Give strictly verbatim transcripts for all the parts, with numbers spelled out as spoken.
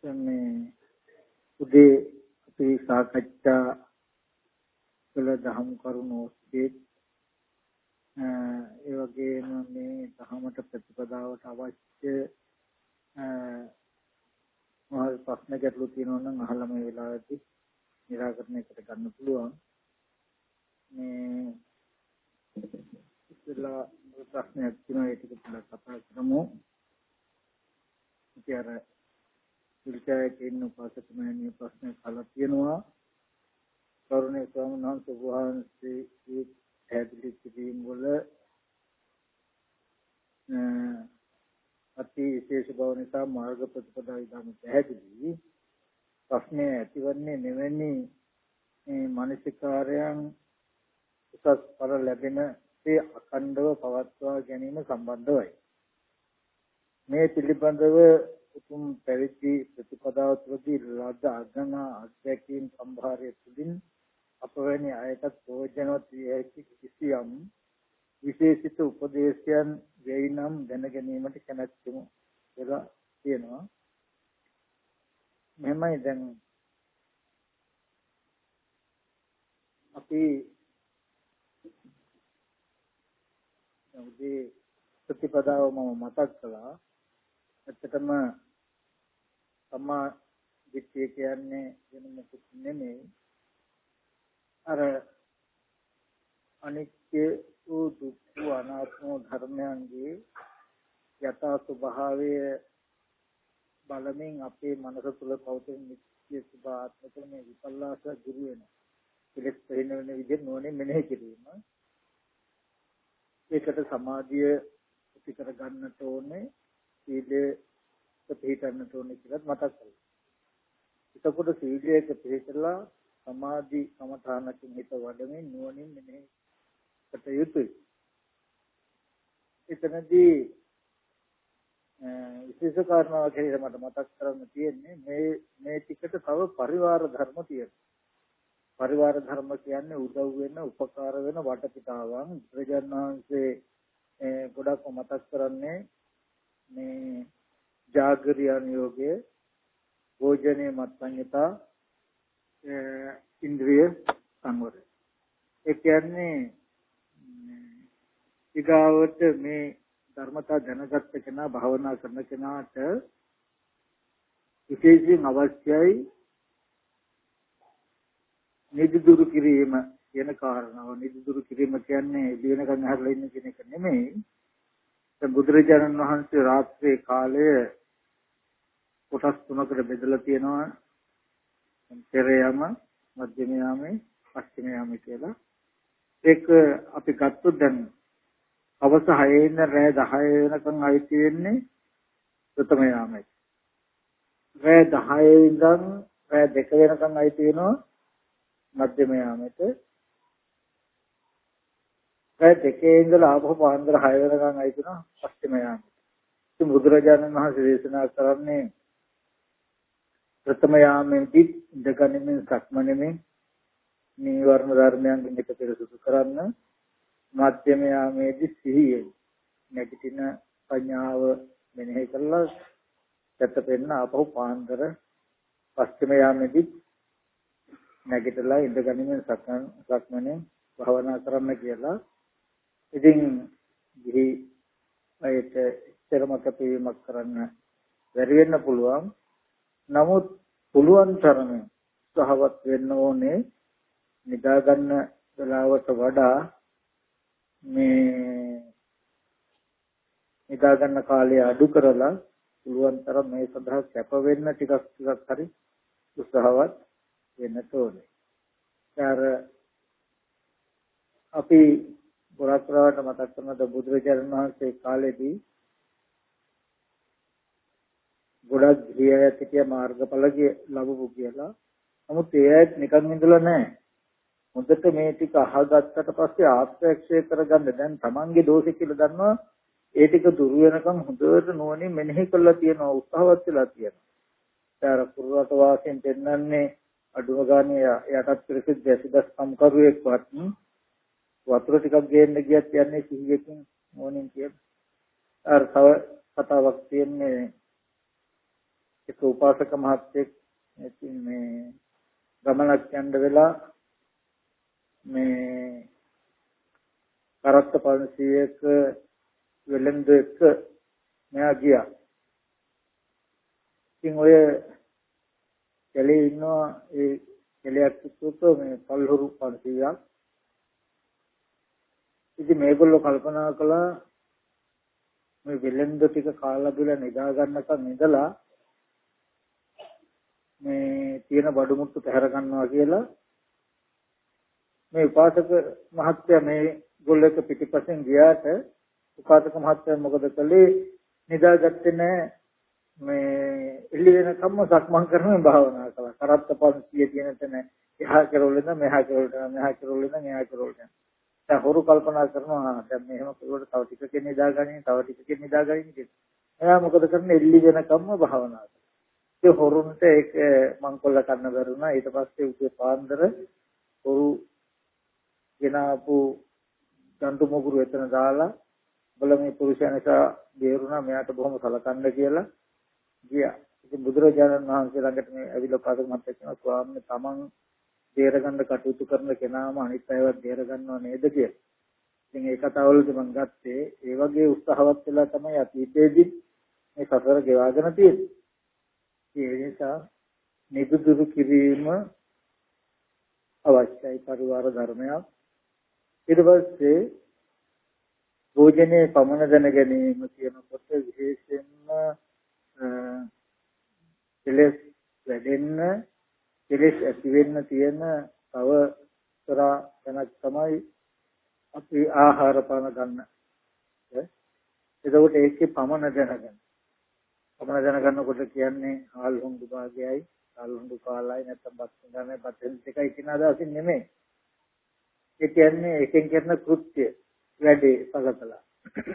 මේ උදේ අපි සාකච්ඡා කළ දහම් කරුණු ඔස්සේ ඒ වගේම මේ දහමට ප්‍රතිපදාවට අවශ්‍ය මොහොත ප්‍රශ්න ගැටලු තියෙනවා නම් අහලා මේ වෙලාවේදී निराකරණය කර ගන්න පුළුවන්. මේ ඉතලා ප්‍රශ්නයක් තියෙනවා ඒක පිළිබඳව කතා කරමු. ඉතින් විචාරයේ ඉන්න උපාසකමහණිය ප්‍රශ්න අහලා තියෙනවා. කරුණේ ස්වාමීන් වහන්සේ වහන්සේ පැහැදිලි කිරීම වල අති විශේෂ බව නිසා මාර්ග ප්‍රතිපදා විධාන පැහැදිලි. ප්‍රශ්නය ඇතිවන්නේ මෙවැනි මේ මානසිකාරයන් උසස් පර ලැබෙන ඒ අඛණ්ඩව පවත්වා ගැනීම සම්බන්ධවයි. මේ පිළිබඳව උතුම් පැවිදි ප්‍රතිපදාව තුළදී ලද අගන අධ්‍යක්ෂින් සම්භාරය තුළින් අපවැනි අයටත් ප්‍රයෝජනවත් විය හැකි කිසියම් විශේෂිත උපදේශයන් වෙයි නම් දැන ගැනීමට කැමැත්තෙමු කියලා කියනවා. මෙහෙමයි දැන් අපි උදේ ප්‍රතිපදාව මම මතක් කළා. ඇත්තටම සම්මා දිට්ඨිය කියන්නේ වෙන මොකක් නෙමෙයි. අර අනිත්‍ය වූ දුක්ඛ වූ අනාත්ම ධර්මයන්ගේ යථා ස්වභාවය බලමින් අපේ මනස තුළ පවතින නිත්‍ය ස්වභාවත්මක මේ විපල්ලාස දුරු වෙනවා. පිළිස් වෙන වෙන විදිහට නොනේ මෙනෙහි කිරීම. ඒකට සමාධිය ඇති කර ගන්නට ඕනේ. සීලය පිළිපදන්නට ඕනේ කියලා මතක් කළා. එතකොට සීලයක පිළිපදලා සමාධි සමථානකින් හිත වඩමින් නුවණින් මෙනෙහි කට යුතුයි. එතනදී විශේෂ කාරණාවක් හැටියට මට මතක් කරන්න තියෙන්නේ මේ මේ ටිකට තව පරිවාර ධර්ම තියෙනවා. පරිවාර ධර්ම කියන්නේ උදව් වෙන, උපකාර වෙන වටපිටාවන්. බුදුරජාණන් වහන්සේ ගොඩක් මතක් කරන්නේ මේ ජාගරියාන යෝගයේ භෝජනේ මත්ඤ්‍යතා ඉන්ද්‍රිය සංවරය. ඒ කියන්නේ ඊගාවට මේ ධර්මතා දැනගත්ත කෙනා භාවනා කරන කෙනාට විශේෂයෙන් අවශ්‍යයි නිදිදුරු කිරීම කියන කාරණාව. නිදිදුරු කිරීම කියන්නේ දිනකන් හැරලා ඉන්න කෙනෙක් නෙමෙයි. දැන් බුදුරජාණන් වහන්සේ රාත්‍රියේ කාලය කොටස් තුනකට බෙදලා තියෙනවා. පෙර යාම, මධ්‍යම යාමේ, පස්චිම යාමේ කියලා. ඒක අපි ගත්තොත් දැන් අවස හයේ ඉඳන් රෑ දහය වෙනකන් අයිති වෙන්නේ ප්‍රථම යාමයි. රෑ දහය ඉඳන් රෑ දෙක වෙනකන් අයිති වෙනවා මධ්‍යම යාමයට. රෑ දෙකේ ඉඳලා ආපහු පාන්දර හය වෙනකන් අයිති වෙනවා පස්චිම යාමයට. ඉතින් බුදුරජාණන් වහන්සේ දේශනා කරන්නේ ප්‍රථම යාමේදී ඉඳගනිමින් සක්මනෙමින් නීවරණ ධර්මයන්ගෙන් පිට පිරිසුදු කරන්න. මධ්‍යම යාමේදී සිහියෙන් නැගිටින පඤ්ඤාව මෙනෙහි කරලා සැතපෙන්න ආපහු පාන්දර පස්චිම යාමේදී නැගිටලා ඉඳගනිමින් සක්මන් සක්මනේ භාවනා කරන්න කියලා. ඉතින් ගිහි අයට ඉතරම කැපවීමක් කරන්න බැරි වෙන්න පුළුවන්. නමුත් පුළුවන් තරම උත්සාහවත් වෙන්න ඕනේ නිදා ගන්න වෙලාවට වඩා මේ නිදා ගන්න කාලය අඩු කරලා පුළුවන් තරම් මේ සඳහා කැප වෙන්න ටිකක් ටිකක් හරි උත්සාහවත් වෙන්න ඕනේ. ඒතර අපි පුරාතරවට මතක් කරන ද බුදුරජාණන් වහන්සේ කාලේදී ගොඩක් ගිය සිටිය මාර්ගඵලයේ ලැබුවු කියලා. නමුත් ඒ ඇයිත් නිකන් ඉඳලා නැහැ. හොඳට මේ ටික අහගත්තට පස්සේ ආත්මක්ෂය කරගන්න දැන් තමන්ගේ දෝෂේ කියලා දන්නවා. ඒ ටික දුරු වෙනකම් හොඳට නුවණින් මෙනෙහි කරලා තියෙනවා, උත්සාහවත් වෙලා තියෙනවා. ඒතර පුරාට වාසයෙන් දෙන්නන්නේ අඩුම ගානේ යටත් පිරිසිදු දැසිදස් සම්කරුවෙක්වත් වතුර ටිකක් ගේන්න ගියත් යන්නේ සිහියකින් නුවණින් කියන. අර තව කතාවක් තියෙන්නේ ඒක උපාසක මහත්තයෙක් මේ ගමනක් යන්න වෙලා මේ කරත්ත පන්සීයක වෙලෙන්ද එක්ක මෙයා ගියා. ඉතින් ඔය කැලේ ඉන්නවා ඒ කැලයක් තුතු මේ පල්හුරු පන්සීයක්. ඉතින් මේගොල්ලෝ කල්පනා කළා මේ වෙලෙන්ද ටික කාලා බිලා නිදා ගන්නකම් ඉඳලා මේ තියෙන බඩු මුට්ටු පැහැර ගන්නවා කියලා මේ උපාසක මහත්තයා මේ ගොල්ලෙක් පිටිපස්සෙන් ගියාට උපාසක මහත්තයා මොකද කළේ නිදාගත්තේ නැහැ මේ එළි වෙනකම්ම සක්මන් කරන භාවනා කළා කරත්ත පන්සිය කියන තැන එහා කෙරවලෙන් මෙහා කෙරවලට මෙහා කෙරවලෙන් එහා කෙරවලට දැන් හොරු කල්පනා කරනවා දැන් මෙහෙම කරුවට තව ටිකකින් නිදාගන්නේ තව ටිකකින් නිදාගන්නේ කියලා. එයා මොකද කරන්නේ එළි වෙනකම්ම භාවනා කරා. ඒ හොරුන්ට ඒක මංකොල්ල කරන්න බැරුණා. ඊට පස්සේ උදේ පාන්දර හොරු ගෙනාපු දඬු මොගුරු එතන දාලා බල මේ පුරුෂයා නිසා බේරුණා මෙයාට බොහොම සලකන්න කියලා ගියා. ඉතින් බුදුරජාණන් වහන්සේ ළඟට මේ ඇවිල්ලා පාදක මතක් කරනවා ස්වාමීන් තමන් බේරගන්න කටයුතු කරන කෙනාම අනිත් අයවත් බේරගන්නව නේද කියලා. ඉතින් ඒ කතාවලදී මම ගත්තේ ඒ වගේ උත්සාහවත් වෙලා තමයි අතීතයේදී මේ සසර ගෙවාගෙන තියෙන්නේ. ඒ නිසා නිදුදුරු කිරීම අවශ්‍යයි පරිවාර ධර්මයක්. ඊට පස්සේ භෝජනයේ පමණ දැන ගැනීම කියනකොට විශේෂයෙන්ම කෙලෙස් වැඩෙන්න කෙලෙස් ඇති වෙන්න තියෙන තව කරා තැනක් තමයි අපි ආහාර පාන ගන්න. එතකොට ඒකේ පමණ දැනගන්න. පමණ දැනගන්නකොට කියන්නේ ආල් හොඳු භාගයයි ආල් හොඳු කාලයි නැත්නම් බත් ගන්න බතෙන් එකයි කියන අදහසින් නෙමෙයි. ඒ කියන්නේ එකෙන් කරන කෘත්‍ය වැඩේ සලකලා.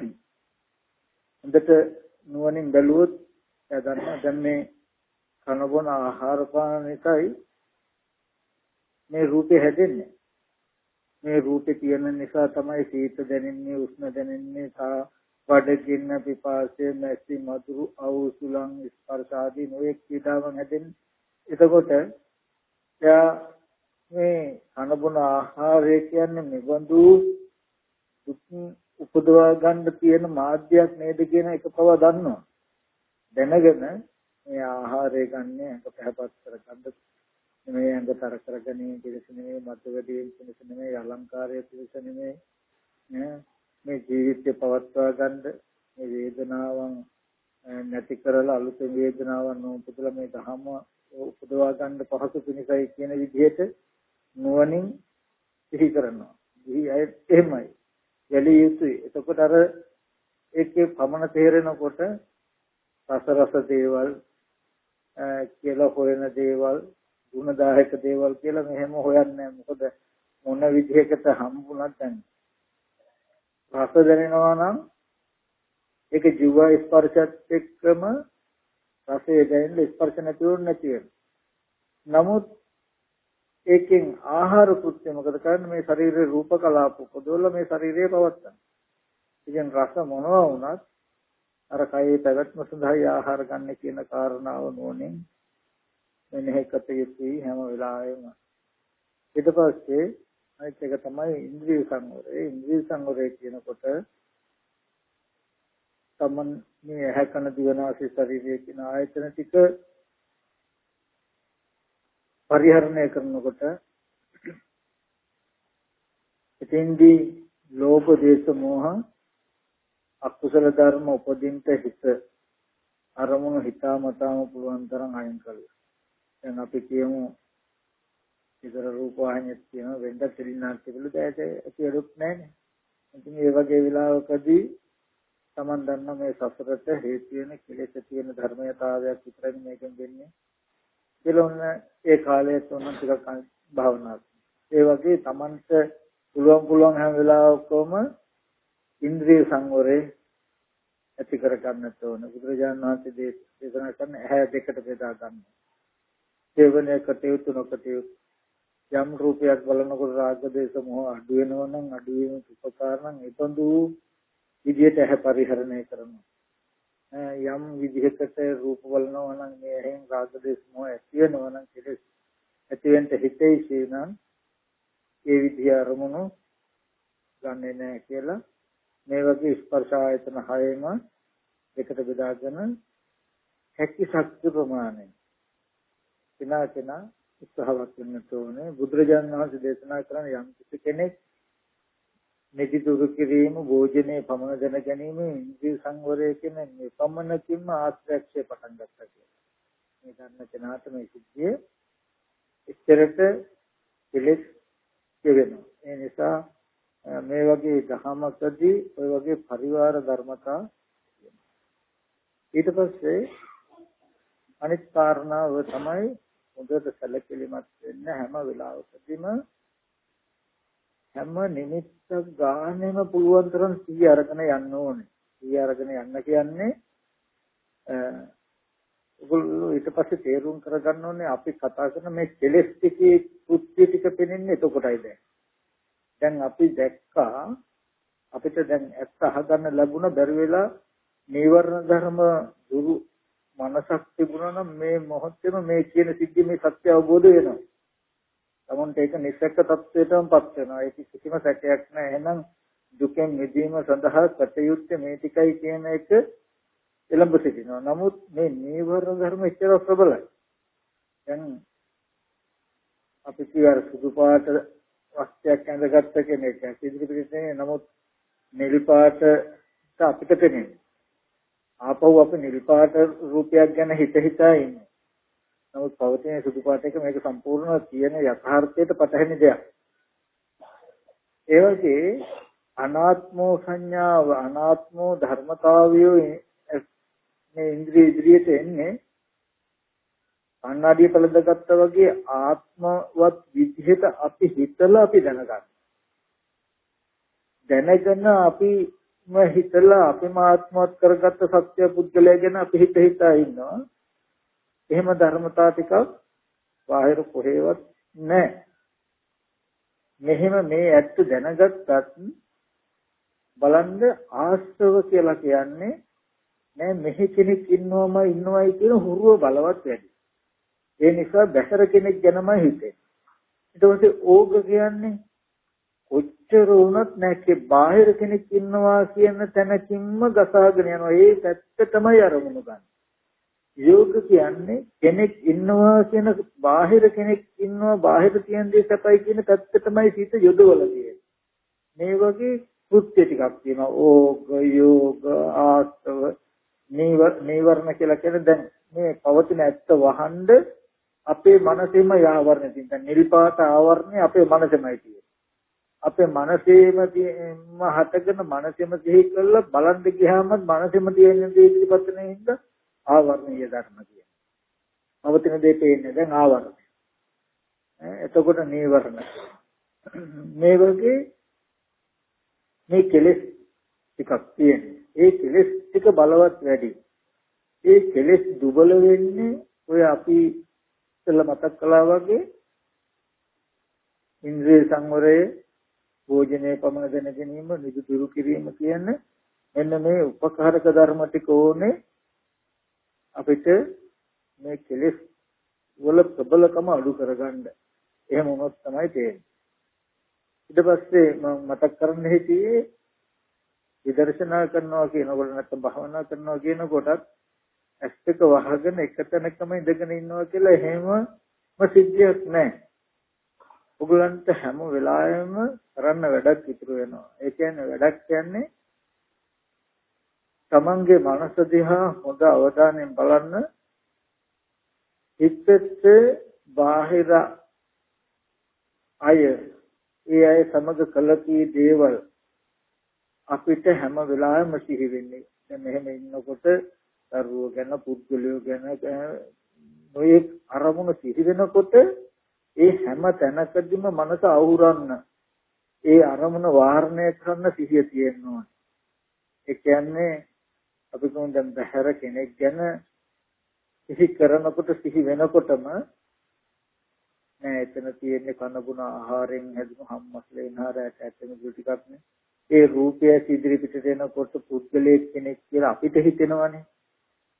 හොඳට නුවණින් බැලුවොත් එයා දන්නවා දැන් මේ කන බොන ආහාර පාන එකයි මේ රූපේ හැදෙන්නේ. මේ රූපේ තියෙන නිසා තමයි සීත දැනෙන්නේ උෂ්ණ දැනෙන්නේ සා වඩකින්න පිපාසය මැසි මధుරු අවුසුලං ස්පර්ශ ආදී නොයෙක් පීඩාවන් හැදෙන්නේ. එතකොට එයා මේ කන බොන ආහාරය කියන්නේ මෙබඳු දුක් උපදවා ගන්න තියෙන මාධ්‍යයක් නේද කියන එක පව දන්නවා. දැනගෙන මේ ආහාරය ගන්න එක පැහැපත් කරගන්න මේ අංග තර කරගන්නේ කිසිම නෙමෙයි මතවැඩියෙන් කිසිම නෙමෙයි අලංකාරය කිසිම නෙමෙයි මේ ජීවිතය පවත්වා ගන්න මේ වේදනාවන් නැති කරලා අලුත් වේදනාවන් උපදලා මේ ධර්ම උපදවා ගන්න පහසු පිණිසයි කියන විදිහට නුවණින් සිහි කරනවා. ඉහි අය එහෙමයි. යලි යුතුයි. එතකොට අර ඒකේ පමණ තේරෙනකොට රස රස දේවල් කියලා හොයන දේවල් ගුණදායක දේවල් කියලා මෙහෙම හොයන්නේ මොකද මොන විදිහකට හම්බුණත් දැන් රස දැනෙනවා නම් ඒක ජීව ස්පර්ශයත් එක්කම රසය දැනෙන්න ස්පර්ශ නැතිව නැති වෙනවා. නමුත් ඒකෙන් ආහාර කෘත්‍ය මොකද කරන්නේ මේ ශරීරේ රූප කලාප උපදවලා මේ ශරීරය පවත්තන. ඉතින් රස මොනවා වුණත් අර කයේ පැවැත්ම සඳහා ආහාර ගන්න කියන කාරණාව නෝනේ මෙනෙහි කත යුතුයි හැම වෙලාවෙම. ඊට පස්සේ අනිත් එක තමයි ඉන්ද්‍රිය සංවරය. ඉන්ද්‍රිය සංවරය කියනකොට තමන් මේ ඇහැ කන දිව නාසය ශරීරය කියන ආයතන ටික පරිහරණය කරනකොට එතෙන්දී ලෝභ දේශ මොහ අකුසල ධර්ම උපදින්න හිත අරමුණු හිතාමතාම පුළුවන් තරම් අයින් කළා. දැන් අපි කියමු ඉතර රූප වාහිනියක් තියෙන වෙන්ද තෙලිනාක් තිබුණු දැයට ඇතිවෙලුත් නැහැ. ඉතින් ඒ වගේ වෙලාවකදී Taman දන්න මේ සසරට හේතු වෙන කෙලෙස් තියෙන ධර්මයතාවයක් විතරයි මේකෙන් වෙන්නේ. ඒලොන්න ඒ කාලයේ තුනක් ටිකක් භාවනා. ඒ වගේ Tamanට පුළුවන් පුළුවන් හැම වෙලාවකම ඉන්ද්‍රිය සංවරේ ඇති කර ගන්නට ඕන. බුදුරජාණන් වහන්සේ දේශනා කරන ඇහැ දෙකට බෙදා ගන්න. සේවනයේ කටයුතු නොකටයුතු යම් රූපයක් බලනකොට රාග දේශ මොහ අඩු වෙනවා නම් අඩු වීම උපකාර නම් ඒබඳු විදියට ඇහැ පරිහරණය කරනවා. යම් විදිහකට රූප බලනවා නම් මේ ඇහෙන් රාග දේශ මොහ ඇති වෙනවා නම් කෙලෙස් ඇති වෙන්න හිතේසී නම් ඒ විදිහ අරමුණු ගන්නෙ නැහැ කියලා මේ වගේ ස්පර්ශ ආයතන හයම එකට බෙදාගෙන හැකි ශක්ති ප්‍රමාණය කිනා කිනා උත්සාහවත් වෙන්න ඕනේ. බුදුරජාණන් වහන්සේ දේශනා කරන යම් කිසි කෙනෙක් නිදි දුරු කිරීම භෝජනයේ පමණ දැන ගැනීම ඉන්ද්‍රිය සංවරය කියන මේ පමණකින්ම ආශ්‍රයක්ෂය පටන් ගත්තා කියලා. මේ ගන්න කෙනාට මේ සිද්ධිය ඉස්තරට පිළිස් කියවෙනවා. ඒ නිසා මේ වගේ දහමකදී ඔය වගේ පරිවාර ධර්මතා ඊට පස්සේ අනිත් කාරණාව තමයි හොඳට සැලකිලිමත් වෙන්න හැම වෙලාවකදීම හැම නිමිත්තක් ගානෙම පුළුවන් තරම් සිහිය අරගෙන යන්න ඕනේ. සිහිය අරගෙන යන්න කියන්නේ ඔගොල්ලෝ ඊට පස්සේ තේරුම් කරගන්න ඕනේ අපි කතා කරන මේ කෙලෙස් ටිකේ කෘත්‍ය ටික පෙනෙන්නේ එතකොටයි දැන්. දැන් අපි දැක්කා අපිට දැන් ඇත්ත අහගන්න ලැබුණ බැරි වෙලා නීවරණ ධර්ම දුරු මනසක් තිබුණා නම් මේ මොහොතේම මේ කියන සිද්ධිය මේ සත්‍ය අවබෝධ වෙනවා. තමන්ට ඒක නිසක තත්ත්වයටමපත් වෙනවා. ඒක කිසිම සැකයක් නැහැ. එහෙනම් දුකෙන් මිදීම සඳහා කටයුත්තේ මේ ටිකයි කියන එක එළඹ සිටිනවා. නමුත් මේ නීවරණ ධර්ම එච්චර ප්‍රබලයි. දැන් අපි කියවර සුදු පාට වස්ත්‍රයක් ඇඳගත්ත කෙනෙක් ඉදිරි පිටේ නමුත් නිල් පාටට අපිට පෙනෙන්නේ. ආපහු අපි නිල් පාට රූපයක් ගැන හිත හිතා ඉන්නේ. නමුත් පවතින සුදු පාට එක මේක සම්පූර්ණ තියෙන යථාර්ථයට පටහැනි දෙයක්. ඒ වගේ අනාත්මෝ සංඥාව අනාත්මෝ ධර්මතාවය මේ ඉන්ද්‍රිය ඉදිරියට එන්නේ අන්නාදී පළඳගත්තා වගේ ආත්මවත් විදිහට අපි හිතලා අපි දැනගන්න. දැනගෙන අපිම හිතලා අපිම ආත්මවත් කරගත්ත සත්‍ය පුද්ගලයා ගැන අපි හිත හිතා ඉන්නවා. එහෙම ධර්මතා ටිකක් බාහිර කොහෙවත් නැහැ. මෙහෙම මේ ඇත්ත දැනගත්තත් බලන්න ආශ්‍රව කියලා කියන්නේ නෑ මෙහි කෙනෙක් ඉන්නවම ඉන්නවයි කියන හුරුව බලවත් වැඩි. ඒ නිසා බැසර කෙනෙක් ගැනමයි හිතෙන්නේ. ඊට පස්සේ ඕග කියන්නේ කොච්චර වුණත් නැකේ බාහිර කෙනෙක් ඉන්නවා කියන තැනකින්ම ගසාගෙන යනවා. ඒ පැත්ත තමයි අරමුණු ගන්න. යෝග කියන්නේ කෙනෙක් ඉන්නවා කියන බාහිර කෙනෙක් ඉන්නවා බාහිර තියෙන දේ සපයි කියන පැත්තටමයි සිත යොදවලා තියෙන්නේ. මේ වගේ කෘත්‍ය ටිකක් තියෙනවා. ඕග යෝග ආස්තව නීවරණ කියලා කියන්නේ දැන් මේ පවතින ඇත්ත වහඬ අපේ මනසෙම ආවරණය තියෙනවා. නිල් පාට ආවරණය අපේ මනසෙමයි තියෙන්නේ. අපේ මනසේම තියෙන හතගෙන මනසෙම සිහි කරලා බලන්න ගියාම මනසෙම තියෙන දේ ඉදිරිපත් වෙන හින්දා ආවරණීය ධර්ම කියන්නේ. අවතින දේ පේන්නේ දැන් ආවරණය. එතකොට නීවරණ. මේ වගේ මේ කෙලෙස් ටිකක් තියෙනවා. ඒ කෙලෙස් ටික බලවත් වැඩි. ඒ කෙලෙස් දුබල වෙන්නේ ඔය අපි ඉතල මතක් කළා වගේ ඉන්ද්‍රිය සංවරයේ භෝජනයේ පමණ දැන ගැනීම නිදි දුරු කිරීම කියන මෙන්න මේ උපකාරක ධර්ම ටික ඕනේ අපිට මේ කෙලෙස් වල ප්‍රබලකම අඩු කරගන්න. එහෙම වුණොත් තමයි තේරෙන්නේ. ඊට පස්සේ මම මතක් කරන්න හිටියේ විදර්ශනා කරනවා කියනකොට නැත්නම් භාවනා කරනවා කියනකොටත් ඇස් දෙක වහගෙන එක තැනකම ඉඳගෙන ඉන්නවා කියලා එහෙමම සිද්ධියක් නැහැ. ඔයගලන්ට හැම වෙලාවෙම කරන්න වැඩක් ඉතුරු වෙනවා. ඒ කියන්නේ වැඩක් කියන්නේ තමන්ගේ මනස දිහා හොඳ අවධානයෙන් බලන්න. හිතට බාහිර අය ඒ අය සමග කළකී දේවල් අපිට හැම වෙලාවෙම සිහි වෙන්නේ. දැන් මෙහෙම ඉන්නකොට දරුවෝ ගැන පුද්ගලයෝ ගැන නොයේ අරමුණ සිහි වෙනකොට ඒ හැම තැනකදීම මනස අවුරන්න ඒ අරමුණ වාරණය කරන්න සිහිය තියෙනවා. ඒ කියන්නේ අපි කොහොමද දැන් බහැර කෙනෙක් ගැන සිහි කරනකොට සිහි වෙනකොටම නෑ එතන තියෙන්නේ කන බොන ආහාරයෙන් හැදුණු හම්මස්ලේ නහරයට ඇත්තම දුක ටිකක් නේ. ඒ රූපය ඉදිරි පිටට එනකොට පුද්ගලයෙක් කෙනෙක් කියලා අපිට හිතෙනවනේ.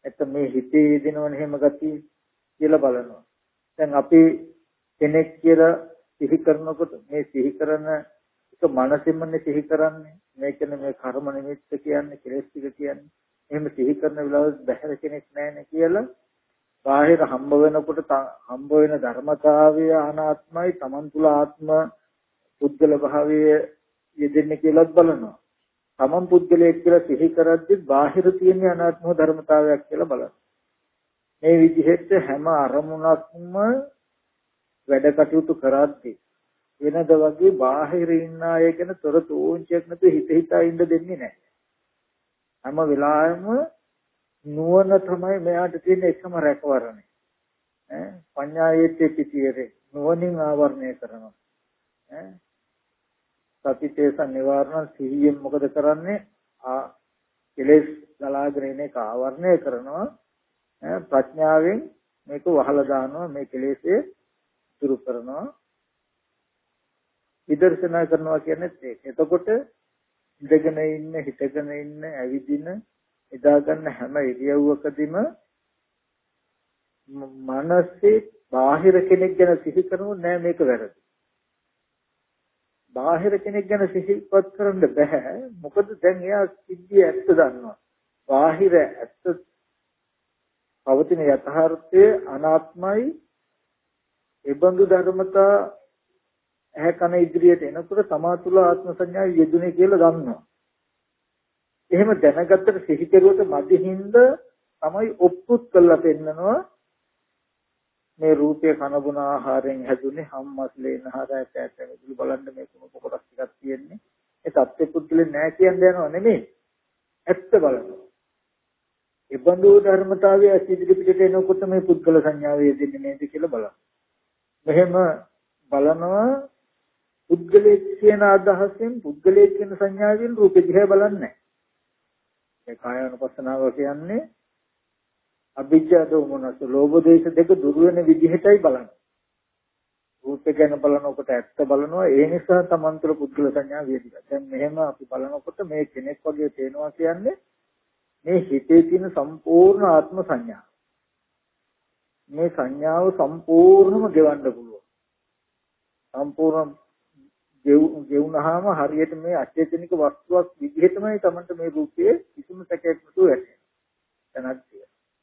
නැත්නම් මේ හිතේ යෙදෙනවනේ හැම ගතිය කියලා බලනවා. දැන් අපි කෙනෙක් කියලා සිහි කරනකොට මේ සිහි කරන එක මනසින්මනේ සිහි කරන්නේ. මේකනේ මේ කර්ම නිමිත්ත කියන්නේ කෙලෙස් ටික කියන්නේ. එහෙම සිහි කරන වෙලාවට බහැර කෙනෙක් නැහැනේ කියලා බාහිර හම්බ වෙනකොට හම්බ වෙන ධර්මතාවය අනාත්මයි, Taman තුල ආත්ම පුද්ගල භාවය යෙදෙන්නේ කියලාත් බලනවා. Taman පුද්ගලයෙක් කියලා සිහි කරද්දි බාහිර තියෙන අනාත්ම ධර්මතාවයක් කියලා බලනවා. මේ විදිහට හැම අරමුණක්ම වැඩ කටයුතු කරද්දී වෙනද වගේ බාහිර ඉන්න අය ගැන තොරතුරුන්චයක් නැතුව හිත හිතා ඉන්න දෙන්නේ නැහැ. හැම වෙලාවෙම නුවණ තමයි මෙයාට තියෙන එකම රැකවරණය. ඈ පඤ්ඤායේත්තේ පිටියේ නුවණින් ආවරණය කරනවා. ඈ සතිතේස නිවාරණ සිහියෙන් මොකද කරන්නේ? ආ කෙලෙස් ගලාගෙන ඉන එක ආවරණය කරනවා. ඈ ප්‍රඥාවෙන් මේක වහලා දානවා. මේ කෙලෙස්ේ දුරු කරනවා. විදර්ශනා කරනවා කියන්නේ ඒක. එතකොට ඉඳගෙන ඉන්න, හිටගෙන ඉන්න, ඇවිදින, එදා ගන්න හැම ඉරියව්වකදීම මනසේ බාහිර කෙනෙක් ගැන සිහි කරනොත් නෑ මේක වැරදි. බාහිර කෙනෙක් ගැන සිහිපත් කරන්න බෑ. මොකද දැන් එයා සිද්ධිය ඇත්ත දන්නවා. බාහිර ඇත්ත පවතින යථාර්ථය අනාත්මයි. ඒබඳු ධර්මතා ඇහැ කන ඉදිරියට එනකොට තමා තුළ ආත්ම සංඥාව යෙදුනේ කියලා දන්නවා. එහෙම දැනගත්තට සිහි කෙරුවට මදිහින්ද තමයි ඔප්පුත් කළා පෙන්නනවා මේ රූපය කන බොන ආහාරයෙන් හැදුනේ හම්මස්ලේන හරයට ඇටවිලි බලන්න මේ කුණු කොටස් ටිකක් තියෙන්නේ ඒ සත්‍ය පුද්ගලෙ නෑ කියන්නේ යනවා නෙමෙයි ඇත්ත බලනවා. ඒ බඳු ධර්මතාවය සිද්ධ පිටට එනකොට මේ පුද්ගල සංඥාවේ දෙන්නේ නේද කියලා බලන්න. මෙහෙම බලනවා පුද්ගලයෙක් කියන අදහසෙන් පුද්ගලයෙක් කියන සංඥාවෙන් රූපෙ දිහා බලන්නේ නැහැ. ඒ කායानुපස්සනාව කියන්නේ අභිජ්ජා දෝමනස ලෝභ දේශ දෙක දුර වෙන විදිහටයි බලන්නේ. රූපේ ගැන බලනකොට ඇත්ත බලනවා ඒ නිසා තමන්තර පුද්ගල සංඥා වේදිකා. දැන් මෙහෙම අපි බලනකොට මේ කෙනෙක් වගේ පේනවා කියන්නේ මේ හිතේ තියෙන සම්පූර්ණ ආත්ම සංඥා. මේ සංඥාව සම්පූර්ණම ගෙවන්න පුළුවන්. සම්පූර්ණ ගෙවුනහම හරියට මේ අචේතනික වස්තුවක් විදිහටමයි තමන්ට මේ රූපයේ කිසිම සැකයක් නැතුව ඇති.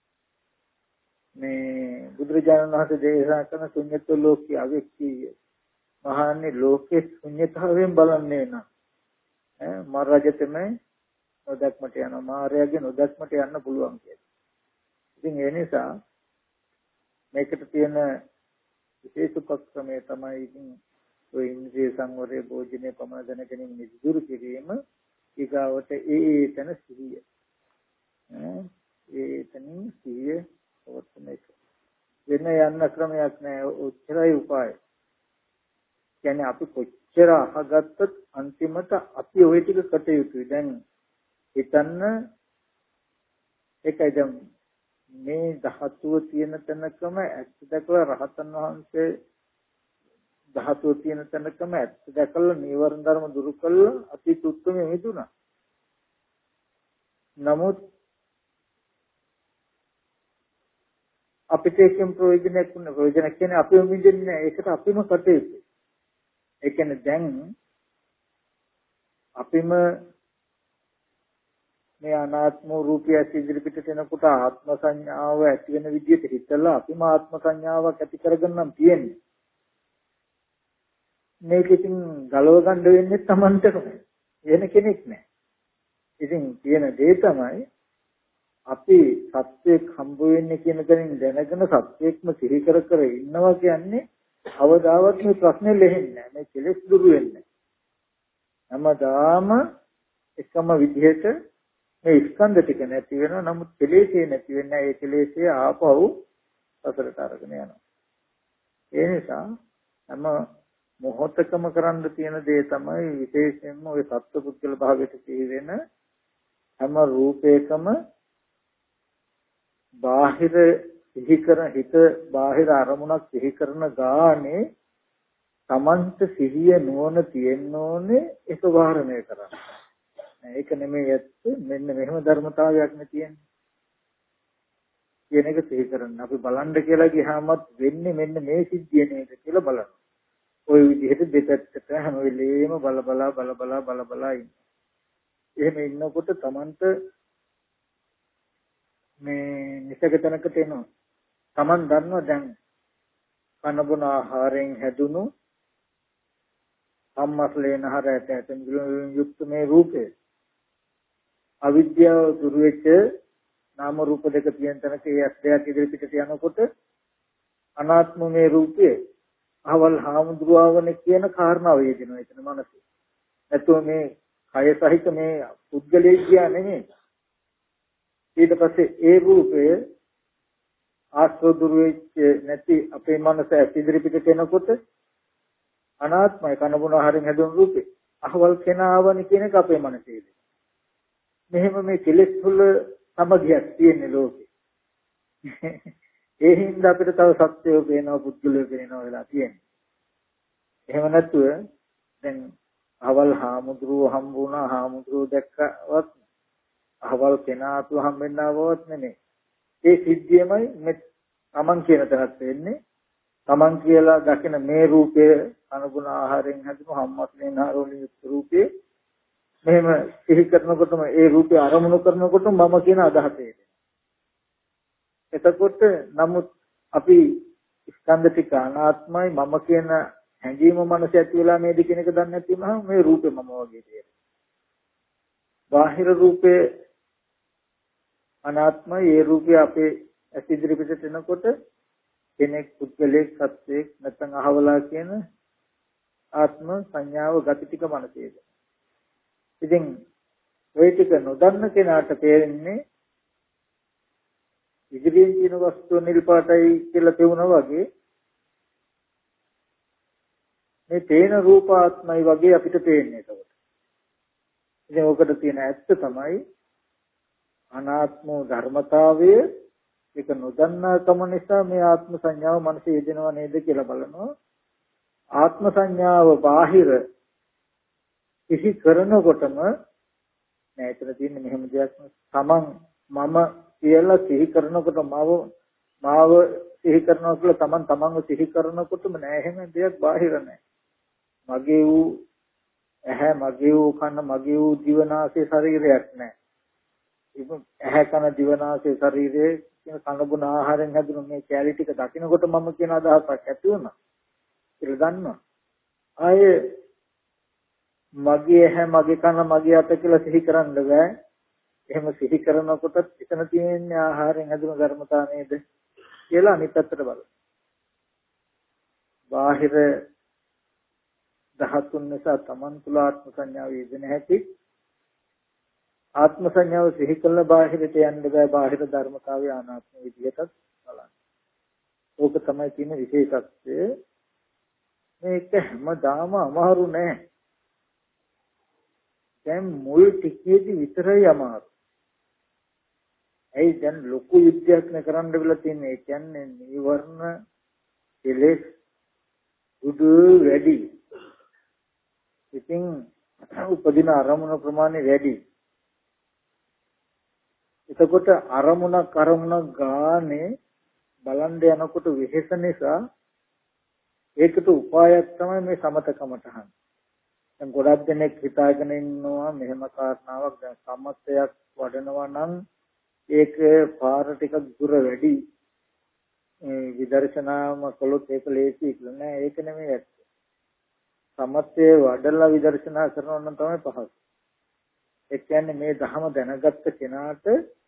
මේ බුදුරජාණන් වහන්සේ දේශනා කරන ශුන්‍යත්ව ලෝකයේ අවික්කීය මහන්නේ ලෝකේ ශුන්‍යතාවයෙන් බලන්නේ නෑ ඈ මරජතමයි නොදක්මට යන මාර්යාගේ නොදක්මට යන්න පුළුවන් කියලා. ඉතින් ඒ නිසා මේකට තියෙන විශේෂ උපක්‍රමය තමයි ඉතින් ඔය ඉන්ද්‍රිය සංවරයේ භෝජනයේ පමණ දැනගෙන නිදුරු කිරීම ඊගාවට ඒ ඒ තන සිහිය ඈ ඒ තනින් සිහිය ඔතනක වෙන යන්න ක්‍රමයක් නැහැ. උච්චරයි උපාය. කියන්නේ අපි කොච්චර අහගත්තත් අන්තිමට අපි ওই ටික කට යුතුයි. දැන් හිතන්න ඒකයි දැන් මේ ධාතුව තියෙන තැනකම ඇත්ත දැකලා රහතන් වහන්සේ ධාතුව තියෙන තැනකම ඇත්ත දැකලා නීවරණ ධර්ම දුරු කළා අපි තුත්තුමේ මිදුණා. නමුත් අපිට ඒකෙන් ප්‍රයෝජනයක් වුණ ප්‍රයෝජනයක් කියන්නේ අපිව මිදෙන්නේ නැහැ. ඒකට අපිම කටයුතු. ඒ කියන්නේ දැන් අපිම මේ අනාත්ම රූපය ඉදිරි පිටට එනකොට ආත්ම සංඥාව ඇති වෙන විදිහට හිතලා අපිම ආත්ම සංඥාවක් ඇති කරගන්නම් තියෙන්නේ. මේක ඉතින් ගලව ගන්න වෙන්නේ Tamanටමයි. වෙන කෙනෙක් නැහැ. ඉතින් තියෙන දේ තමයි අපි සත්‍යයක් හම්බ වෙන්නේ කියන දැනින් දැනගෙන සත්‍යයක්ම සිහි කර කර ඉන්නවා කියන්නේ අවදාවත් මේ ප්‍රශ්නේ ලෙහෙන්නේ නැහැ. මේ කෙලෙස් දුරු වෙන්නේ. හැමදාම එකම විදිහට මේ ස්කන්ධ ටික නැති වෙනවා. නමුත් කෙලෙසේ නැති වෙන්නේ නැහැ. ඒ කෙලෙසේ ආපහු සසරට අරගෙන යනවා. ඒ නිසා හැම මොහොතකම කරන්න තියෙන දේ තමයි විශේෂයෙන්ම ওই සත්පුද්ගල භාවයට සිහි වෙන හැම රූපයකම බාහිර සිහි කරන හිත බාහිර අරමුණක් සිහි කරන ගානේ තමන්ට සිහිය නුවණ තියෙන්න ඕනේ ඒක වාරණය කරන්න. ඒක නෙමෙයි ඇත්ත මෙන්න මෙහෙම ධර්මතාවයක් නේ තියෙන්නේ. කියන එක සිහි කරන්න. අපි බලන්න කියලා ගියාමත් වෙන්නේ මෙන්න මේ සිද්ධිය නේද කියලා බලන්න. ওই විදිහට දෙපැත්තට හැම වෙලෙම බල බලා බල බලා බල බලා ඉන්න. එහෙම ඉන්නකොට Tamanට මේ නිසක තැනකට එනවා. Taman දන්නවා දැන් කන බොන ආහාරයෙන් හැදුණු අම්මස්ලේනහර ඇට ඇතන් යුක්ත මේ රූපේ අවිද්‍යාව දුරු වෙච්ච නාම රූප දෙක තියෙන තැනක ඒ අස්තයක් ඉදිරියට යනකොට අනාත්ම මේ රූපේ අවල් හාමුදුරුවවනේ කියන කාරණාව යෙදෙනවා එතන මනසේ. නැත්නම් මේ කය සහිත මේ පුද්ගලයෙක් කියා නෙමෙයි. ඊට පස්සේ ඒ රූපය ආස්ව දුරු වෙච්ච නැති අපේ මනස ඉදිරියට එනකොට අනාත්මයි කන බොන ආහාරයෙන් හැදුණු රූපේ අහවල් කෙනාවනේ කියන එක අපේ මනසේ. මෙහෙම මේ කෙලෙස් වල සමගියක් තියෙන ලෝකේ. ඒ හින්දා අපිට තව සත්‍යය පේනවා පුද්ගලයෝ පේනවා වෙලා තියෙන්නේ. එහෙම නැතුව දැන් අහවල් හාමුදුරුවෝ හම්බුණා හාමුදුරුවෝ දැක්කවත් අහවල් කෙනාතු හම්බෙන්නවවත් නෙමෙයි. ඒ සිද්ධියමයි මේ තමන් කියන තැනත් වෙන්නේ. තමන් කියලා දකින මේ රූපය අනුගුණ ආහාරයෙන් හැදුණු හම්මස්ලෙන් ආරෝණිය යුක්ත රූපේ මෙහෙම සිහි කරනකොටම ඒ රූපය අරමුණු කරනකොට මම කියන අදහස එන්නේ. එතකොට නමුත් අපි ස්කන්ධ ටික අනාත්මයි මම කියන හැඟීම මනස ඇති වෙලා නේද කියන එක දන්නේ නැතිවම මේ රූපේ මම වගේ දෙයක්. බාහිර රූපේ අනාත්මයි ඒ රූපය අපේ ඇස් ඉදිරි පිටට එනකොට කෙනෙක් පුද්ගලයෙක් සත්‍යයක් නැත්නම් අහවලා කියන ආත්ම සංඥාව ගති ටික මනසේද. ඉතින් ඔය ටික නොදන්න කෙනාට තේරෙන්නේ ඉදිරියෙන් තියෙන වස්තුව නිල් පාටයි කියලා පෙවුනා වගේ මේ තේන රූපාත්මයි වගේ අපිට පේන්නේ ඒකට. ඉතින් ඔකට තියෙන ඇත්ත තමයි අනාත්ම ධර්මතාවය ඒක නොදන්නා කම නිසා මේ ආත්ම සංඥාව මනසේ යෙදෙනව නේද කියලා බලනවා. ආත්ම සංඥාව බාහිර කිසි කරනකොටම නෑ එතන තියෙන්නේ මෙහෙම දෙයක් තමන් මම කියලා සිහි කරනකොට මාව මාව සිහි කරනවා කියලා තමන් තමන්ව සිහි කරනකොටම නෑ එහෙම දෙයක් බාහිර නෑ. මගේ වූ ඇහැ මගේ වූ කන මගේ වූ දිවනාසය ශරීරයක් නෑ. ඇහැ කන දිවනාසය ශරීරයේ කියන කන බොන ආහාරයෙන් හැදුණු මේ කැලී ටික දකින්නකොට මම කියන අදහසක් ඇති වුණා කියලා දන්නවා. ආයේ මගේ ඇහැ මගේ කන මගේ අත කියලා සිහි කරන්න බෑ. එහෙම සිහි කරනකොට එතන තියෙන ආහාරයෙන් හැදුණු ධර්මතා නේද කියලා අනිත් පැත්තට බලන්න. බාහිර ධාතුන් නිසා තමන් තුළ ආත්ම සංඥාව යෙදෙන හැටි ආත්ම සංඥාව සිහි කළ බාහිරට යන්න බෑ. බාහිර ධර්මතාවය අනාත්ම විදිහටත් බලන්න. ඕක තමයි තියෙන විශේෂත්වය. මේක හැමදාම අමාරු නෑ. දැන් මුල් ටිකේදී විතරයි අමාරු. ඒ දැන් ලොකු යුද්ධයක් නේ කරන්න වෙලා තියෙන්නේ. ඒ කියන්නේ නීවරණ කෙලෙස් උඩු වැඩි. ඉතින් උපදින අරමුණ ප්‍රමාණය වැඩි. එතකොට අරමුණක් අරමුණක් ගානේ බලන්න යනකොට විශේෂ නිසා ඒකට උපායක් තමයි මේ සමතකමටහන්. දැන් ගොඩක් දෙනෙක් හිතාගෙන ඉන්නවා මෙහෙම කාරණාවක් දැන් සමතයක් වඩනවා නම් ඒක පාර ටිකක් දුර වැඩි ඒ විදර්ශනාම කළොත් ඒක ලේසි කියලා නෑ. ඒක නෙමෙයි ඇත්ත. සමතේ වඩලා විදර්ශනා කරනවා නම් තමයි පහසු. ඒ කියන්නේ මේ ධහම දැනගත්ත කෙනාට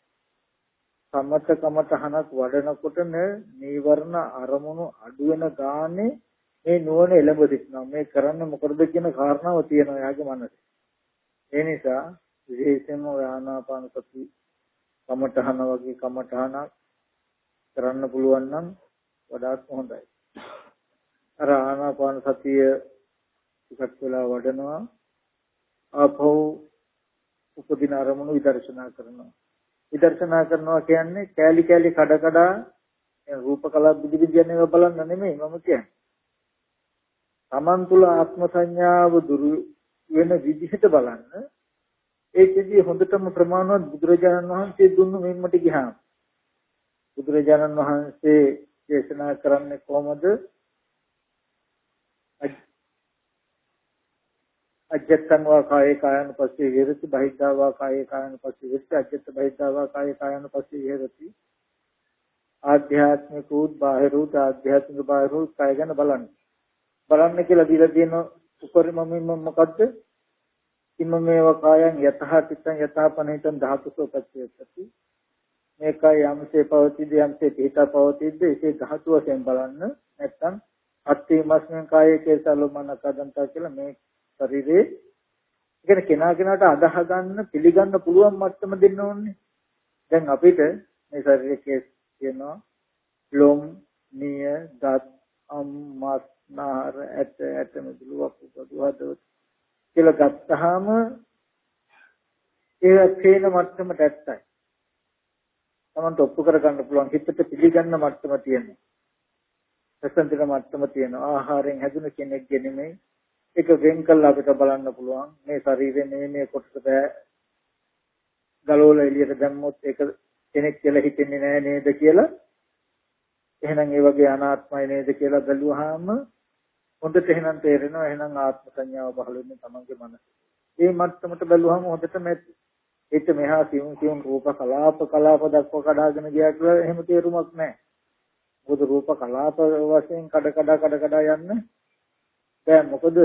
සමතකමටහනක් වඩනකොට නීවරණ අරමුණු අඩු වෙන ගානේ මේ නුවණ එළඹ සිටිනවා. මේ කරන්නේ මොකද කියන කාරණාව තියෙනවා යාගේ මනසේ. ඒ නිසා විශේෂයෙන්ම ආනාපාන සති කමඨහන වගේ කමඨහනක් කරන්න පුළුවන් නම් වඩාත් හොඳයි. අර ආනාපාන සතිය ටිකක් වෙලා වඩනවා ආපහු උපදින අරමුණු විදර්ශනා කරනවා. විදර්ශනා කරනවා කියන්නේ කෑලි කෑලි කඩ කඩ රූප කලාප බුදු විද්‍යාවේ බලන්න නෙමෙයි මම කියන්නේ. තමන් තුළ ආත්ම සංඥාව දුරු වෙන විදිහට බලන්න. ඒකෙදී හොඳටම ප්‍රමාණවත් බුදුරජාණන් වහන්සේ දුන්නු මෙන්නට ගියාම බුදුරජාණන් වහන්සේ දේශනා කරන්නේ කොහොමද? අජත්තං වා කායේ කායනුපස්සී විහෙරති බහිද්ධා වා කායේ කායනුපස්සී විහෙරති අජත්ත බහිද්ධා වා කායේ කායනුපස්සී විහෙරති. ආධ්‍යාත්මිකෝත් බාහිරෝත් ආධ්‍යාත්මික බාහිරෝත් කාය ගැන බලන්න. බලන්න කියලා දීලා තියෙන උපරිම මොකද්ද? ඉමමේව කායං යතහ තිත්තං යතහ පනිතං ධාතුසෝ පච්චේසති. මේකයි යම්සේ පවතිද යම්සේ පිහිටා පවතිද ඒකේ ධාතු වශයෙන් බලන්න. නැත්තම් අත්ථීමස්මෙන් කායේ කේසලොමන කදන්තා කියලා මේ ශරීරේ ඉගෙන කෙනා කෙනාට අදාහ ගන්න පිළිගන්න පුළුවන් මට්ටම දෙන්න ඕනේ. දැන් අපිට මේ ශරීරයේ කේස් තියෙනවා ලොම් නිය දත් අම් මස් නාර ඇට ඇට මෙදුළු වකුගඩු හදවත කියලා ගත්තාම ඒ තේන මට්ටමට ඇත්තයි. තමන්ට ඔප්පු කර ගන්න පුළුවන් හිතට පිළිගන්න මට්ටම තියෙනවා. රසන්තින මට්ටම තියෙනවා. ආහාරයෙන් හැදුන කෙනෙක්ගේ නෙමෙයි. ඒක වෙන් කළා අපිට බලන්න පුළුවන්. මේ ශරීරයේ මේ මේ කොටස බෑ ගලවලා එළියට දැම්මොත් ඒක කෙනෙක් කියලා හිතෙන්නේ නෑ නේද කියලා. එහෙනම් ඒ වගේ අනාත්මයි නේද කියලා බැලුවාම හොඳට එහෙනම් තේරෙනවා එහෙනම් ආත්ම සංඥාව පහළ වෙන්නේ තමන්ගේ මනසේ. මේ මට්ටමට බැලුවාම හොඳට මේ ඒක මෙහා සියුම් සියුම් රූප කලාප කලාප දක්ව කඩාගෙන ගියා කියලා එහෙම තේරුමක් නැහැ. මොකද රූප කලාප වශයෙන් කඩ කඩ කඩ කඩ යන්නේ දැන් මොකද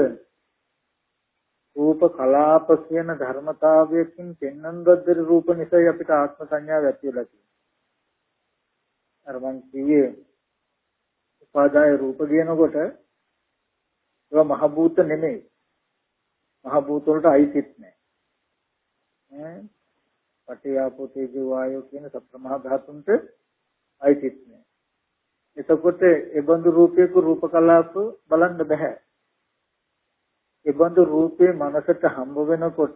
රූප කලාප කියන ධර්මතාවයකින් පෙන්වන්නද්දර රූප නිසා අපිට ආත්ම සංඥාව ඇති වෙලා තියෙනවා. අර මං කියේ උපාදාය රූප කියනකොට ඒවා මහ භූත නෙමෙයි. මහ භූත වලට අයිතිත් නැහැ. ඈ පඨවි ආපෝ තේජෝ වායෝ කියන සප්තමහා ධාතුන්ට අයිතිත් නැහැ. එතකොට ඒ බඳු රූපයක රූප කලාප බලන්න බෑ. ඒ බඳු රූපේ මනසට හම්බ වෙනකොට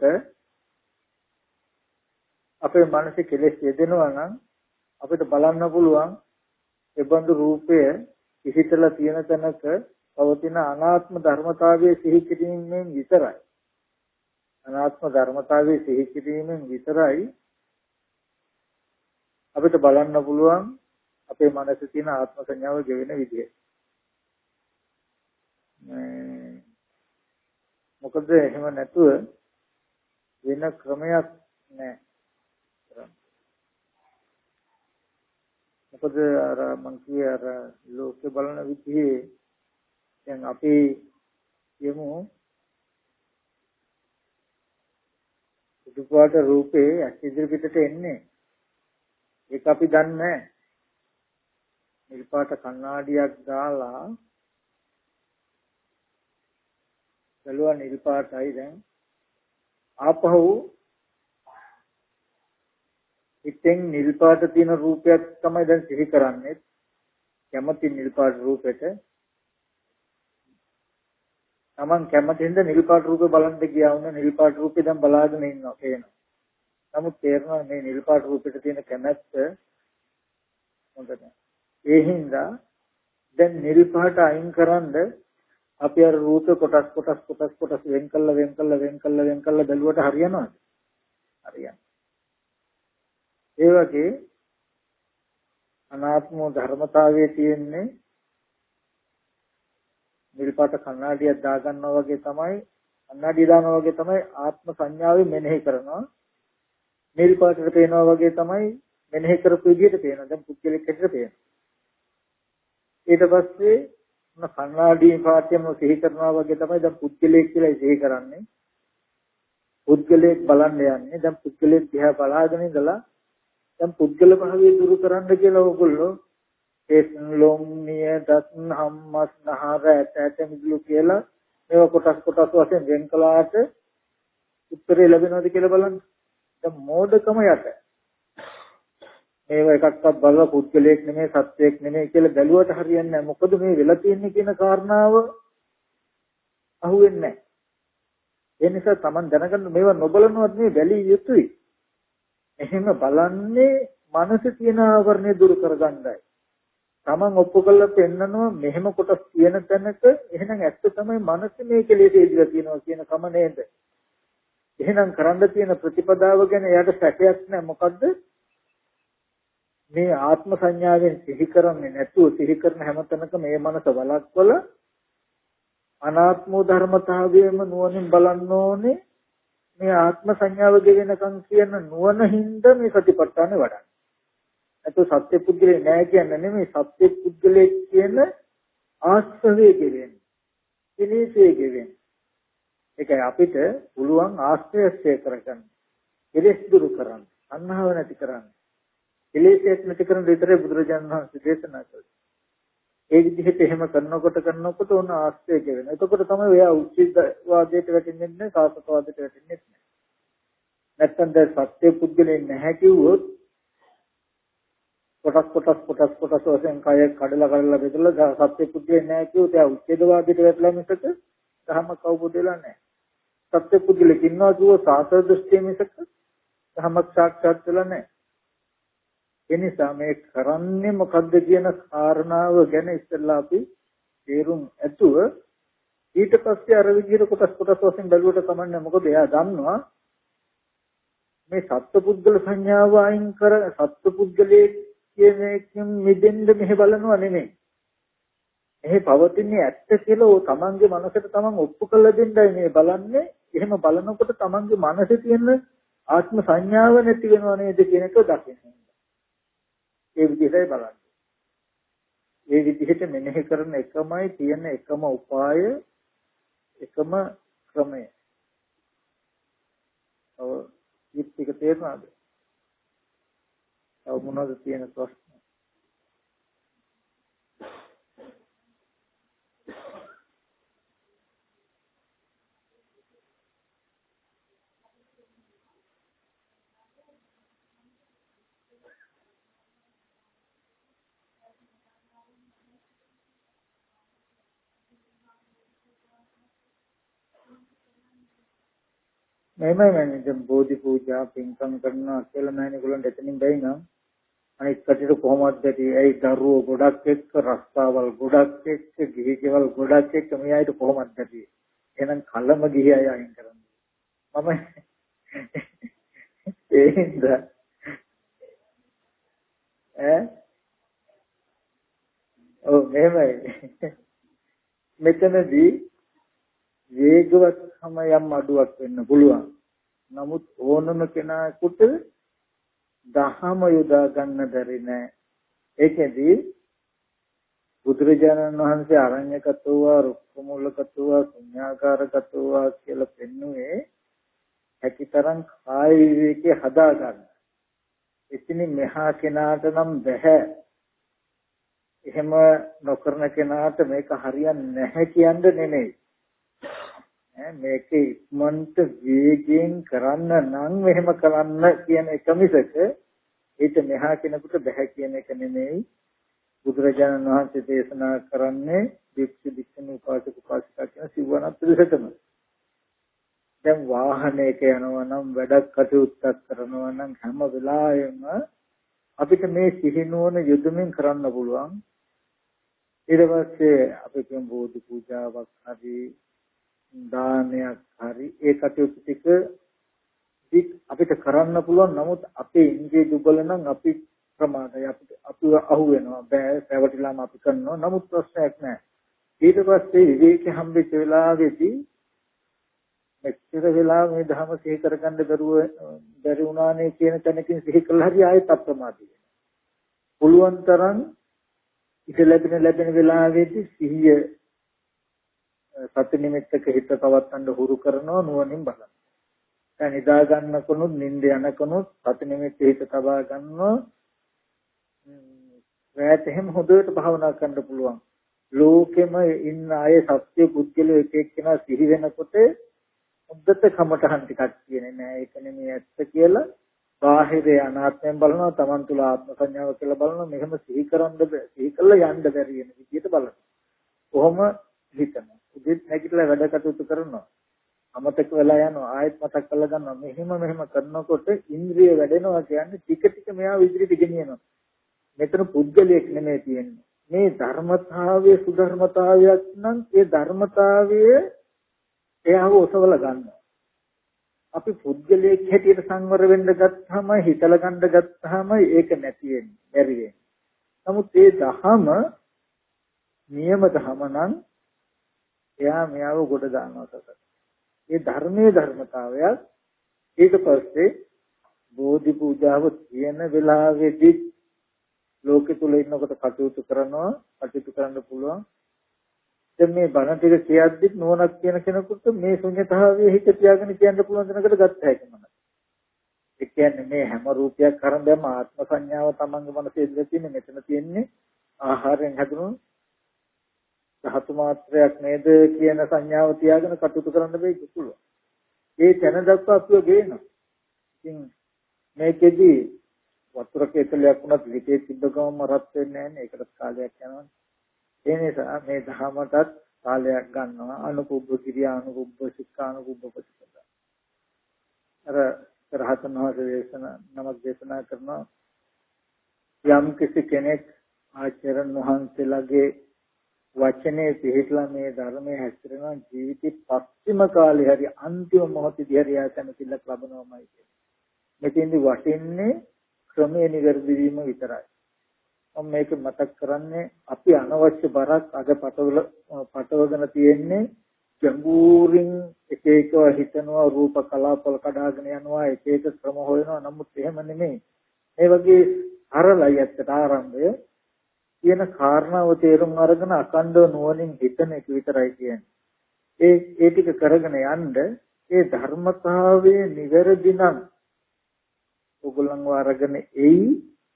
අපේ මනසේ කෙලෙස් යෙදෙනවා නම් අපිට බලන්න පුළුවන් ඒ බඳු රූපය ඉහිතලා තියෙන තැනක පවතින අනාත්ම ධර්මතාවයේ සිහි කිරීමෙන් විතරයි. අනාත්ම ධර්මතාවයේ සිහි කිරීමෙන් විතරයි අපිට බලන්න පුළුවන් අපේ මනසේ තියෙන ආත්ම සංඥාව ගෙවෙන විදිය. මොකද එහෙම නැතුව වෙන ක්‍රමයක් නැහැ. මොකද අර මං කියේ අර ලෝකේ බලන විදිහේ දැන් අපි යමු සුදුපාට රූපේ ඇස් ඉදිරි පිටට එන්නේ ඒක අපි දන්නේ නැහැ. නිල් පාට කණ්ණාඩියක් දාලා බැලුවා නිල් පාටයි දැන් ආපහු ඉතින් නිල් පාට තියෙන රූපයක් තමයි දැන් සිහි කරන්නේ. කැමති නිල් පාට රූපෙට තමන් කැමතිද නිල් පාට රූපේ බලන්න ගියා වුණා නිල් පාට රූපේ දැන් බලාගෙන ඉන්නවා කියනවා. නමුත් තේරෙනවා මේ නිල් පාට රූපෙට තියෙන කැමැත්ත හොඳ නැහැ. ඒ හින්දා දැන් නිල් පාට අයින් කරන්ද අපි අර රූප කොටස් කොටස් කොටස් කොටස් වෙන් කළා වෙන් කළා වෙන් කළා වෙන් කළා බැලුවට හරියනවද? හරියන්නේ. ඒ වගේ අනාත්ම ධර්මතාවයේ තියෙන්නේ නිල් පාට කණ්ණාඩියක් දාගන්නවා වගේ තමයි කණ්ණාඩිය දානවා වගේ තමයි ආත්ම සංඥාවෙන් මෙනෙහි කරනවා. නිල් පාටට පේනවා වගේ තමයි මෙනෙහි කරපු විදිහට පේනවා. දැන් පුද්ගලික හැටියට පේනවා. ඊට පස්සේ මොන කණ්ණාඩියේ පාටයම සිහි කරනවා වගේ තමයි දැන් පුද්ගලික කියලා සිහි කරන්නේ. පුද්ගලික බලන්න යන්නේ. දැන් පුද්ගලික දිහා බලාගෙන ඉඳලා දැන් පුද්ගල භාවය දුරු කරන්න කියලා ඕගොල්ලෝ ඒ ලොම්නිය දත්න හම්මස් නහර ඇට ඇට මිදුළු කියලා මේවා කොටස් කොටස් වශයෙන් වෙන් කළාට උත්තරේ ලැබෙනවද කියලා බලන්න. දැන් මෝඩකම යට මේවා එකක්වත් බලලා පුද්ගලයක් නෙමෙයි සත්‍යයක් නෙමෙයි කියලා බැලුවට හරියන්නේ නැහැ. මොකද මේ වෙලා තියෙන්නේ කියන කාරණාව අහුවෙන්නේ නැහැ. ඒ නිසා Taman දැනගන්න මේවා නොබලනවත් මේ බැලිය යුතුයි. එහෙම බලන්නේ මනසේ තියෙන ආවරණය දුරු කරගන්නයි. Taman ඔප්පු කරලා පෙන්නනවා මෙහෙම කොටස් තියෙන තැනක එහෙනම් ඇත්ත තමයි මනසේ මේ කෙලෙස් ඉදිරිය තියෙනවා කියන කම නේද? එහෙනම් කරන්න තියෙන ප්‍රතිපදාව ගැන එයාට සැකයක් නැහැ. මොකද්ද? මේ ආත්ම සංඥාවෙන් සිහි කරන්නේ නැතුව සිහි කරන හැමතැනක මේ මනස වලක්වල අනාත්ම ධර්මතාවයම නුවණින් බලන්න ඕනේ. මේ ආත්ම සංඥාව ගෙවෙනකන් කියන නුවණින්ද මේ සතිපට්ඨාන වඩන්නේ. අත සත්‍ය පුද්ගලේ නෑ කියන්නේ නෙමෙයි සත්‍ය පුද්ගලේ කියන ආශ්‍රවයේ ගෙවෙන්නේ. කෙලෙසේ ගෙවෙන්නේ. ඒකයි අපිට පුළුවන් ආශ්‍රයස්ය කරගන්න. කෙලෙස් දුරු කරන්න. අන්හව නැති කරන්න. කෙලෙස් නැති කරන විතරේ බුදුරජාණන් වහන්සේ දේශනා කළේ. ඒ විදිහට එහෙම කරනකොට කරනකොට උන ආශ්‍රය ගෙවෙන. එතකොට තමයි ඔයා උච්චිත වාදයට වැටෙන්නේ නැහැ, සාසක වාදයට වැටෙන්නේ නැහැ. නැත්තම් දැන් සත්‍ය පුද්ගලෙන් නැහැ කිව්වොත් කොටස් කොටස් කොටස් කොටස් වශයෙන් කය කඩලා කඩලා බෙදලා සත්‍ය පුද්ගලෙන් නැහැ කිව්වොත් එයා උච්චිත වාදයට වැටලා මිසක ධර්මක අවබෝධ වෙලා නැහැ. සත්‍ය පුද්ගලෙක් ඉන්නවා කිව්වොත් සාසක දෘෂ්ටිය මිසක ධර්මක් සාක්ෂාත් වෙලා නැහැ. එනිසා මේ කරන්නේ මොකද්ද කියන කාරණාව ගැන ඉස්සෙල්ලා අපි තේරුම් ඇතුව ඊට පස්සේ අර විදිහට කොටස් කොටස් වශයෙන් බැලුවට කමන්නේ මොකද එයා දන්නවා මේ සත්පුද්ගල සංඥාව අයින් කර සත්පුද්ගලයේ කියන එකෙන් මිදෙන්න මෙහෙ බලනවා නෙමෙයි. එහි පවතින්නේ ඇත්ත කියලා ඕ තමන්ගේ මනසට තමන් ඔප්පු කළ දෙන්නයි මේ බලන්නේ. එහෙම බලනකොට තමන්ගේ මනසේ තියෙන ආත්ම සංඥාව නැති වෙනව නේද කියන එක දකින්න. ඒ විදිහටයි බලන්නේ. ඒ විදිහට මෙනෙහි කරන එකමයි තියෙන එකම උපාය එකම ක්‍රමය. ඔව් ඊට තේරෙනවද? ඔව් මොනවද තියෙන ප්‍රශ්න? මෙහෙමයි මම දැන් බෝධි පූජා පින්කම් කරනවා කියලා මම ඒගොල්ලන්ට එතනින් බැයි නම් අනිත් කටියට කොහොමද ඇති? ඒ දරුවෝ ගොඩක් එක්ක රස්තාවල් ගොඩක් එක්ක ගිහිගෙවල් ගොඩක් එක්ක මේ අයට කොහොමද ඇති? එහෙනම් කලම ගිහි අය අයින් කරන්න. මම ඒ හින්දා ඈ ඔව් මෙහෙමයි මෙතනදී වේගවත්කම යම් අඩුවක් වෙන්න පුළුවන්. නමුත් ඕනම කෙනෙකුට දහම යොදා ගන්න බැරි නෑ. ඒකෙදී බුදුරජාණන් වහන්සේ අරඤ්‍යකතෝවා, රුක්ඛමූලකතෝවා, ශුඤ්ඤාකාරකතෝවා කියලා පෙන්වුවේ හැකිතරම් කාය විවේකේ හදා ගන්න. එතනින් මෙහා කෙනාට නම් බෑ. එහෙම නොකරන කෙනාට මේක හරියන්නේ නැහැ කියන්නේ නෙමෙයි. මේක ඉක්මනට වේගයෙන් කරන්න නම් මෙහෙම කරන්න කියන එක මිසක ඒක මෙහා කෙනෙකුට බෑ කියන එක නෙමෙයි. බුදුරජාණන් වහන්සේ දේශනා කරන්නේ වික්ෂ වික්ෂණ උපාසක උපාසිකා කියන සිවණත් පිළිසෙතම. දැන් වාහනයක යනවා නම් වැඩක් කටයුත්තක් කරනවා නම් හැම වෙලාවෙම අපිට මේ සිහිනුවන යොදමින් කරන්න පුළුවන්. ඊට පස්සේ අපි කියමු බෝධි පූජාවක් හරි දානයක් හරි ඒ කටයුතු ටික අපිට කරන්න පුළුවන්. නමුත් අපේ ඉන්ද්‍රිය දුබල නම් අපි ප්‍රමාදයි අපිට අපි අහු වෙනවා බෑ පැවටිලාම අපි කරනවා. නමුත් ප්‍රශ්නයක් නැහැ. ඊට පස්සේ විවේකී හම්බෙච්ච වෙලාවේදී මෙච්චර වෙලාව මේ ධර්ම සිහි කරගන්න බැරුව බැරි වුණානේ කියන තැනකින් සිහි කළා හරි ආයෙත් අප්‍රමාදී වෙනවා. පුළුවන් තරම් ඉත ලැබෙන ලැබෙන වෙලාවේදී සිහිය සති නිමිත්තක හිත පවත්තන්න හුරු කරනවා නුවණින් බලන්න. දැන් නිදා ගන්නකොනුත් නිින්ද යනකොනුත් සති නිමිත්ත හිත තබා ගන්නවා. වැට එහෙම හොඳට භාවනා කරන්න පුළුවන්. ලෝකෙම ඉන්න අය සත්‍ය පුද්ගලයෝ එක එක්කෙනා සිහි වෙනකොට උද්දත කමටහන් ටිකක් කියන්නේ නෑ. ඒක නෙමෙයි ඇත්ත කියලා බාහිරේ අනාත්මයෙන් බලනවා. Taman තුල ආත්ම සංඥාව කියලා බලනවා. මෙහෙම සිහි කරන්න බෑ. සිහි කළා යන්න බැරි වෙන විදිහට බලනවා. කොහොම හිතනවා. උදේත් නැගිටලා වැඩ කටයුතු කරනවා. අමතක වෙලා යනවා. ආයෙත් මතක් කරලා ගන්නවා. මෙහෙම මෙහෙම කරනකොට ඉන්ද්‍රිය වැඩෙනවා කියන්නේ ටික ටික මෙයාව ඉදිරියට ගෙනියනවා. මෙතන පුද්ගලයක් නෙමෙයි තියෙන්නේ. මේ ධර්මතාවයේ සුධර්මතාවයක් නම් ඒ ධර්මතාවයේ එයාව ඔසවලා ගන්නවා. අපි පුද්ගලයෙක් හැටියට සංවර වෙන්න ගත්තාම හිතලා ගන්න ගත්තාම ඒක නැති වෙන්නේ බැරි වෙන්නේ. නමුත් ඒ දහම නියම දහම නම් එයා මෙයාව ගොඩ දානවා සතර. ඒ ධර්මයේ ධර්මතාවයක් ඊට පස්සේ බෝධි පූජාව තියෙන වෙලාවේදී ලෝකෙ තුල ඉන්නකොට කටයුතු කරනවා කටයුතු කරන්න පුළුවන්. දැන් මේ බණ ටික කියද්දිත් නෝනක් කියන කෙනෙකුට මේ ශුන්‍යතාවයේ හිත තියාගෙන කියන්න පුළුවන් දෙනකට ගත්ත හැකියි මම. ඒ කියන්නේ මේ හැම රූපයක් කරන්දම ආත්ම සංඥාව තමන්ගේ මනසේ ඉඳලා තියෙන්නේ මෙතන තියෙන්නේ ආහාරයෙන් හැදුණු ධාතු මාත්‍රයක් නේද කියන සංඥාව තියාගෙන කටයුතු කරන්න බෑ කිව්වා. ඒ තැන දක්වා අපිව ගේනවා. ඉතින් මේකෙදි වතුර කේතලයක් වුණත් විකේ තිබ්බ ගමම රත් වෙන්නේ නැහැ නේ. ඒකට කාලයක් යනවා. ඒ නිසා මේ ධහමටත් කාලයක් ගන්නවා. අනුකුබ්බ කිරියා අනුකුබ්බ සික්ඛා අනුකුබ්බ ප්‍රතිපදා. අර රහතන් වහන්සේ දේශනා නමක් දේශනා කරනවා යම් කිසි කෙනෙක් ආචාර්යන් වහන්සේලාගේ වචනේ පිළිట్లా මේ ධර්මයේ හැසිරෙනවා ජීවිතේ පස්චිම කාලේ හරි අන්තිම මොහොතේදී හරි ආසන්නතිලක් ලැබනවාමයි කියන්නේ. මෙතෙන්දි වටින්නේ ක්‍රමයේ නිවැරදි වීම විතරයි. මම මේක මතක් කරන්නේ අපි අනවශ්‍ය බරක් අද පටවල පටවගෙන තියෙන්නේ ජඹූරින් එක එකව හිතනවා රූප කලාපවල කඩාගෙන යනවා එක එක ක්‍රම හොයනවා. නමුත් එහෙම නෙමෙයි. මේ වගේ අරලයි ඇත්තට ආරම්භය කියන කාරණාව තේරුම් අරගෙන අකණ්ඩව නුවණින් හිතන එක විතරයි කියන්නේ. ඒ ඒ ටික කරගෙන යන්න ඒ ධර්මතාවයේ නිවැරදි නම් ඔගොල්ලන්ව අරගෙන එයි.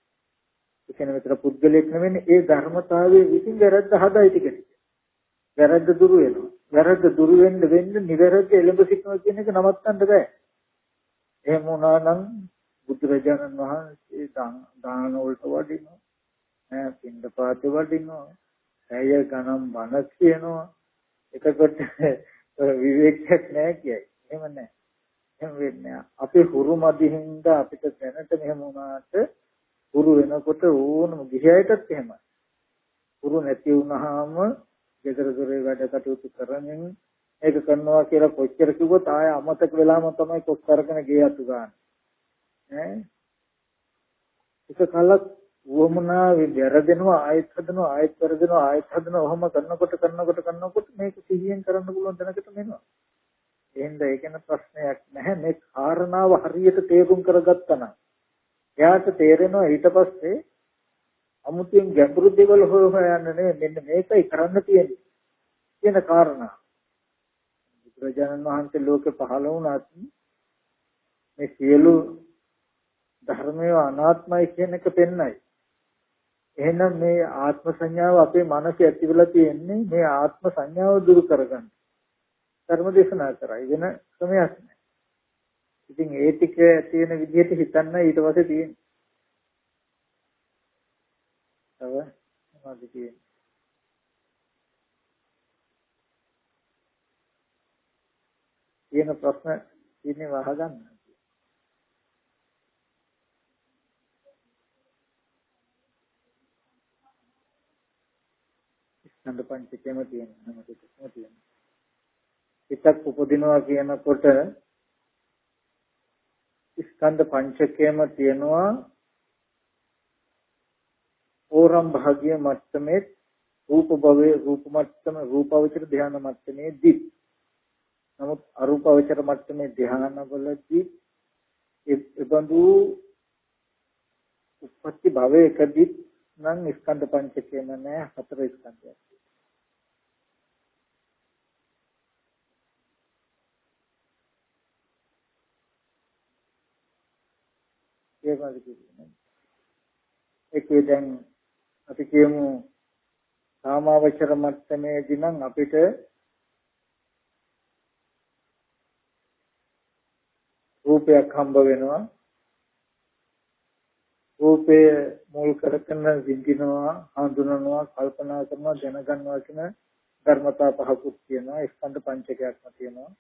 ඒ කියන්නේ විතර පුද්ගලයෙක් නෙවෙයි ඒ ධර්මතාවයේ විසින් වැරද්ද හදයි ටික ටික. වැරද්ද දුරු වෙනවා. වැරද්ද දුරු වෙන්න වෙන්න නිවැරදි එළඹ සිටනවා කියන එක නවත්තන්න බෑ. එහෙම වුණා නම් බුදුරජාණන් වහන්සේ දාන වලට වඩිනවා. ඈ පින්දපාත වඩිනවා. ඇය ගණන් බණ කියනවා. එකකට විවේකයක් නැහැ කියයි. එහෙම නැහැ. එහෙම වෙන්නේ අපේ හුරු මදිහින්ද අපිට දැනට මෙහෙම වුණාට හුරු වෙනකොට ඕනම ගිහයටත් එහෙමයි. හුරු නැති වුණාම ගෙදර දොරේ වැඩ කටයුතු කරමින් ඒක කරනවා කියලා කොච්චර කිව්වොත් ආය අමතක වෙලාම තමයි කොස් කරගෙන ගේ අතු ගන්න. ඈ එක කලක් වොමනා වැරදෙනවා ආයෙත් හදනවා ආයෙත් වැරදෙනවා ආයෙත් හදනවා ඔහොම කරනකොට කරනකොට කරනකොට මේක සිහියෙන් කරන්න පුළුවන් දැනකට මෙනවා. එහෙනම් ඒකන ප්‍රශ්නයක් නැහැ. මේ කාරණාව හරියට තේරුම් කරගත්තා නම් එයාට තේරෙනවා ඊට පස්සේ අමුතුවෙන් ගැඹුරු දේවල් හොය හොයන්න නෙමෙයි මෙන්න මේකයි කරන්න තියෙන්නේ කියන කාරණා. බුදුරජාණන් වහන්සේ ලෝකේ පහළ වුණත් මේ සියලු ධර්මය අනාත්මයි කියන එක පෙන්නයි. එහෙනම් මේ ආත්ම සංඥාව අපේ මනසේ ඇති වෙලා තියෙන්නේ මේ ආත්ම සංඥාව දුරු කරගන්න. ධර්ම දේශනා කරයි වෙන ක්‍රමයක් නැහැ. ඉතින් ඒ ටික ඇති වෙන විදිහට හිතන්න ඊට පස්සේ තියෙන්නේ. තව මොනවද තියෙන්නේ? තියෙන ප්‍රශ්න ඉන්නේ වහගන්න. ස්කන්ධ පංචකයම තියෙන හැම දෙයක්ම තියෙනවා. හිතක් උපදිනවා කියනකොට ස්කන්ධ පංචකයම තියෙනවා. ඕරම් භාග්‍ය මට්ටමේ රූප භවයේ රූප මට්ටම රූපවචර ධ්‍යාන මට්ටමේදී නමුත් අරූපවචර මට්ටමේ ධ්‍යානවලදී ඒ බඳු උපපත්ති භවයකදී නම් ස්කන්ධ පංචකයම නැහැ හතර ස්කන්ධයක්. ඒකේ දැන් අපි කියමු කාමාවචර මට්ටමේදී නම් අපිට රූපයක් හම්බ වෙනවා. රූපය මුල් කරගෙන විඳිනවා, හඳුනනවා, කල්පනා කරනවා, දැනගන්නවා කියන ධර්මතා පහකුත් තියෙනවා. ස්කන්ධ පංචකයක්ම තියෙනවා.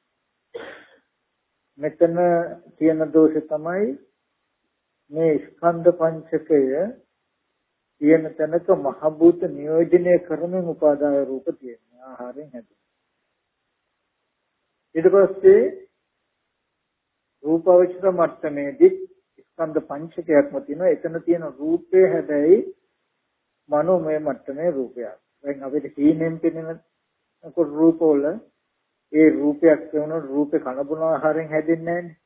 මෙතන තියෙන දෝෂය තමයි මේ ස්කන්ධ පංචකය තියෙන තැනක මහ භූත නියෝජනය කරමින් උපාදාය රූප තියෙනවා. ආහාරයෙන් හැදෙනවා. ඊට පස්සේ රූපවචර මට්ටමේදී ස්කන්ධ පංචකයක්ම තියෙනවා. එතන තියෙන රූපය හැබැයි මනෝමය මට්ටමේ රූපයක්. දැන් අපිට කීනෙන් පෙනෙන රූපවල ඒ රූපයක් වෙන රූපේ කන බොන ආහාරයෙන් හැදෙන්නේ නැහැ.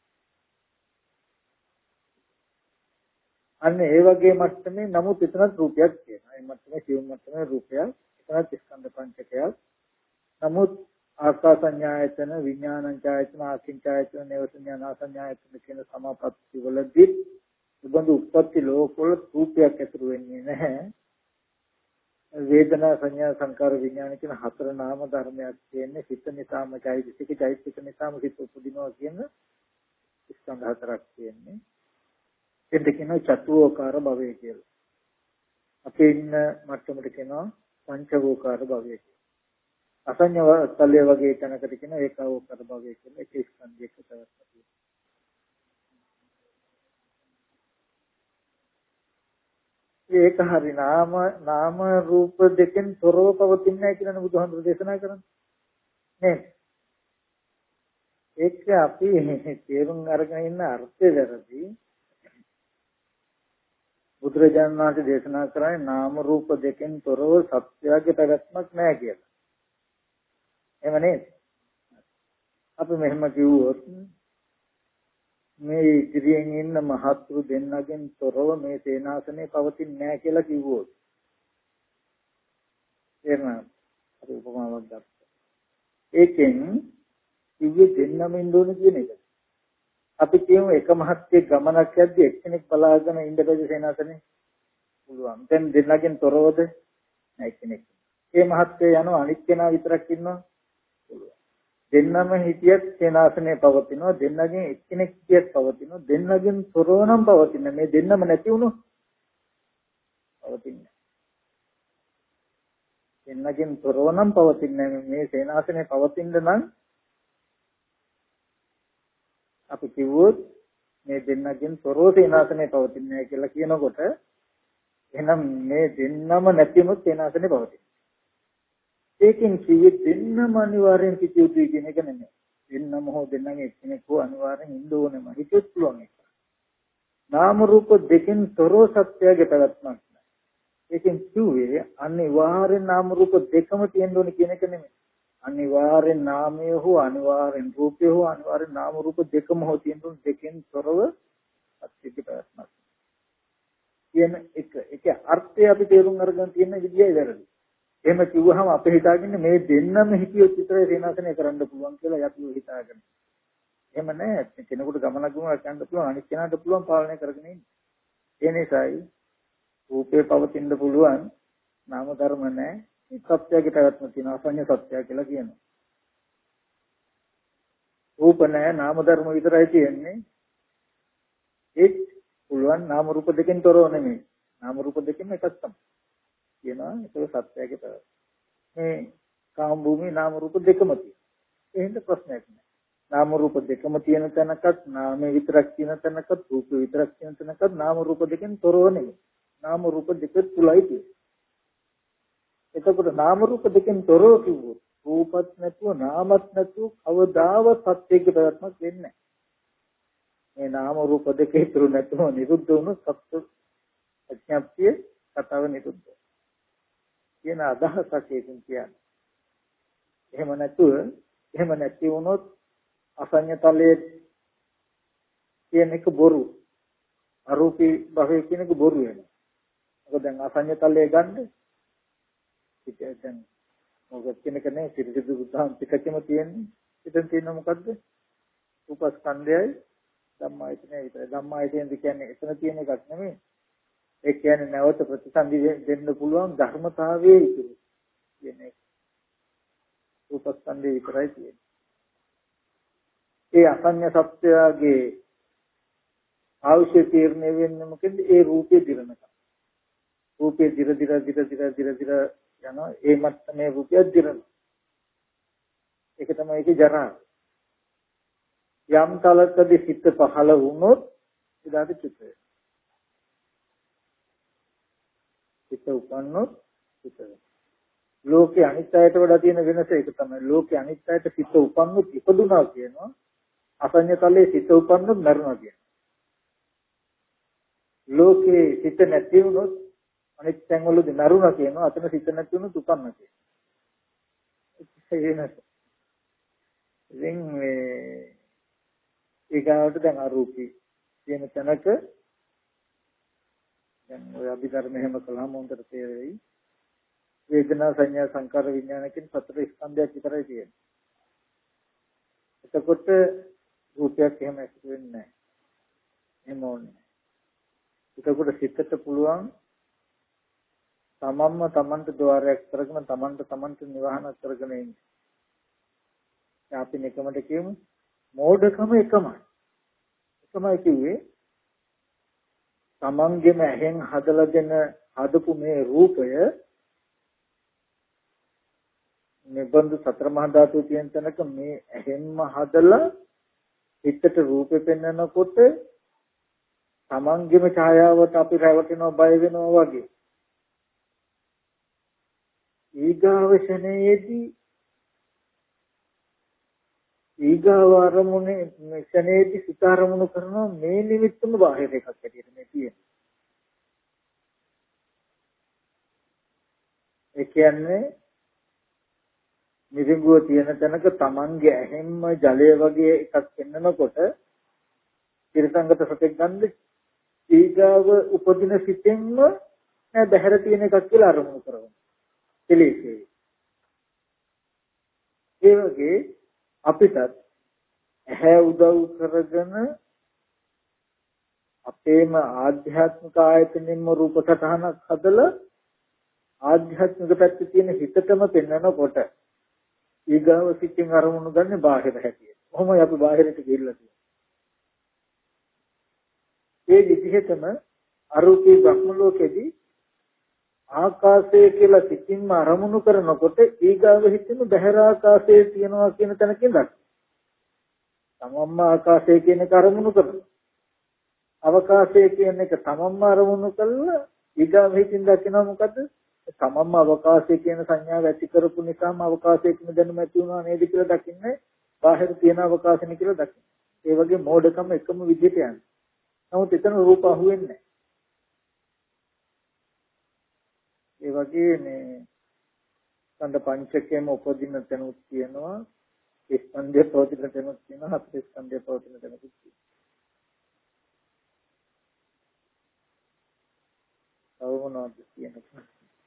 අන්න ඒ වගේ මට්ටමේ නමුත් එතනත් රූපයක් තියෙනවා. ඒ මට්ටමේ සියුම් මට්ටමේ රූපයක්. එතනත් ස්කන්ධ පංචකයක්. නමුත් ආකාසඤ්ඤායතන, විඥානඤ්ඤායතන, ආකින්චායතන, නේවසඤ්ඤානාසඤ්ඤායතන කියන සමාපatti වලදී සුබඳ උප්පත්ති ලෝකවල රූපයක් ඇතුළු වෙන්නේ නැහැ. වේදනා සංඥා සංකාර විඥාන කියන හතර නාම ධර්මයක් තියෙන්නේ සිත නිසාම චෛතසික චෛතසික නිසාම සිත උපදිනවා කියන ස්කන්ධ හතරක් තියෙන්නේ. එතන කියනවා චතුෝකාර භවය කියලා. අපේ ඉන්න මට්ටමට කියනවා පංචවෝකාර භවය කියලා. අසඤ්ඤ තලය වගේ තැනකට කියනවා ඒකාවෝකාර භවය කියලා. ඒක ස්කන්ධයක තවත්. ඒක හරි නාම නාම රූප දෙකෙන් තොරව පවතින්නේ නැහැ කියලා බුදුහාමුදුරු දේශනා කරන්නේ නේද? ඒක අපි තේරුම් අරගෙන ඉන්න අර්ථය වැරදි. බුදුරජාණන් වහන්සේ දේශනා කරන්නේ නාම රූප දෙකෙන් තොරව සත්‍යයේ පැවැත්මක් නැහැ කියලා. එහෙම නේද? අපි මෙහෙම කිව්වොත් මේ ඉදිරියෙන් ඉන්න මහත්තු දෙන්නගෙන් තොරව මේ සේනාසනේ පවතින්නේ නැහැ කියලා කිව්වොත් එරණ අපි උපමාවක් ගත්තා. ඒකෙන් කිව්වේ දෙන්නම ඉන්න ඕන කියන එක. අපි කියමු එක මහත්යෙක් ගමනක් යද්දී එක්කෙනෙක් බලාගෙන ඉන්න බැරි සේනාසනේ පුළුවන්. දැන් දෙන්නගෙන් තොරවද නැහැ කෙනෙක්. ඒ මහත්ය යනවා අනිත් කෙනා විතරක් ඉන්නවා පුළුවන්. දෙන්නම හිතියත් සේනාසනේ පවතිනවා. දෙන්නගෙන් එක්කෙනෙක් හිතියත් පවතිනවා. දෙන්නගෙන් තොරව නම් පවතින මේ දෙන්නම නැති වුණොත් පවතින්නේ. දෙන්නගෙන් තොරව නම් පවතින්නේ මේ සේනාසනේ පවතින්න නම් අපි කිව්වොත් මේ දෙන්නගෙන් තොරව සේනාසනේ පවතින්නේ නැහැ කියලා කියනකොට එහෙනම් මේ දෙන්නම නැති වුණොත් සේනාසනේ පවතින්නේ. ඒකෙන් කිව්වේ දෙන්නම අනිවාර්යෙන් සිටිය යුතුයි කියන එක නෙමෙයි. දෙන්නම හෝ දෙන්නගෙන් එක්කෙනෙක් හෝ අනිවාර්යෙන් ඉන්න ඕනෙම හිතෙත් පුළුවන් එක. නාම රූප දෙකෙන් තොරව සත්‍යයේ පැවැත්මක් නැහැ. ඒකෙන් කිව්වේ අනිවාර්යෙන් නාම රූප දෙකම තියෙන්න ඕනේ කියන එක නෙමෙයි. අනිවාර්යෙන් නාමය හෝ අනිවාර්යෙන් රූපය හෝ අනිවාර්යෙන් නාම රූප දෙකම හෝ තියෙන්න ඕනේ දෙකෙන් තොරව සත්‍යයේ පැවැත්මක්. කියන එක ඒකේ අර්ථය අපි තේරුම් අරගෙන තියෙන විදියයි වැරදි. එහෙම කිව්වහම අපි හිතාගන්නේ මේ දෙන්නම හිතියොත් විතරයි සේනාසනය කරන්න පුළුවන් කියලා යතිව හිතාගන්න. එහෙම නැහැ. කෙනෙකුට ගමනක් ගමනක් යන්න පුළුවන් අනිත් කෙනාට පුළුවන් පාලනය කරගෙන ඉන්න. ඒ නිසායි රූපේ පවතින්න පුළුවන් නාම ධර්ම නැහැ. මේ සත්‍යයේ පැවැත්ම තියෙන අසඤ්ඤ සත්‍යය කියලා කියනවා. රූප නැහැ නාම ධර්ම විතරයි තියෙන්නේ. ඒත් පුළුවන් නාම රූප දෙකෙන් තොරව නෙමෙයි. නාම රූප දෙකෙන් එකක් තමයි. කියනවා ඒක සත්‍යයේ පැවැත්ම. මේ කාම භූමියේ නාම රූප දෙකම තියෙනවා. එහෙනම් ප්‍රශ්නයක් නෑ. නාම රූප දෙකම තියෙන තැනකත් නාමයේ විතරක් තියෙන තැනකත් රූප විතරක් තියෙන තැනකත් නාම රූප දෙකෙන් තොරව නෙමෙයි. නාම රූප දෙක තුලයි තියෙන්නේ. එතකොට නාම රූප දෙකෙන් තොරව කිව්වොත් රූපත් නැතුව නාමත් නැතුව කවදාවත් සත්‍යයේ පැවැත්මක් වෙන්නේ නැහැ. මේ නාම රූප දෙකේ තුරු නැතුව නිරුද්ධ වුණොත් සත්‍ය අඥාප්තිය කතාව නිරුද්ධ. කියන අදහසක් ඒකෙන් කියන්නේ. එහෙම නැතුව එහෙම නැති වුණොත් අසඤ්ඤතලයේ කියන එක බොරු. අරූපී භවය කියන එක බොරු වෙනවා. මොකද දැන් අසඤ්ඤතලයේ ගන්න ඉතින් දැන් මොකද කෙනෙක් නේ සිරිසිදු බුද්ධාන් පිටකෙම තියෙන්නේ. ඉතින් තියෙන මොකද්ද? උපස්කන්ධයයි ධම්මායතනය විතරයි. ධම්මායතනය කියන්නේ එතන තියෙන එකක් නෙමෙයි. ඒ කියන්නේ නැවත ප්‍රතිසන්දි දෙන්න පුළුවන් ධර්මතාවයේ ඉතුරු කියන්නේ රූපස්කන්ධය විතරයි තියෙන්නේ. ඒ අසඤ්ඤ සත්‍යයේ අවශ්‍ය තීරණය වෙන්නේ මොකද? ඒ රූපේ දිරනකම්. රූපේ දිර දිර දිර දිර දිර දිර යනවා. ඒ මට්ටමේ රූපය දිරනවා. ඒක තමයි ඒකේ ජරා. යම් තලකදී සිත් පහළ වුණොත් ඉදාට චිත්ත වෙනවා. සිත උපන්නොත් සිත වෙනවා. ලෝකේ අනිත් අයට වඩා තියෙන වෙනස ඒක තමයි. ලෝකේ අනිත් අයට සිත උපන්නොත් ඉපදුනා කියනවා. අසඤ්ඤ තලයේ සිත උපන්නොත් මරණා කියන. ලෝකේ සිත නැති වුණොත් අනිත් තැන්වලදී මරුණා කියනවා. අතන සිත නැති වුණොත් උපන්නා කියනවා. ඒක ඉතින් මේ ඊගාවට දැන් අරූපී කියන තැනක දැන් ඔය අභිධර්ම එහෙම කළාම හොඳට තේරෙයි. වේදනා සංඥා සංකාර විඥාන කියන සතර ස්කන්ධයක් විතරයි තියෙන්නේ. එතකොට රූපයක් එහෙම ඇති වෙන්නේ නැහැ. එහෙම ඕනේ. එතකොට සිතට පුළුවන් තමන්ම තමන්ට ద్వාරයක් කරගෙන තමන්ට තමන්ට නිවහන කරගෙන ඉන්න. අපි නිකමට කියමු මෝඩකම එකමයි. එකමයි කිව්වේ තමන්ගෙම ඇහෙන් හදලා දෙන හදපු මේ රූපය මේ බඳු සතර මහා ධාතු කියන තැනක මේ ඇහෙන්ම හදලා හිතට රූපෙ පෙන්වනකොට තමන්ගෙම ඡායාවට අපි රැවටෙනවා බය වෙනවා වගේ. ඊගාවශනයේදී ඊගාව අරමුණේ ක්ෂණේදී සිත අරමුණු කරනවා මේ නිමිත්තම බාහිර එකක් ඇටියට මේ තියෙන්නේ. ඒ කියන්නේ මිරිඟුව තියෙන තැනක තමන්ගේ ඇහෙන්ම ජලය වගේ එකක් පෙන්නකොට ත්‍රිසංගත සතෙක් ගන්න ඊගාව උපදින සිතෙන්ම නෑ බහැර තියෙන එකක් කියලා අරමුණු කරනවා. කෙලෙසේ. ඒ වගේ අපිටත් ඇහැ උදව් කරගෙන අපේම ආධ්‍යාත්මික ආයතනෙම රූප සටහනක් හදලා ආධ්‍යාත්මික පැත්තේ තියෙන හිතටම පෙන්වනකොට ඊගාව සිතින් අරමුණු ගන්න බාහිර හැටියට. කොහොමයි අපි බාහිරට ගිහිල්ලා තියෙන්නේ? ඒ විදිහටම අරූපී බ්‍රහ්ම ලෝකෙදී ආකාශය කියලා සිතින්ම අරමුණු කරනකොට ඊගාව හිතෙන බහැර ආකාශයේ තියෙනවා කියන තැනකින් දක්වනවා. තමම්ම ආකාශය කියන එක අරමුණු කරනවා. අවකාශය කියන එක තමම්ම අරමුණු කළා ඊගාව හිතින් දකිනවා මොකද? තමම්ම අවකාශය කියන සංඥාව ඇති කරපු නිසාම අවකාශයේ කියන දැනුම ඇති වුණා නේද කියලා දකින්නේ බාහිර තියෙන අවකාශනේ කියලා දකින්න. ඒ වගේ මෝඩකම එකම විදිහට යන්නේ. නමුත් එතන රූප අහුවෙන්නේ නැහැ. ඒ වගේ මේ ස්කන්ධ පංචකයේම උපදින තැනුත් තියෙනවා ස්කන්ධය පවතින තැනුත් තියෙනවා හතර ස්කන්ධය පවතින තැනුත් තියෙනවා. තව මොනවද කියන්නේ?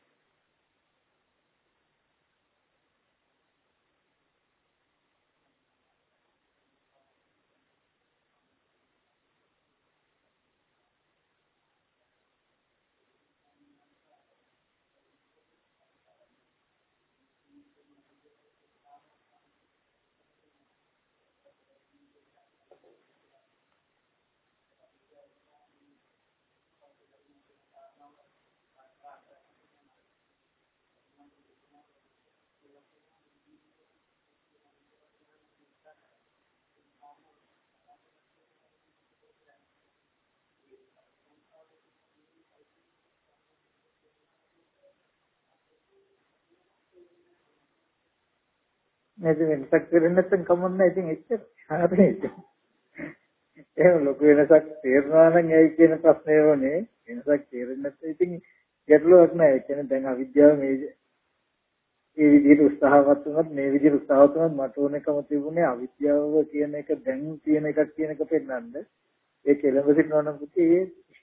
නේද වෙනසක් වෙන්නේ නැත්නම් කමන්නේ ඉතින් එච්චර හරියට. එහෙම ලොකු වෙනසක් තේරෙනවා නම් ඇයි කියන ප්‍රශ්නේ වනේ වෙනසක් තේරෙන්නේ නැත්නම් ඉතින් ගැටලුවක් නෑ. ඒ කියන්නේ දැන් අවිද්‍යාව මේ මේ විදිහට උත්සාහවත් වුණත් මේ විදිහට උත්සාහවත් වුණත් මට ඕනකම තිබුණේ අවිද්‍යාව කියන එක දැන් තියෙන එකක් කියන එක පෙන්නන්න. ඒ කෙලෙම සිටනවා නම් පුතේ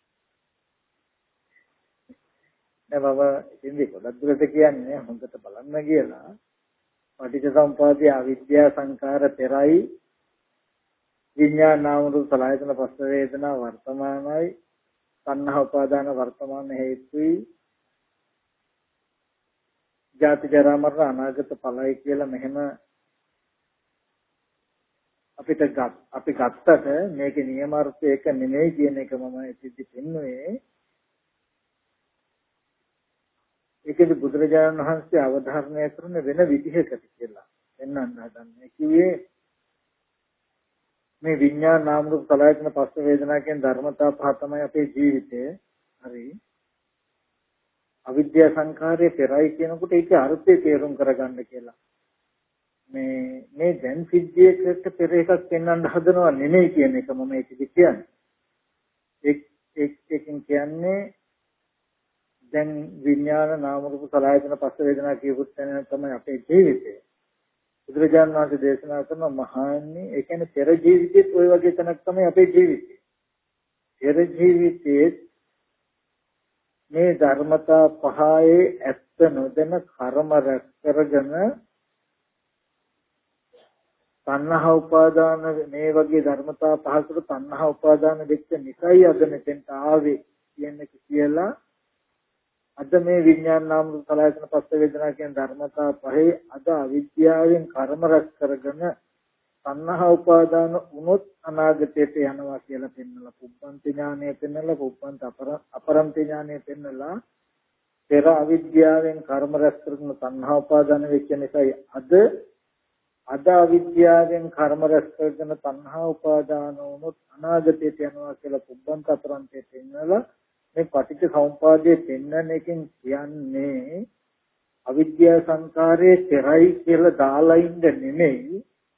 නෑ මම ඉතින් පොඩක් දුරට කියන්නේ හොඳට බලන්න කියලා. පටිච්චසමුප්පාදයේ අවිද්‍යා සංකාර පෙරයි විඥාන නාම රූප සලආයතන පස්ස වේදනා වර්තමානයි සංහා උපාදාන වර්තමාන හේතුයි ජාති ජරා මරණ අනාගත ඵලයි කියලා මෙහෙම අපිට අපි ගත්තට මේකේ නියමාර්ථය එක නෙමෙයි කියන එක මම ඉතින් පෙන්වුවේ. ඒකේ බුදුරජාණන් වහන්සේ අවධාරණය කරන වෙන විදිහකට කියලා එන්නන්න හදන්නේ. කිව්වේ මේ විඥාන නාම රූප සලආයතන පස්ස වේදනා කියන ධර්මතා පහ තමයි අපේ ජීවිතේ. හරි. අවිද්‍යා සංඛාරයේ පෙරයි කියනකොට ඒකේ අර්ථය තේරුම් කරගන්න කියලා. මේ මේ දැන් සිද්ධියකට පෙර එකක් පෙන්වන්න හදනව නෙමෙයි කියන එක මම ඒකද කියන්නේ. එක් එක් එකකින් කියන්නේ දැන් විඥාන නාම රූප සලආයතන පස්ස වේදනා කියපුත් තැන තමයි අපේ ජීවිතය. බුදුරජාණන් වහන්සේ දේශනා කරන මහන්නේ ඒ කියන්නේ පෙර ජීවිතෙත් ওই වගේ තැනක් තමයි අපේ ජීවිතය. පෙර ජීවිතයේ මේ ධර්මතා පහේ ඇත්ත නොදැන කර්ම රැස් කරගෙන තණ්හා උපාදාන මේ වගේ ධර්මතා පහකට තණ්හා උපාදාන දෙක නිසයි අද මෙතෙන්ට ආවේ කියන්නේ කියලා අද මේ විඥාන නාම රූප සලආයතන පස්ස වේදනා කියන ධර්මතා පහේ අද අවිද්‍යාවෙන් කර්ම රැස් කරගෙන තණ්හා උපාදාන වුණොත් අනාගතයට යනවා කියලා පෙන්නලා පුබ්බන්ති ඥානය පෙන්නලා පුබ්බන්ත අපරන්ති ඥානය පෙන්නලා පෙර අවිද්‍යාවෙන් කර්ම රැස් කරගෙන තණ්හා උපාදාන වෙච්ච නිසායි අද අද අවිද්‍යාවෙන් කර්ම රැස් කරගෙන තණ්හා උපාදාන වුණොත් අනාගතයට යනවා කියලා පුබ්බන්ත අපරන්තේ පෙන්නලා මේ පටිච්ච සමුප්පාදයේ පෙන්වන එකෙන් කියන්නේ අවිද්‍යා සංකාරයේ පෙරයි කියලා දාලා ඉන්න නෙමෙයි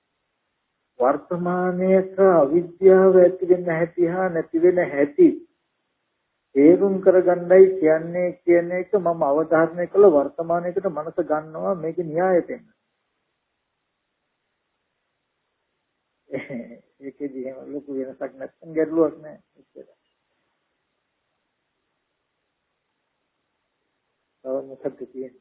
වර්තමානයේක අවිද්‍යාව ඇති වෙන හැටි හා නැති වෙන හැටි තේරුම් කරගන්නයි කියන්නේ කියන එක මම අවධාරණය කළ වර්තමානයේකට මනස ගන්නවා මේක න්‍යායයෙන්. ඒකෙදි එහෙම ලොකු වෙනසක් නැත්නම් ගැටලුවක් නැහැ. තව මොකක්ද කියන්නේ?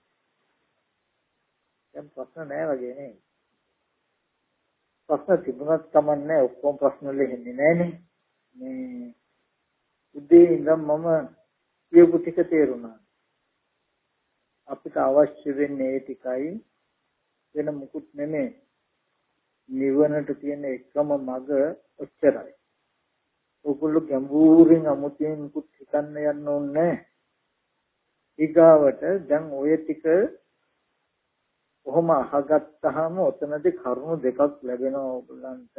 දැන් ප්‍රශ්න නැහැ වගේ නේ. ප්‍රශ්න තිබුණත් කමන්නේ ඔක්කොම ප්‍රශ්න වල එන්නේ නැහනේ. මේ උදේ ඉඳන් මම කියපු ටික තේරුණා. අපිට අවශ්‍ය වෙන්නේ ඒ ටිකයි වෙන මුකුත් නෙමෙයි. නිවනට තියෙන එකම මඟ ඔච්චරයි. ඔගොල්ලෝ ගැඹුරින් අමුතියෙන් මුකුත් හිතන්න යන්න ඕනේ නැහැ. ඊගාවට දැන් ඔය ටික කොහොම අහගත්තාම ඔතනදී කරුණු දෙකක් ලැබෙනවා ඔයගලන්ට.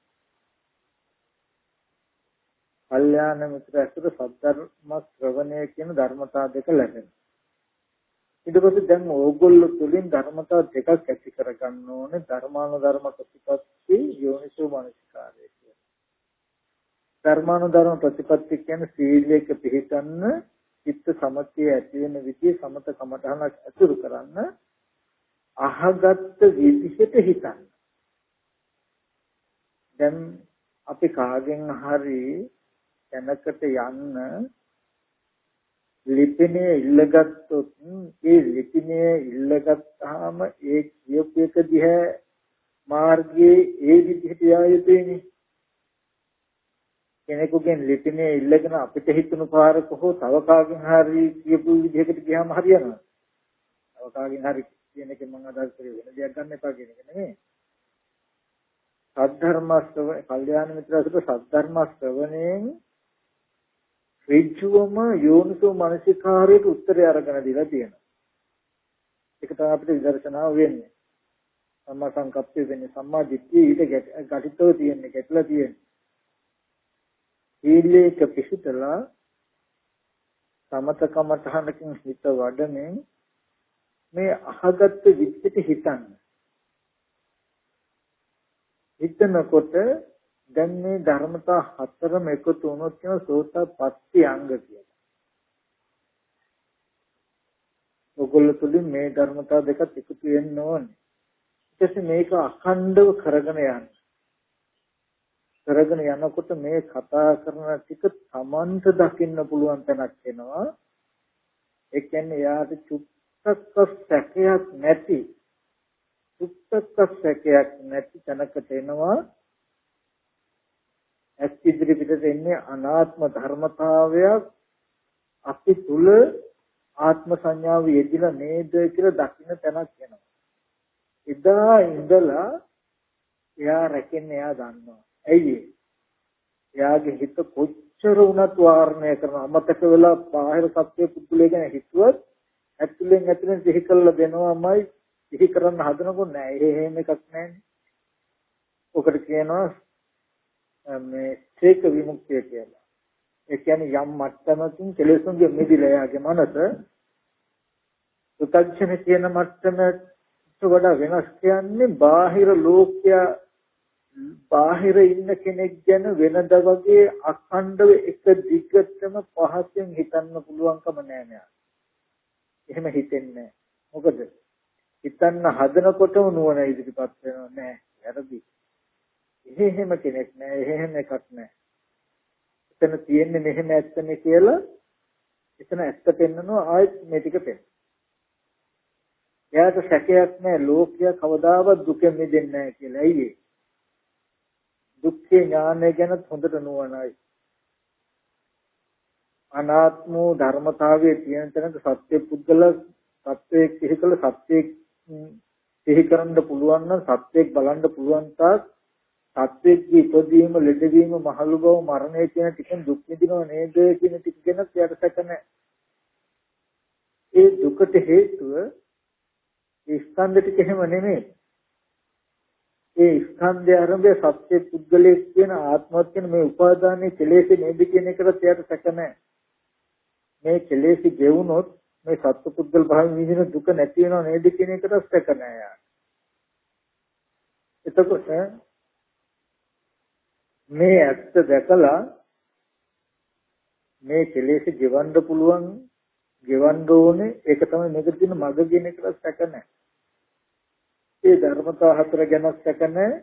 කල්යාණ මිත්‍ර ඇසුර සද්ධර්ම ශ්‍රවණය කියන ධර්මතා දෙක ලැබෙනවා. ඊට පස්සේ දැන් ඕගොල්ලෝ තුලින් ධර්මතා දෙකක් ඇති කරගන්න ඕනේ ධර්මානුධර්ම ප්‍රතිපත්ති යෝනිසෝ මනසිකාරය කියන. ධර්මානුධර්ම ප්‍රතිපත්ති කියන්නේ සීලයක පිළිපදන්න චිත්ත සමථය ඇති වෙන විදිය සමත කමඨහනක් අතුරු කරන්න අහගත්ත විදිහට හිතන්න. දැන් අපි කාගෙන් හරි තැනකට යන්න ලිපිනේ ඉල්ලගත්තොත් ඒ ලිපිනේ ඉල්ලගත්තාම ඒ කියපු එක දිහා මාර්ගයේ ඒ විදිහට යා යුතුයිනේ. කෙනෙකුගෙන් ලිපිනේ ඉල්ලගෙන අපිට හිතුණු පාරක හෝ තව කාගෙන් හරි කියපු විදිහකට ගියාම හරියනවා. තව කාගෙන් හරි කියන එක මම අදහස් කරේ වෙන දෙයක් ගන්න එපා කියන එක නෙමෙයි. සද්ධර්ම ශ්‍රවණ කල්යාණ මිත්‍රාසුර සද්ධර්ම ශ්‍රවණයෙන් ඍජුවම යෝනිසෝ මනසිකාරයට උත්තරය අරගෙන දීලා තියෙනවා. ඒක තමයි අපිට විදර්ශනාව වෙන්නේ. සම්මා සංකප්පය වෙන්නේ සම්මා දිට්ඨිය ඊට ගැටිතව තියෙන්නේ ගැටලා තියෙන්නේ. ඊළේක පිහිටලා සමතකම තහනකින් හිත වඩමින් මේ අහගත්ත විදිහට හිතන්න. හිතනකොට දැන් මේ ධර්මතා හතරම එකතු වුණොත් කියන සෝතපට්ටි අංග කියලා. ඔගොල්ලෝ තුලින් මේ ධර්මතා දෙකත් එකතු වෙන්න ඕනේ. ඊට පස්සේ මේක අඛණ්ඩව කරගෙන යන්න. කරගෙන යනකොට මේ කතා කරන ටික තමන්ට දකින්න පුළුවන් තැනක් එනවා. ඒ කියන්නේ යාට චුට්ටක් සැකයක් නැති චුට්ටක් සැකයක් නැති තැනකට එනවා. ඇස් ඉදිරි පිටට එන්නේ අනාත්ම ධර්මතාවයක් අපි තුල ආත්ම සංඥාව යෙදිලා නේද කියලා දකින්න තැනක් එනවා. එදා ඉඳලා එයා රැකෙන්නේ එයා දන්නවා. ඇයි එයාගේ හිත කොච්චර වුණත් වාරණය කරන අමතක වෙලා බාහිර සත්‍ය පුදුලේ ගැන හිතුවත් ඇතුලෙන් ඇතුලෙන් සිහි කළා දෙනවාමයි සිහි කරන්න හදනකොට නෑ එහෙම එකක් නෑනේ. ඔකට කියනවා මේ ශේක විමුක්තිය කියලා. ඒ කියන්නේ යම් මට්ටමකින් කෙලෙසුන්ගේ මිදිලා යාගේ මනස සුතක්ෂණ කියන මට්ටමට වඩා වෙනස් කියන්නේ බාහිර ලෝකයා බාහිර ඉන්න කෙනෙක් ගැන වෙනද වගේ අඛණ්ඩව එක දිගටම පහසෙන් හිතන්න පුළුවන්කම නෑ නෑ. එහෙම හිතෙන්නේ නෑ. මොකද හිතන්න හදනකොටම නුවණ ඉදිරිපත් වෙනව නෑ. වැරදි. එහෙම කෙනෙක් නෑ. එහෙම එකක් නෑ. එතන තියෙන්නේ මෙහෙම ඇත්තනේ කියලා එතන ඇත්ත පෙන්නනවා ආයෙත් මේ ටික පෙන්න. එයාට සැකයක් නෑ ලෝකයා කවදාවත් දුකෙන් මිදෙන්නේ නෑ කියලා. ඇයි ඒ? දුක්ඛේ ඥානය ගැන හොඳට නුවණයි. අනාත්ම ධර්මතාවයේ තියෙන තැනක සත්‍ය පුද්ගල සත්‍යයේ කිහිකල සත්‍යයේ සිහි කරන්න පුළුවන් නම් සත්‍යයක් බලන්න පුළුවන් තාක් සත්‍යයේ ඉපදීම ලෙඩවීම මහලු බව මරණය කියන ටිකෙන් දුක් විඳිනව නේද කියන ටික ගැන එයාට සැක නැහැ. ඒ දුකට හේතුව ඒ ස්කන්ධ ටික එහෙම නෙමෙයි. ඒ ස්කන්ධය ආරම්භය සත්‍ය පුද්ගලයේ කියන ආත්මවත් කියන මේ උපාදානයේ කෙලෙසේ නේද කියන එකට එයාට සැක නැහැ. මේ කෙලෙසි ගෙවුනොත් මේ සත්‍ය පුද්ගල භාවයෙන් විඳින දුක නැති වෙනව නේද කියන එකට සැක නැහැ. එතකොට මේ ඇත්ත දැකලා මේ කෙලෙස් ගෙවන්න පුළුවන් ගෙවන්න ඕනේ ඒක තමයි මේක තියෙන මග කියන එකට සැක නැහැ. ඒ ධර්මතා හතර ගැන සැක නැහැ.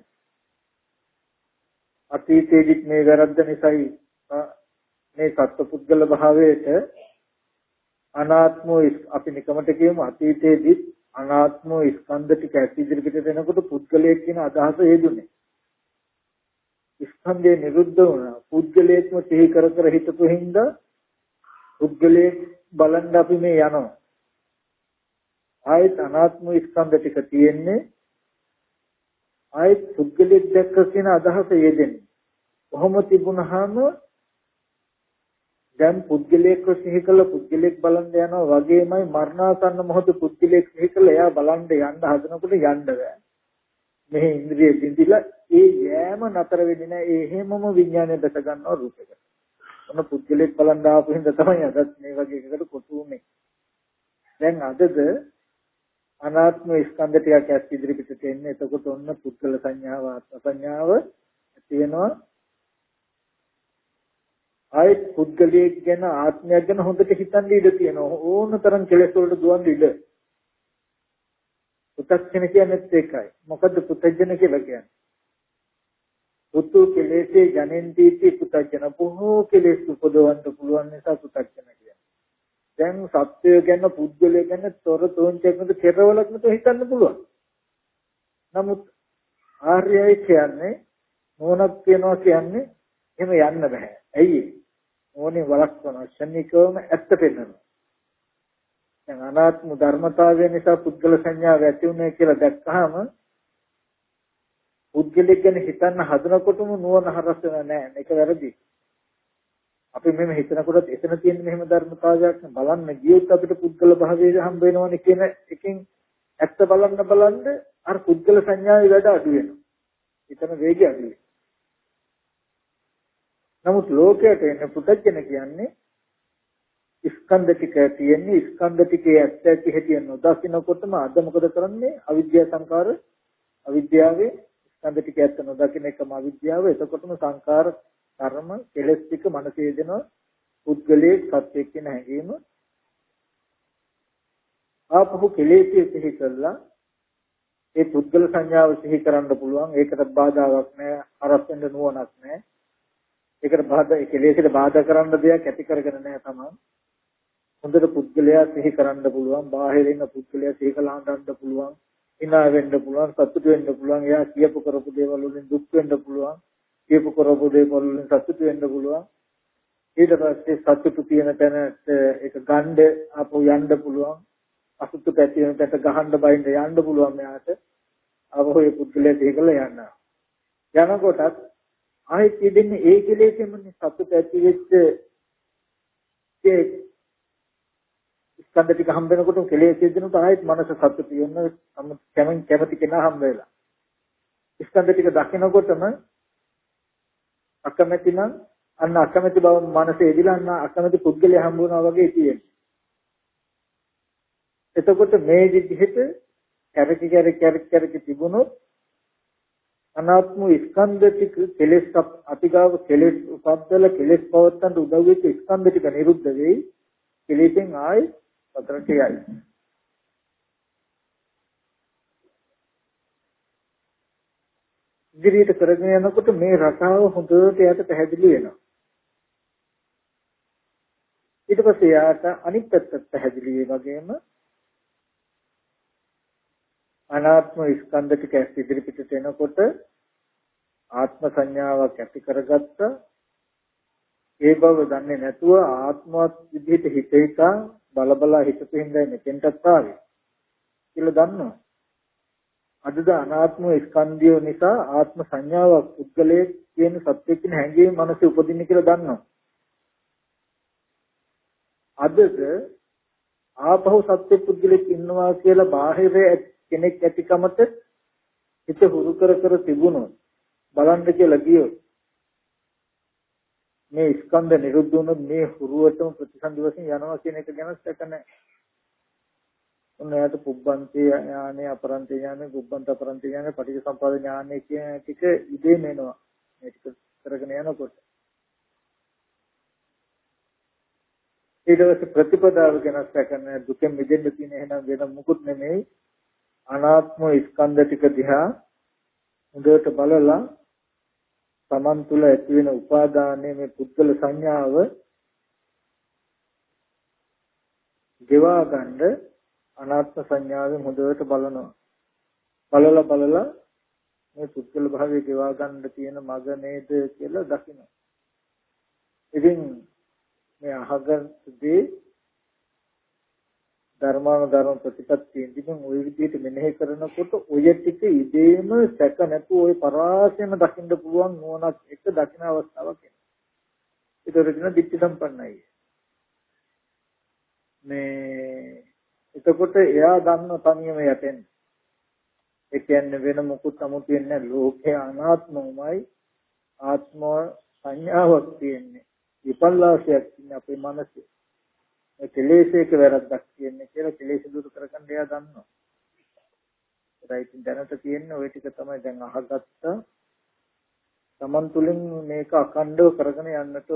අතීතයේදීත් මේ වැරද්ද නිසායි මේ සත්පුද්ගල භාවයට අනාත්මෝ අපි නිකමට කියමු අතීතයේදීත් අනාත්මෝ ස්කන්ධ ටික ඇති ඉදිරියට දෙනකොට පුද්ගලයෙක් කියන අදහස හේදුනේ. ස්කන්ධය නිරුද්ධ වුණා. පුද්ගලයෙක්ම සිහි කර කර හිතපු හින්දා පුද්ගලයෙක් බලන්න අපි මේ යනවා. ආයත අනාත්ම ස්කන්ධ ටික තියෙන්නේ ආයත පුද්ගලයෙක් දැක්ක කියන අදහස යෙදෙන්නේ. කොහොම තිබුණාම දැන් පුද්ගලයෙක් සිහි කළ පුද්ගලයෙක් බලන්න යනවා වගේමයි මරණාසන්න මොහොත පුද්ගලයෙක් සිහි කළ එයා බලන්න යන්න හදනකොට යන්න බෑ. මේ ඉන්ද්‍රිය බින්දිලා ඒ යෑම නතර වෙන්නේ නැහැ. ඒ හැමම විඥානය දැක ගන්නවා රූපයකට. මොන පුද්ගලෙක් බලන් ආපු හින්දා තමයි අදත් මේ වගේ එකකට කොටු උනේ. දැන් අදද අනාත්ම ස්කන්ධ ටිකක් ඇස් ඉදිරි පිටට එන්නේ. එතකොට ඔන්න පුද්ගල සංඥාව ආත්ම සංඥාව තියෙනවා. ආයෙත් පුද්ගලයෙක් ගැන ආත්මයක් ගැන හොඳට හිතන්න ඉඩ තියෙනවා. ඕන තරම් කෙලෙස් වලට දුවන්න ඉඩ. පුතජන කියන්නේත් ඒකයි. මොකද්ද පුතජන කියලා කියන්නේ? පුතු කෙලෙසේ ජනෙන්දීති පුතජන බොහෝ කෙලෙස් උපදවන්න පුළුවන් නිසා පුතජන කියන්නේ. දැන් සත්‍යය ගැන පුද්ගලය ගැන තොර තෝන්චයක්ද කෙරවලක් නත හිතන්න පුළුවන්. නමුත් ආර්යයි කියන්නේ මොනක් කියනවා කියන්නේ එහෙම යන්න බෑ. ඇයි? ඕනේ වලක්වන ශනිකවම ඇත්ත පෙන්නනවා. දැන් අනාත්ම ධර්මතාවය නිසා පුද්ගල සංඥාව ඇති උනේ කියලා දැක්කහම පුද්ගලෙක් ගැන හිතන්න හදනකොටම නුවණ හරස් වෙන නෑ. මේක වැරදි. අපි මෙහෙම හිතනකොට එතන තියෙන මෙහෙම ධර්මතාවයක් බලන්න ගියොත් අපිට පුද්ගල භාවයේ හම්බ වෙනවනේ කියන එකෙන් ඇත්ත බලන්න බලන්න අර පුද්ගල සංඥාවේ වැඩ අඩු වෙනවා. එතන වේගය අඩු වෙනවා. නමුත් ලෝකයට එන පුතජන කියන්නේ ස්කන්ධ ටික තියෙන්නේ ස්කන්ධ ටිකේ ඇත්ත ඇති හැටි නොදකින්නකොටම අද මොකද කරන්නේ අවිද්‍යා සංකාර අවිද්‍යාවේ ස්කන්ධ ටික ඇත්ත නොදකින්න එකම අවිද්‍යාව එතකොටම සංකාර කර්ම කෙලස් ටික මනසේ දෙන පුද්ගලයේ සත්‍යයක් කියන හැඟීම ආපහු කෙලෙස්යේ සිහි කළා ඒ පුද්ගල සංඥාව සිහි කරන්න පුළුවන් ඒකට බාධාවක් නැහැ අරස් වෙන්න නුවණක් නැහැ ඒකට බාධා කෙලෙස්යට බාධා කරන්න දෙයක් ඇති කරගෙන නැහැ තමයි හොඳට පුද්ගලයා සිහි කරන්න පුළුවන් බාහිරින් පුද්ගලයා සිහි කළා හඳන්න පුළුවන් hina වෙන්න පුළුවන් සතුට වෙන්න පුළුවන් එයා කියපු කරපු දේවල් වලින් දුක් වෙන්න පුළුවන් කියපු කරපු දේවල් වලින් සතුට වෙන්න පුළුවන් ඊට පස්සේ සතුට තියෙන තැනට ඒක ගන්න අපෝ යන්න පුළුවන් අසුතු පැති වෙන තැනට ගහන්න බයින්න යන්න පුළුවන් මෙයාට අපෝ ඒ පුද්ගලයා සිහි කළා යන්න යනකොටත් ආයෙත් ඉදින්නේ ඒ කෙලෙසෙමනේ සතුට ඇති වෙච්ච ඒ ස්කන්ධ ටික හම්බ වෙනකොට කෙලෙස් සිද්ධනොත් ආයෙත් මනස සතුටු වෙන කැමෙන් කැමති කෙනා හම්බ වෙලා. ස්කන්ධ ටික දකිනකොටම අකමැති නම් අන්න අකමැති බව මනසේ එදිලා අන්න අකමැති පුද්ගලයා හම්බ වුණා වගේ තියෙනවා. එතකොට මේ විදිහට කැරකි කැරකි කැරකි කැරකි තිබුණොත් අනාත්ම ස්කන්ධ ටික කෙලෙස් අතිගාව කෙලෙස් උපද්දල කෙලෙස් පවත්තන්ට උදව් වෙච්ච ස්කන්ධ ටික නිරුද්ධ වෙයි. කෙලෙසෙන් ආයි සතරට යයි. ඉදිරියට කරගෙන යනකොට මේ රටාව හොඳට යට පැහැදිලි වෙනවා. ඊට පස්සේ යාට අනිත් පැත්තත් පැහැදිලි ඒ වගේම අනාත්ම ස්කන්ධ ටික ඇස් ඉදිරි පිටට එනකොට ආත්ම සංඥාවක් ඇති කරගත්ත ඒ බව දන්නේ නැතුව ආත්මවත් විදිහට හිත හිතා බල බල හිතපින්දයි මෙතෙන්ටත් ආවේ කියලා දන්නවා. අදද අනාත්ම ස්කන්ධය නිසා ආත්ම සංඥාවක් පුද්ගලයේ කියන සත්‍ය කියන හැඟීම මනසේ උපදින්න කියලා දන්නවා. අදද ආපහු සත්‍ය පුද්ගලෙක් ඉන්නවා කියලා බාහිර කෙනෙක් ඇතිකමත හිත හුරු කර කර තිබුණොත් බලන්න කියලා ගියොත් මේ ස්කන්ධ නිරුද්ධ වුණොත් මේ හුරුවටම ප්‍රතිසන්දි වශයෙන් යනවා කියන එක ගැන සැක නැහැ. ඔන්න යාට පුබ්බන්තේ ඥානෙ අපරන්තේ ඥානෙ පුබ්බන්ත අපරන්තේ ඥානෙ පටිච්චසමුප්පාද ඥානෙ කියන ටික ඉදීම එනවා. මේ ටික කරගෙන යනකොට ඊට පස්සේ ප්‍රතිපදාව ගැන සැක නැහැ. දුකෙන් මිදෙන්න තියෙන එහෙනම් වෙන මුකුත් නෙමෙයි. අනාත්ම ස්කන්ධ ටික දිහා හොඳට බලලා තමන් තුළ ඇති වෙන උපාදානයේ මේ පුද්ගල සංඥාව ගෙවා ගන්න අනාත්ම සංඥාවෙන් හොඳට බලනවා. බලලා බලලා මේ පුද්ගල භාවයේ ගෙවා ගන්න තියෙන මග නේද කියලා දකිනවා. ඉතින් මේ අහගත්තේ ධර්මානුධර්ම ප්‍රතිපත්තියෙන් ඉතින් ওই විදිහට මෙනෙහි කරනකොට ඔය ටික ඉදීම සැක නැතුව ওই පරාසයම දකින්න පුළුවන් නුවණක් එක දකින අවස්ථාවක් එනවා. ඒතර කියන දිට්ඨි සම්පන්නයි. මේ එතකොට එයා දන්න තනියම යටෙන්. ඒ කියන්නේ වෙන මොකුත් අමුතු වෙන්නේ නැහැ. ලෝකේ අනාත්මමයි ආත්ම සංඥාවක් තියෙන්නේ. විපල්ලාසයක් ඉන්නේ අපේ මනසේ. ඒ කෙලෙසේක වැරද්දක් කියන්නේ කියලා කෙලෙස දුරු කරගන්න එයා දන්නවා. ඒයි දැනට තියෙන්නේ ওই ටික තමයි දැන් අහගත්ත තමන් තුළින් මේක අඛණ්ඩව කරගෙන යන්නට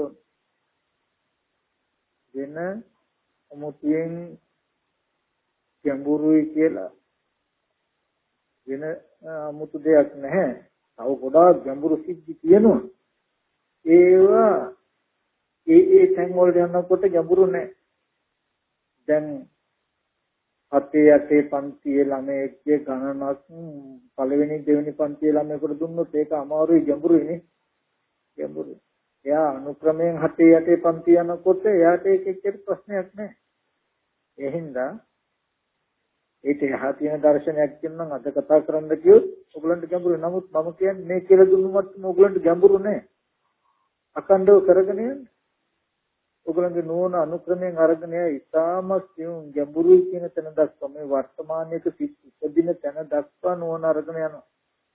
වෙන අමුතියෙන් ගැඹුරුයි කියලා වෙන අමුතු දෙයක් නැහැ. තව ගොඩාක් ගැඹුරු සිද්ධි තියෙනවා. ඒවා ඒ ඒ තැන් වලට යනකොට ගැඹුරු නැහැ. දැන් හතේ අටේ පන්තියේ ළමයෙක්ගේ ගණනක් පළවෙනි දෙවෙනි පන්තියේ ළමයෙකුට දුන්නොත් ඒක අමාරුයි ගැඹුරුයිනේ. ගැඹුරුයි. එයා අනුක්‍රමයෙන් හතේ අටේ පන්තිය යනකොට එයාට ඒක එච්චර ප්‍රශ්නයක් නැහැ. ඒ හින්දා ඒක එහා තියෙන දර්ශනයක් කියනනම් අද කතා කරන්න කියොත් ඔයගලන්ට ගැඹුරු. නමුත් මම කියන්නේ මේ කියලා දුන්නොත් ඔයගලන්ට ගැඹුරු නෑ. අකණ්ඩව කරගෙන යන්න. ඔයගලන්ගේ නෝන අනුක්‍රමයෙන් අරගෙන යයි ඉතාමත් ගැඹුරුයි කියන තැන දක්වා මේ වර්තමානයේක සිත් උපදින තැන දක්වා නෝන අරගෙන යනවා.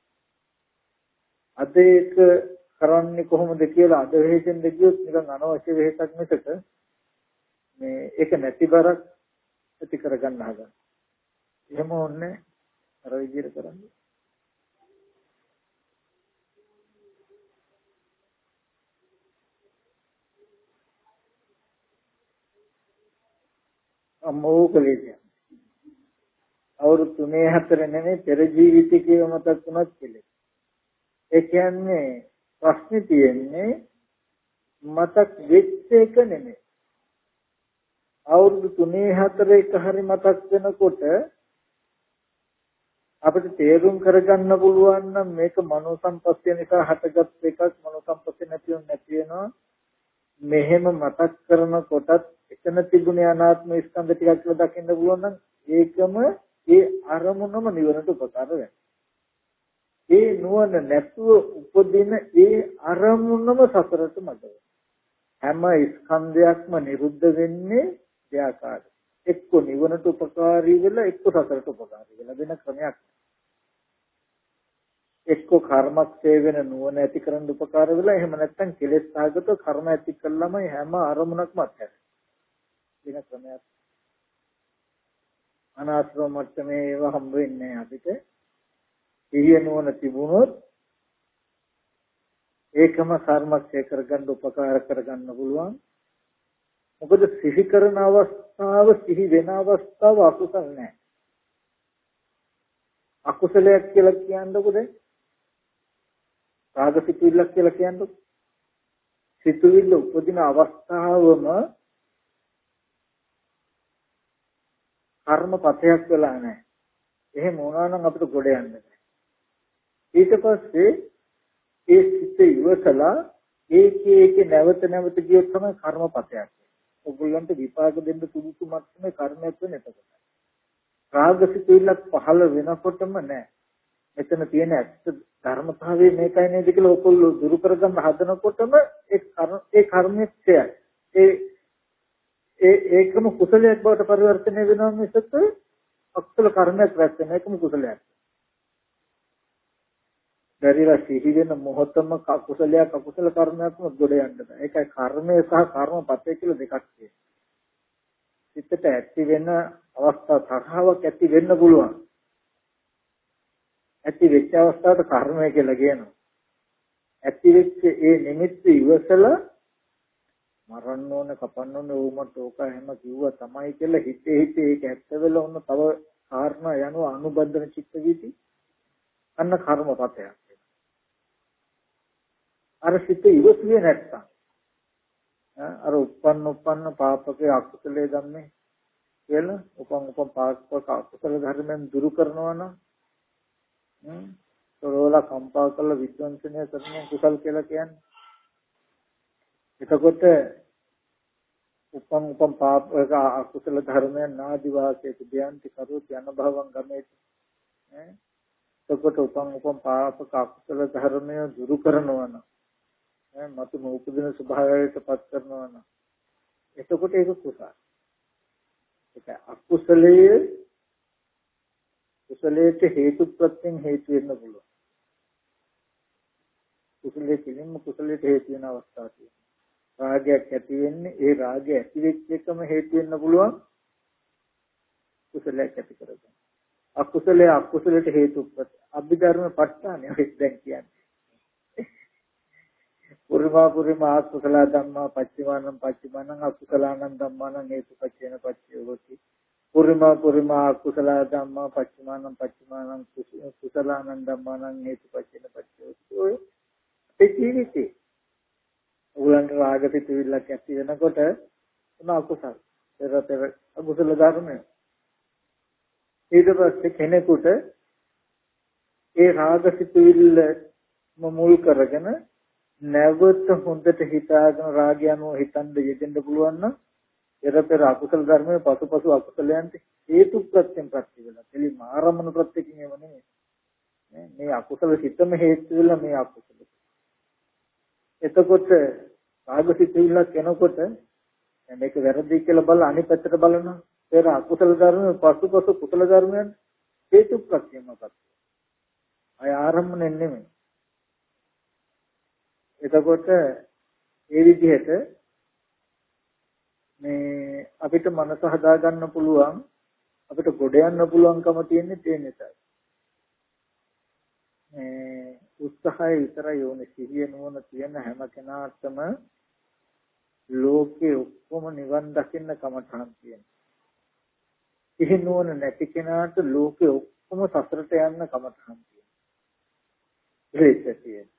අද ඒක කරන්නේ කොහොමද කියලා අද වෙහෙසෙන් දෙවියොත් නිකන් අනවශ්‍ය වෙහෙසක් මිසක මේ ඒක නැති බරක් ඇති කරගන්න හදන. එහෙම ඕනේ අර විදිහට කරන්නේ. අමෝකලේ අවුරුදු තුනේ හතර නෙමෙයි පෙර ජීවිතේ මතක් වුණත් කෙලෙස්. ඒ කියන්නේ ප්‍රශ්නේ තියෙන්නේ මතක් වෙච්ච එක නෙමෙයි. අවුරුදු තුනේ හතර එක හරි මතක් වෙනකොට අපිට තේරුම් කරගන්න පුළුවන් නම් මේක මනෝ සම්පස්ය නිසා හටගත් එකක් මනෝ සම්පස්ය නැතිව නැති වෙනවා. මෙහෙම මතක් කරනකොටත් එතන තිබුණේ අනාත්ම ස්කන්ධ ටිකක් කියලා දකින්න පුළුවන් නම් ඒකම ඒ අරමුණම නිවනට උපකාර වෙනවා. ඒ නුවණ නැතුව උපදින ඒ අරමුණම සතරට මැද හැම ස්කන්ධයක්ම නිරුද්ධ වෙන්නේ දෙආකාරයි. එක්ක නිවනට උපකාරී වෙලා එක්ක සතරට උපකාරී වෙලා වෙන ක්‍රමයක්. එක්ක කර්මක්ෂය වෙන නුවණ ඇති කරන්න උපකාර වෙලා එහෙම නැත්නම් කෙලෙස් සාගත කර්ම ඇති කළාම හැම අරමුණක්ම අත්හැරෙනවා. වෙන ක්‍රමයක්. අනාශ්‍රව මට්ටමේ ඒවා හම්බ වෙන්නේ අපිට. සිහිය නුවණ තිබුණොත් ඒකම කර්මක්ෂය කරගන්න උපකාර කරගන්න පුළුවන්. මොකද සිහි කරන අවස්ථාව සිහි වෙන අවස්ථාව අකුසල නැහැ. අකුසලයක් කියලා කියන්නකො දැන් රාගසිතුවිල්ලක් කියලා කියන්නකො. සිතුවිල්ල උපදින අවස්ථාවම කර්මපතයක් වෙලා නැහැ. එහෙම වුණා නම් අපිට ගොඩ යන්න බෑ. ඊට පස්සේ ඒ සිත ඉවසලා ඒකේ ඒකේ නැවත නැවත ගියොත් තමයි කර්මපතයක්. ඔයගොල්ලන්ට විපාක දෙන්න සුදුසු මට්ටමේ කර්මයක් වෙන එතකොට. රාගසිතුවිල්ලක් පහළ වෙනකොටම නෑ. මෙතන තියෙන ඇත්ත ධර්මතාවය මේකයි නේද කියලා ඔයගොල්ලෝ දුරු කරගන්න හදනකොටම ඒ කර්ම ඒ කර්මයක් ක්ෂයයි. ඒ ඒ ඒකම කුසලයක් බවට පරිවර්තනය වෙනවා මිසක අකුසල කර්මයක් රැස් වෙන එකම කුසලයක්. බැරිලා සිහි වෙන මොහොතම කුසලයක් අකුසල කර්මයක්ම ගොඩ යන්න බෑ. ඒකයි කර්මය සහ කර්මපතය කියලා දෙකක් තියෙනවා. සිතට ඇති වෙන අවස්ථා තරහවක් ඇති වෙන්න පුළුවන්. ඇති වෙච්ච අවස්ථාවට කර්මය කියලා කියනවා. ඇති වෙච්ච ඒ නිමිත්ත ඉවසලා මරන්න ඕන කපන්න ඕන ඕමට ඕක හැම කිව්වා තමයි කියලා හිතේ හිතේ ඒක ඇත්ත වෙලා ඔන්න තව කාරණා යනවා අනුබද්ධන චිත්ත වීති අන්න කර්මපතයක්. අර සිත ඉවසුවේ නැත්තම් අර උපන්න උපන්න පාපකේ අකුසලයේ ධම්මේ කියලා උපන් උපන් පාපක අකුසල ධර්මයන් දුරු කරනවා නම් හ්ම් සරෝලා කම්පා කළ විද්වංශනය කරන කුසල් කියලා කියන්නේ. එතකොට උපන් උපන් පාපක අකුසල ධර්මයන් නාදි වාසයේ දයන්ති කරෝති අනභවං ගමේති. ඈ එතකොට උපන් උපන් පාපක අකුසල ධර්මය දුරු කරනවා නම් මතු උපදින ස්වභාවයට පත් කරනවා නම් එතකොට ඒක කුසල. ඒක අකුසලයේ කුසලයට හේතු ප්‍රත්‍යයෙන් හේතු වෙන්න පුළුවන්. කුසලයේ කිලින්ම කුසලයට හේතු වෙන අවස්ථා තියෙනවා. රාගයක් ඇති වෙන්නේ ඒ රාගය ඇති වෙච්ච එකම හේතු වෙන්න පුළුවන් කුසලයක් ඇති කරගන්න. අකුසලයේ අකුසලයට හේතු ප්‍රත්‍ය අභිධර්ම ප ဋ ාණය දැන් කියන්නේ. පුරිමා පුරිමා අකුසල ධම්මා පච්චිමානං පච්චිමානං අකුසලානං ධම්මානං හේතුපච්චේන පච්චයෝති. පුරිමා පුරිමා අකුසල ධම්මා පච්චිමානං පච්චිමානං කුසලානං ධම්මානං හේතුපච්චේන පච්චයෝති. ඔය ඒ ජීවිතේ උගලන්ට රාගසිතුවිල්ලක් ඇති වෙනකොට උන අකුසල පෙර පෙර අකුසල ධර්මය. ඊට පස්සේ කෙනෙකුට ඒ රාගසිතුවිල්ල මුල් කරගෙන නැවත හොඳට හිතාගෙන රාගයන්ව හිතන්න යෙදෙන්න පුළුවන් නම් පෙර පෙර අකුසල ධර්මයේ පසුපසු අකුසලයන්ට හේතු ප්‍රත්‍යයෙන් ප්‍රත්‍ය වෙලා. එලි මාරමන ප්‍රත්‍යකින් එව නෙමෙයි. මේ අකුසල සිතම හේතු වෙලා මේ අකුසල. එතකොට රාගසිතුවිල්ලක් එනකොට මේක වැරදි කියලා බල අනිත් පැත්තට බලනවා. පෙර අකුසල ධර්මයේ පසුපසු කුසල ධර්මයන් හේතු ප්‍රත්‍යයෙන්ම ප්‍රත්‍ය. අය ආරම්භණය නෙමෙයි. එතකොට ඒ විදිහට මේ අපිට මනස හදා ගන්න පුළුවන් අපිට ගොඩ යන්න පුළුවන්කම තියෙන්නේ ඒ නිසායි. මේ උත්සාහය විතරයි ඕනේ. සිහිය නුවණ තියෙන හැම කෙනාටම ලෝකේ ඔක්කොම නිවන් දකින්න කමටහන් තියෙනවා. සිහි නුවණ නැති කෙනාට ලෝකේ ඔක්කොම සසරට යන්න කමටහන් තියෙනවා. ඒක තියෙනවා.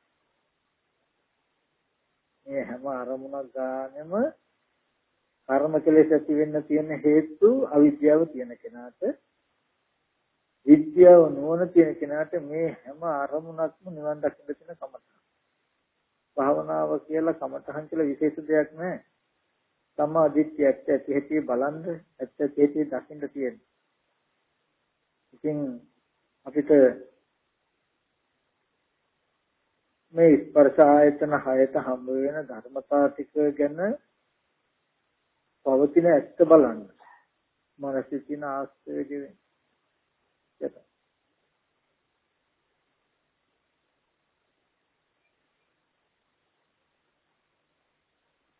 මේ හැම අරමුණක් ගානෙම කර්ම කෙලෙස් ඇති වෙන්න තියෙන හේතු අවිද්‍යාව තියෙන කෙනාට විද්‍යාව නොවන තියෙන කෙනාට මේ හැම අරමුණක්ම නිවන් දකින්න තියෙන කමතහන්. භාවනාව කියලා කමතහන් කියලා විශේෂ දෙයක් නැහැ. සම්මා දිට්ඨිය ඇත්ත ඇති හැටි බලන්න ඇත්ත ඇති හැටි දකින්න තියෙනවා. ඉතින් අපිට මේ ස්පර්ශ ආයතන හයට හම්බ වෙන ධර්මතා ටික ගැන පවතින ඇත්ත බලන්න. මනසේ තියෙන ආශ්‍රය කියන්නේ.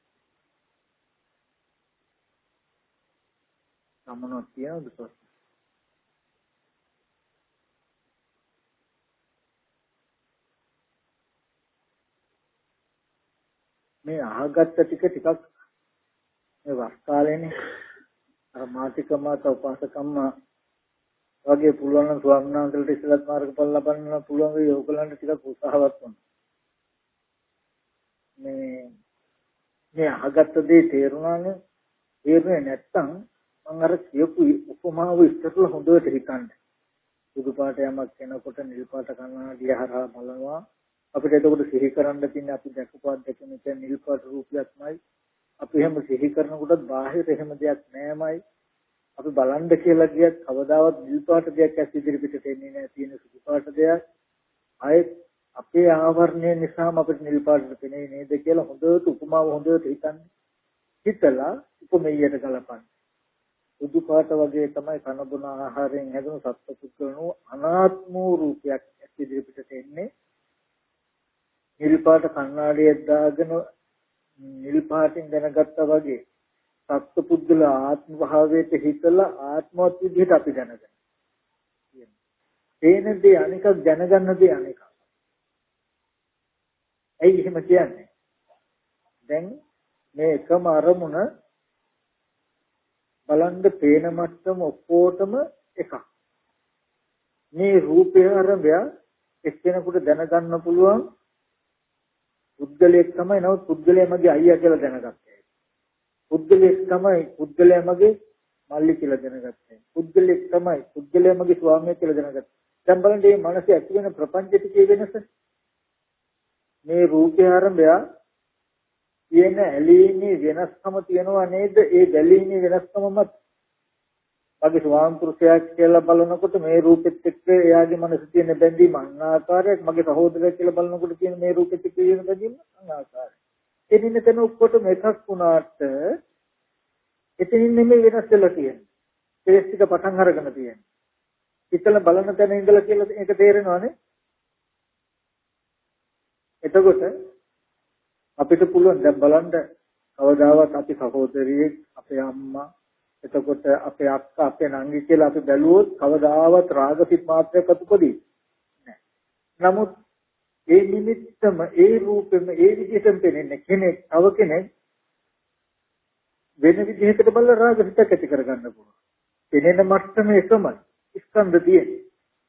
සමනක් තියනද ප්‍රශ්න? මේ අහගත්ත ටික ටිකක් මේ වස් කාලේනේ අර මාතිකම තෝපාසකම්ම වගේ පුළුවන් නම් ස්වාමීන් වහන්සේලාට ඉස්සලත් මාර්ගඵල ලබන්න පුළුවන් වෙයි ඔයගලන්ට ටිකක් උත්සාහවත් වෙන්න. මේ මේ අහගත්ත දේ තේරුණානේ තේරුනේ නැත්තම් මම අර කියපු උපමාව ඉස්සරලා හොඳට හිතන්න. සුදු පාට යමක් කෙනකොට නිල් පාට කන්නාඩිය හරහා බලනවා අපිට එතකොට සිහි කරන්න තියෙන්නේ අපි දැකපුවත් දැකෙන එක නිල් පාට රූපයක්මයි. අපි එහෙම සිහි කරනකොටත් බාහිර එහෙම දෙයක් නෑමයි. අපි බලන්න කියලා ගියත් කවදාවත් නිල් පාට දෙයක් ඇස් ඉදිරිපිටට එන්නේ නැහැ තියෙන සුදු පාට දෙයක්. ආයෙත් අපේ ආවරණය නිසාම අපිට නිල් පාටට පෙනෙන්නේ නේද කියලා හොඳට උපමාව හොඳට හිතන්න. හිතලා උපමෙයට ගලපන්න. සුදු පාට වගේ තමයි කන බොන ආහාරයෙන් හැදුණු සත්පුද්ගලනෝ අනාත්ම රූපයක් ඇස් ඉදිරිපිටට එන්නේ. නිල් පාට කණ්ණාඩියක් දාගෙන නිල් පාටින් දැනගත්තා වගේ සත්පුද්ගල ආත්ම භාවයට හිතලා ආත්මවත් විදිහට අපි දැනගන්න. තේන දේ අනිකක් දැනගන්න දේ අනිකක්. ඇයි එහෙම කියන්නේ? දැන් මේ එකම අරමුණ බලන්න පේන මට්ටම ඔක්කොටම එකක්. මේ රූපය ආරම්භය එක්කෙනෙකුට දැනගන්න පුළුවන් පුද්ගලයෙක් තමයි නමුත් පුද්ගලයා මගේ අයියා කියලා දැනගත්තේ. පුද්ගලයෙක් තමයි පුද්ගලයා මගේ මල්ලි කියලා දැනගත්තේ. පුද්ගලයෙක් තමයි පුද්ගලයා මගේ ස්වාමියා කියලා දැනගත්තේ. දැන් බලන්න මේ මනසේ ඇති වෙන ප්‍රපංච ටිකේ වෙනස. මේ රූපය ආරම්භය තියෙන ඇලීමේ වෙනස්කම තියෙනවා නේද? ඒ බැලීමේ වෙනස්කමමත් මගේ ස්වාම පුරුෂයා කියලා බලනකොට මේ රූපෙත් එක්ක එයාගේ මනසේ තියෙන බැඳීම අනාකාරයක්, මගේ සහෝදරයා කියලා බලනකොට තියෙන මේ රූපෙත් එක්ක තියෙන බැඳීම අනාකාරයක්. එදින තන ඔක්කොටම එකක් වුණාට එතනින් නෙමෙයි වෙනස් වෙලා තියෙන්නේ. කෙලස් ටික පටන් අරගෙන තියෙන්නේ. ඉතල බලන තැන ඉඳලා කියලා ඒක තේරෙනවනේ. එතකොට අපිට පුළුවන් දැන් බලන්න කවදාවත් අපි සහෝදරියෙක් අපේ අම්මා එතකොට අපේ අක්කා අපේ නංගි කියලා අපි බැලුවොත් කවදාවත් රාගසිත මාත්‍රයක් අතුපදී නැහැ. නමුත් ඒ නිමිත්තම ඒ රූපෙම ඒ විදිහටම පෙනෙන්නේ කෙනෙක් තව කෙනෙක් වෙන විදිහකට බලලා රාගසිතක් ඇති කරගන්න පුළුවන්. පෙනෙන මට්ටම එකමයි. ස්කන්ධ තියෙන්නේ.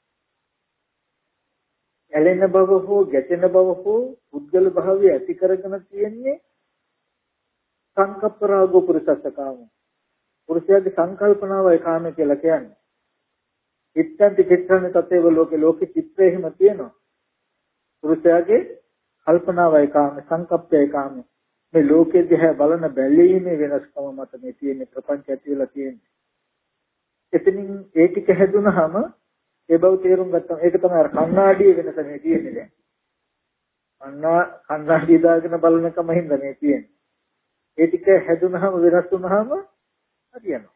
ඇලෙන බව හෝ ගැටෙන බව හෝ පුද්ගල භාවය ඇති කරගෙන තියෙන්නේ සංකප්ප රාගෝ පුරුෂසකාම. පුරුෂයාගේ සංකල්පනාවයි කාමය කියලා කියන්නේ. චිත්තන්ති චිත්තන්නේ තතේව ලෝකේ ලෝකේ චිත්‍රය එහෙම තියෙනවා. පුරුෂයාගේ කල්පනාවයි කාමය සංකප්පයයි කාමය. මේ ලෝකේ දිහා බලන බැලීමේ වෙනස්කම මත මේ තියෙන ප්‍රපංච ඇති වෙලා තියෙන්නේ. එතනින් ඒ ටික හැදුනහම ඒ බව තේරුම් ගත්තා. ඒක තමයි අර කණ්ණාඩියේ වෙනස මේ තියෙන්නේ දැන්. අන්නා කණ්ණාඩිය දාගෙන බලනකම හින්දා මේ තියෙන්නේ. ඒ ටික හැදුනහම වෙනස් වුනහම හරියනවා.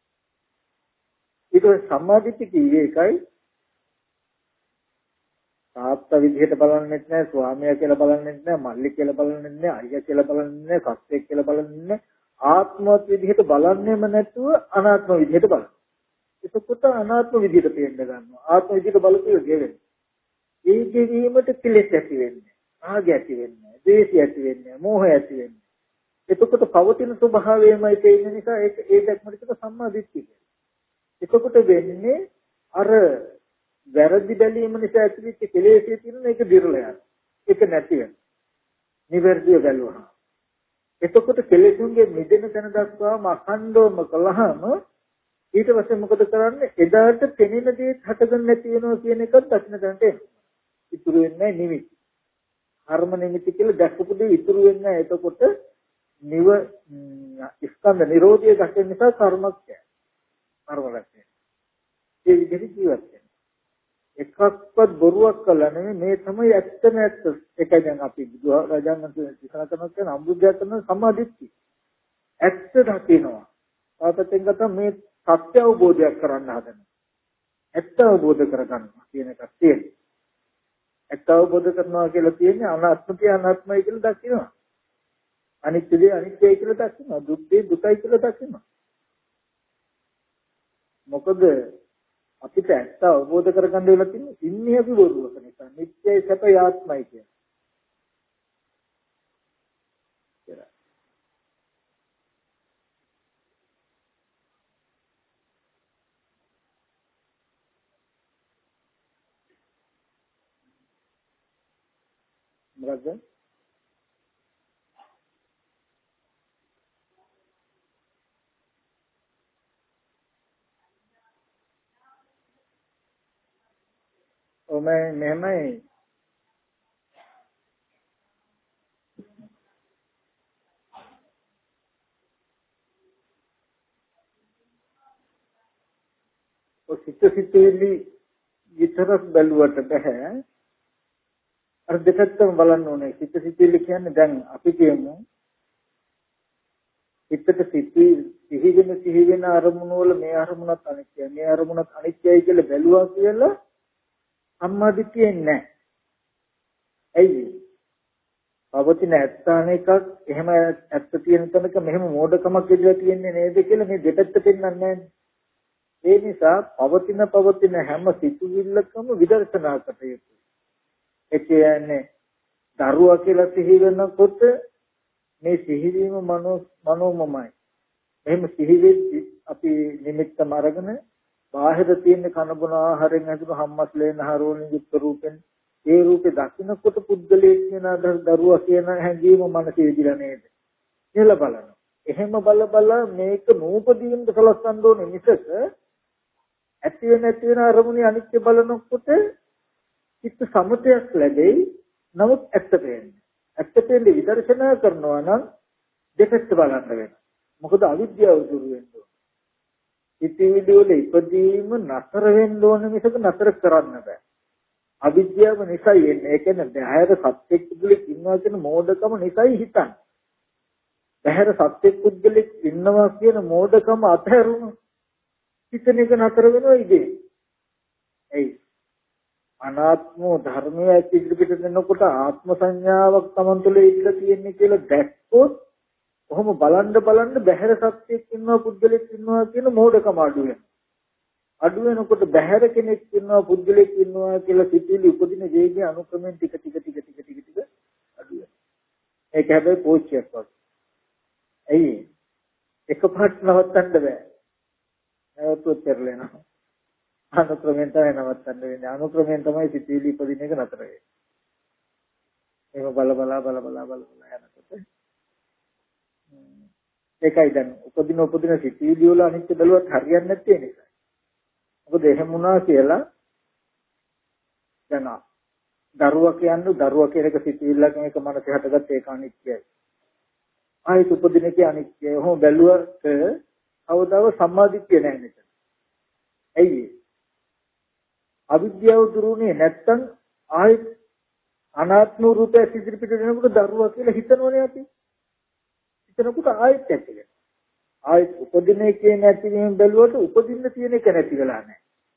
ඒක සම්මාදිට්ඨිය කියේ එකයි. තාත්තා විදිහට බලන්නෙත් නැහැ, ස්වාමියා කියලා බලන්නෙත් නැහැ, මල්ලි කියලා බලන්නෙත් නැහැ, අයියා කියලා බලන්නෙත් නැහැ, සත්‍යයක් කියලා බලන්නෙත් නැහැ. ආත්මවත් විදිහට බලන්නේම නැතුව අනාත්ම විදිහට බලනවා. එතකොට අනාත්ම විදිහට පේන්න ගන්නවා. ආත්ම විදිහට බලපිය ගෙවෙන්නේ. ඒ ගෙවීමට කෙලෙස් ඇති වෙන්නේ. ආගය ඇති වෙන්නේ. ද්වේෂය ඇති වෙන්නේ. මෝහය ඇති වෙන්නේ. එතකොට පවතින ස්වභාවයමයි තේින්න නිසා ඒක ඒ දැක්මට කියන සම්මා දිට්ඨිය. එතකොට වෙන්නේ අර වැරදි බැලීම නිසා ඇතිවෙච්ච කෙලෙස්යේ තියෙන එක දිරල යනවා. ඒක නැති වෙනවා. නිවැරදිව බැලුවා. එතකොට කෙලෙසුන්ගේ මිදෙන තැන දක්වාම අඛණ්ඩවම කළාම ඊට පස්සේ මොකද කරන්නේ? එදාට පෙනෙන දේ හටගන්න නැති වෙනවා කියන එකත් දක්න තැනට එනවා. ඉතුරු වෙන්නේ නිමිති. කර්ම නිමිති කියලා දැක්කපු දේ ඉතුරු වෙන්නේ නැහැ. එතකොට නිව ස්කන්ධ නිරෝධය දැක්කේ නිසා කර්මක් නැහැ. කර්ම රැකේ. ඒ විදිහට ජීවත් වෙනවා. එකක්වත් බොරුවක් කළා නෙමෙයි මේ තමයි ඇත්තම ඇත්ත. ඒකයි දැන් අපි බුදුරජාණන් වහන්සේ දේශනා කරන කියන අමෘතය කරන සම්මාදිට්ඨිය. ඇත්ත දකිනවා. තාපතෙන් ගත්තා මේ සත්‍ය අවබෝධයක් කරන්න හදන. ඇත්ත අවබෝධ කරගන්නවා කියන එකක් තියෙනවා. ඇත්ත අවබෝධ කරනවා කියලා තියෙන්නේ අනාත්මය අනාත්මයි කියලා දකිනවා. අනිත්‍ය දේ අනිත්‍යයි කියලා දකිනවා. දුක් දේ දුකයි කියලා දකිනවා. මොකද අපිට ඇත්ත අවබෝධ කරගන්න වෙලා තියෙන්නේ ඉන්නේ අපි බොරුවක නිසා. නිත්‍යයි සැපයි ආත්මයි කියන. මොකද්ද? ඔමෙ මෙහෙමයි ඔය සිත සිතේලි විතරක් බැලුවට බෑ. අර දෙකත්තම බලන්න ඕනේ. සිත සිතේලි කියන්නේ දැන් අපි කියමු හිතට සිටි සිහිගෙන සිහිගෙන අරමුණු වල මේ අරමුණත් අනිත්‍යයි මේ අරමුණත් අනිත්‍යයි කියලා බැලුවා කියලා සම්මාදිටියෙන්නේ නැහැ. ඇයි? පවතින ඇත්තාන එකක් එහෙම ඇත්ත තියෙන තැනක මෙහෙම මෝඩකමක් ඉඳලා තියෙන්නේ නේද කියලා මේ දෙපැත්ත පෙන්වන්නේ නැහැ. ඒ නිසා පවතින පවතින හැම සිතුවිල්ලකම විදර්ශනා කටයුතු. ඒ කියන්නේ දරුවා කියලා සිහි වෙනකොට මේ සිහිවීම මනෝ මනෝමමයි. එහෙම සිහි වෙද්දි අපි නිමිත්තම අරගෙන බාහිර තියෙන කන බොන ආහාරයෙන් ඇතුළු හම්මස් ලේන හරෝණි යුක්ත රූපෙන් ඒ රූපේ දකින්නකොට පුද්ගලයෙක් කියන දරුවා කියන හැඟීම මනසේ විදිලා නේද කියලා බලනවා. එහෙම බල බල මේක නූපදීන්ද සලස්සන්න ඕනේ මිසක ඇති වෙන ඇති වෙන අරමුණේ අනිත්‍ය බලනකොට චිත්ත සමතයක් ලැබෙයි. නමුත් ඇත්ත පේන්නේ. ඇත්ත පේන්නේ විදර්ශනා කරනවා නම් දෙකත් බලන්න වෙනවා. මොකද අවිද්‍යාව දුරු වෙන්න ඕනේ. ඉතිවිලි වල ඉපදීම නතර වෙන්න ඕනේ මිසක නතර කරන්න බෑ. අවිද්‍යාව නිසායි එන්නේ. ඒ කියන්නේ බහැර සත්‍යෙක් පුද්ගලෙක් ඉන්නවා කියන මෝඩකම නිසායි හිතන්නේ. බහැර සත්‍යෙක් පුද්ගලෙක් ඉන්නවා කියන මෝඩකම අතහැරුණා. හිතන එක නතර වෙනවා ඉතින්. එයි අනාත්ම ධර්මය ඇති ඉදිරිපිට දෙනකොට ආත්ම සංඥාවක් Taman තුළ ඉඳලා තියෙන්නේ කියලා දැක්කොත් කොහොම බලන්න බලන්න බහැර සත්‍යයක් ඉන්නවා පුද්ගලෙක් ඉන්නවා කියන මෝඩකම අඩු වෙනවා. අඩු වෙනකොට බහැර කෙනෙක් ඉන්නවා පුද්ගලෙක් ඉන්නවා කියලා සිතිලි උපදින වේගයේ අනුක්‍රමයෙන් ටික ටික ටික ටික ටික ටික අඩු වෙනවා. ඒක හැබැයි කෝච්චියක් වගේ. ඇයි? එකපාරට නවත්තන්න බෑ. නැවතුත් පෙරලෙනවා. අනුක්‍රමයෙන් තමයි නවත්තන්න වෙන්නේ. අනුක්‍රමයෙන් තමයි සිතිලි උපදින එක නතර වෙන්නේ. ඒක බල බල බල බල බල බල යනකොට ඒකයි දැන් උපදින උපදින සිතිවිලි වල අනිත්‍ය බැලුවත් හරියන්නේ නැත්තේ නිසා. මොකද එහෙම වුණා කියලා දැන් දරුවා කියන්නේ දරුවා කියන එක සිතිවිල්ලක් මේක මනසේ හටගත්ත ඒක අනිත්‍යයි. ආයෙත් උපදින එක අනිත්‍යයි. ඔහොම බැලුවට අවදාව සම්මාදිට්ඨිය නැහැ නේද? ඇයි? අවිද්‍යාව දුරුනේ නැත්තම් ආයෙත් අනාත්ම රූපය ඉදිරිපිට දෙනකොට දරුවා කියලා හිතනවනේ අපි. හිතනකොට ආයෙත් ඇතිවෙනවා. ආයෙත් උපදින එකේ නැතිවීම බැලුවට උපදින්න තියෙන එක නැති වෙලා නැහැ.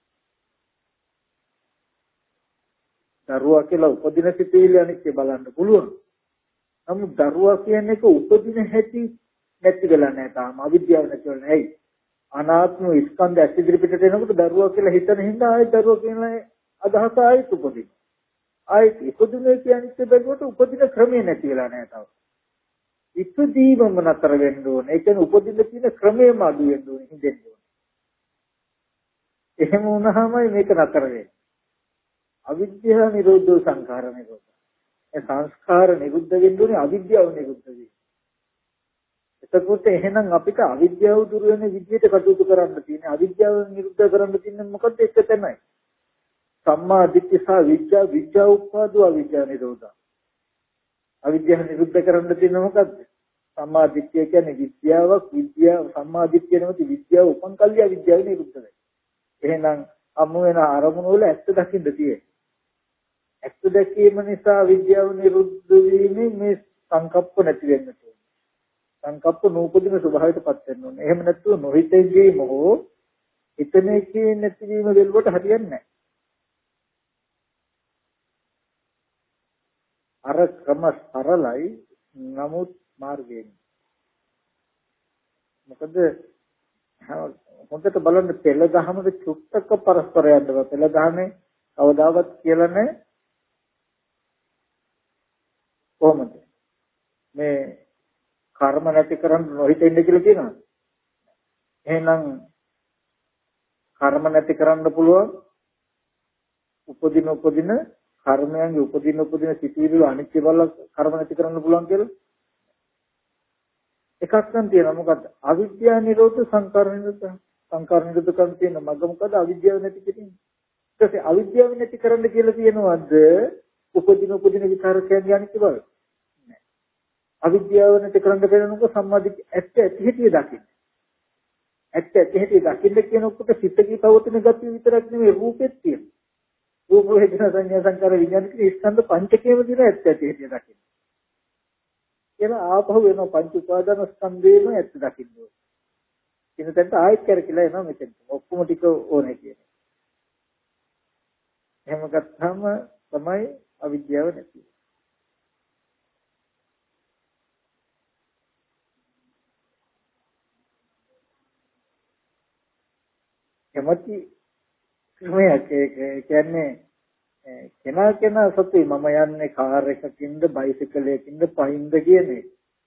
දරුවා කියලා උපදින සිතේලි අනිත්‍ය බලන්න පුළුවන්. නමුත් දරුවා කියන එක උපදින හැටි නැති වෙලා නැහැ තාම. අවිද්‍යාව නැති වෙලා නැහැ. අනාත්ම ස්කන්ධ ඇස් ඉදිරිපිට එනකොට දරුවා කියලා හිතන හින්දා ආයෙත් දරුවා කියන අදහස ආයෙත් උපදින. ආයෙත් ඉපදුනේ කියන්නේ බැලුවට උපදින ක්‍රමේ නැති වෙලා නැහැ තාම. ඉපදීමම නතර වෙන්න ඕනේ. ඒ කියන්නේ උපදින්න තියෙන ක්‍රමයම අඩු වෙන්න ඕනේ හිතෙන්න ඕනේ. එහෙම වුණාමයි මේක නතර වෙන්නේ. අවිද්‍යාව නිරෝධ සංඛාර නිරෝධ. ඒ සංස්කාර නිරුද්ධ වෙන්න ඕනේ අවිද්‍යාව නිරුද්ධ වෙන්න. එතකොට එහෙනම් අපිට අවිද්‍යාව දුර වෙන විදිහට කටයුතු කරන්න තියෙන්නේ. අවිද්‍යාව නිරුද්ධ කරන්න තියෙන්නේ මොකද්ද? එක තමයි. සම්මා දිට්ඨි සහ විද්‍යා විද්‍යා උපාදෝ අවිද්‍යාව නිරෝධා. අවිද්‍යාව නිරුද්ධ කරන්න තියෙන්නේ මොකද්ද? සම්මා දිට්ඨිය කියන්නේ විද්‍යාවක්. විද්‍යාව සම්මා දිට්ඨිය නෙමෙයි විද්‍යාව උපන් කල්ලි අවිද්‍යාව නිරුද්ධ වෙයි. එහෙනම් අමු වෙන අරමුණු වල ඇත්ත දකින්න තියෙන්නේ. ඇත්ත දැකීම නිසා විද්‍යාව නිරුද්ධ වීමෙන් මේ සංකප්ප නැති වෙන්න ඕනේ. සංකප්ප නූපදින ස්වභාවයටපත් වෙන්න ඕනේ. එහෙම නැත්නම් නොහිතෙන්දීම හෝ හිතන එකේ නැතිවීම වෙලවට හරියන්නේ නැහැ. අර ක්‍රම සරලයි නමුත් මාර්ගයෙන්. මොකද හොඳට බලන්න පෙළ දහමද චුට්ටක පරස්පරයක්ද පෙළ දහමේ කවදාවත් කියලා නැහැ. කොහොමද මේ කර්ම නැති කරන් නොහිතෙන්න කියලා කියනවා. එහෙනම් කර්ම නැති කරන්න පුළුවන් උපදින උපදින කර්මයන්ගේ උපදින උපදින සිටිවිලි අනිත්‍ය බල කර්ම නැති කරන්න පුළුවන් කියලා එකක් නම් තියෙනවා. මොකද්ද? අවිද්‍යාව නිරෝධ සංකාර නිරෝධ සංකාර නිරෝධකම් තියෙන මග මොකද? අවිද්‍යාව නැති කිරීම. ඊට පස්සේ අවිද්‍යාව නැති කරන්න කියලා තියෙනවද? උපදින උපදින විකාරකයන්ගේ අනිත්‍ය බව. නෑ. අවිද්‍යාව නැති කරන්න බැරනකොට සම්මාදිට ඇත්ත ඇති හැටි දකින්න. ඇත්ත ඇති හැටි දකින්න කියනකොට සිතකී පවතින ගතිය විතරක් නෙමෙයි රූපෙත් තියෙනවා. රූප වේදනා සංඥා සංකාර විඥාන කියන ස්කන්ධ පංචකයේම තියෙන ඇත්ත ඇති හැටි දකින්න. කියලා ආපහු වෙනවා පංච උපාදාන ස්කන්ධේම ඇත්ත දකින්න ඕනේ. ඉතින් දැන් ආයෙත් කරකිලා එනවා මෙතෙන්. ඔක්කොම ටික ඕනේ කියන්නේ. එහෙම ගත්තාම තමයි අවිද්‍යාව නැති. කැමැති ක්‍රමයක් ඒ කියන්නේ කෙනා කෙනා සතුයි මම යන්නේ කාර් එකකින්ද බයිසිකලයකින්ද පහින්ද කියන්නේ.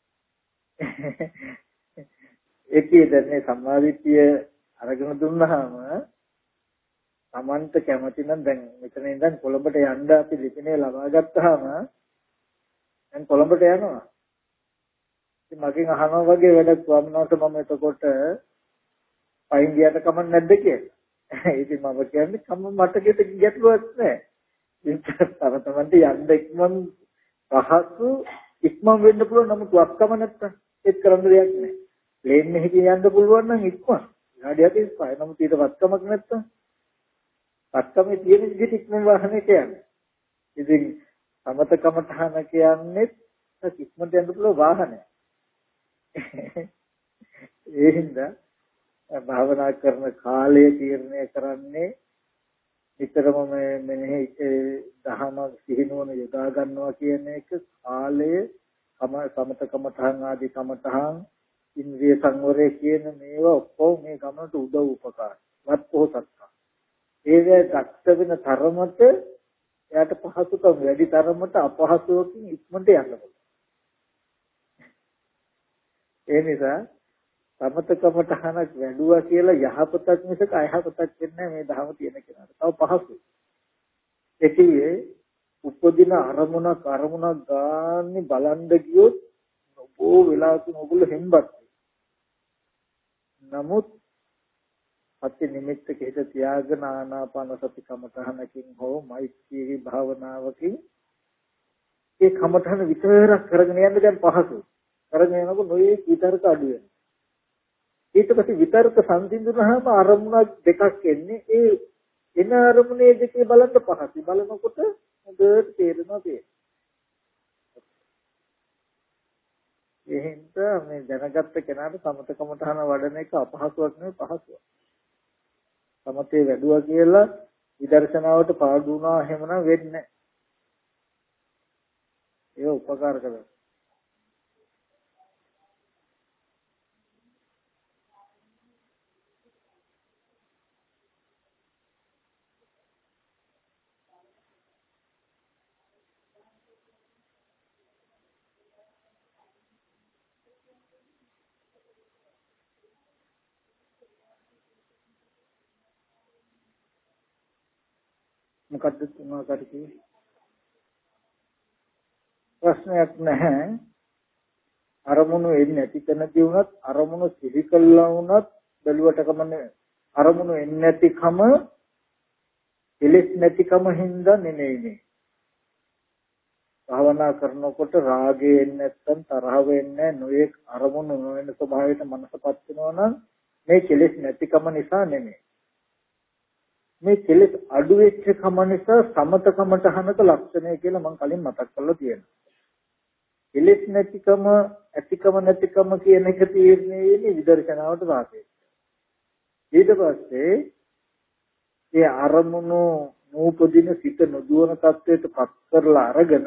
ඒකේ දැන් සම්මාදිට්ඨිය අරගෙන දුන්නාම Tamanට කැමති නම් දැන් මෙතන ඉඳන් කොළඹට යන්න අපි ලිපිනේ ලබා ගත්තාම දැන් කොළඹට යනවා. ඉතින් මගෙන් අහනවා වගේ වැඩක් වුණාට මම එතකොට පයින් ගියට කමක් නැද්ද කියලා. ඉතින් මම කියන්නේ කම මට ගැටලුවක් නැහැ. තම තමන්ට යන්න ඉක්මන් පහසු ඉක්මන් වෙන්න පුළුවන් නමුත් වක්කම නැත්තම් ඒක කරන්න දෙයක් නැහැ. ප්ලේන් එකකින් යන්න පුළුවන් නම් ඉක්මන්. ගාඩියක් ඉස්සයි. නමුත් ඊට වක්කමක් නැත්තම් වක්කමේ තියෙන විදිහට ඉක්මන් වාහනේ කියන්නේ. ඉතින් සමතකම තහන කියන්නේ ඉක්මනට යන්න පුළුවන් වාහනයක්. ඒ හින්දා භාවනා කරන කාලය තීරණය කරන්නේ විතරම මේ මෙනෙහි දහම සිහිනුවන යොදා ගන්නවා කියන එක කාලය සම සමතකම තහන් ආදී කමතහන් ඉන්ද්‍රිය සංවරය කියන මේවා ඔක්කොම මේ ගමනට උදව් උපකාර වත් පොහසත්තා ඒකේ දක්ෂ වෙන තරමට එයාට පහසුකම් වැඩි තරමට අපහසුවකින් ඉක්මනට යන්න පුළුවන්. ඒ නිසා සමතකම තහනක් වැඩුවා කියලා යහපතක් මිසක අයහපතක් වෙන්නේ මේ ධර්ම තියෙන කෙනාට. තව පහසුයි. ඒකේ උපදින අරමුණක් අරමුණක් ගාන්නේ බලන්න ගියොත් බොහෝ වෙලාවකින් ඔගොල්ලෝ හෙම්බත්. නමුත් අති නිමිත්තක හිත තියාගෙන ආනාපාන සති කමතහනකින් හෝ මෛත්‍රී භාවනාවකින් ඒ කමතහන විතරක් කරගෙන යන්න දැන් පහසුයි. කරගෙන යනකොට නොයේ විතරක අඩු වෙනවා. ඊට පස්සේ විතර්ක සංසිඳුනහම අරමුණ දෙකක් එන්නේ ඒ එන අරමුණේ දෙකේ බලන්න පහසුයි බලනකොට හොඳට තේරෙනවා තේ. එහෙනම් මේ දැනගත්ත කෙනාට සමතකම තහන වඩන එක අපහසුවක් නෙවෙයි පහසුවක්. සමතේ වැඩුවා කියලා විදර්ශනාවට පාඩු වුණා එහෙමනම් වෙන්නේ නැහැ. ඒක උපකාර කරනවා. මොකද්ද තුමාකට කිව්වේ? ප්‍රශ්නයක් නැහැ. අරමුණු එන්නේ නැති තැනදී වුණත් අරමුණු සිහි කළා වුණත් බැලුවට කමන්නේ අරමුණු එන්නේ නැතිකම එලෙස් නැතිකම හින්දා නෙමෙයිනේ. භාවනා කරනකොට රාගය එන්නේ නැත්නම් තරහ වෙන්නේ නොයෙක් අරමුණු නොවන ස්වභාවයට මනසපත් වෙනවා නම් මේ කෙලෙස් නැතිකම නිසා නෙමෙයි. මේ කෙලෙස් අඩු වෙච්ච කම නිසා සමතකම තහනක ලක්ෂණය කියලා මම කලින් මතක් කරලා තියෙනවා. කෙලෙස් නැතිකම ඇතිකම නැතිකම කියන එක තීරණය වෙන්නේ විදර්ශනාවට වාසේ. ඊට පස්සේ ඒ අරමුණු නූපදින සිත නොදුවන තත්වයට පත් කරලා අරගෙන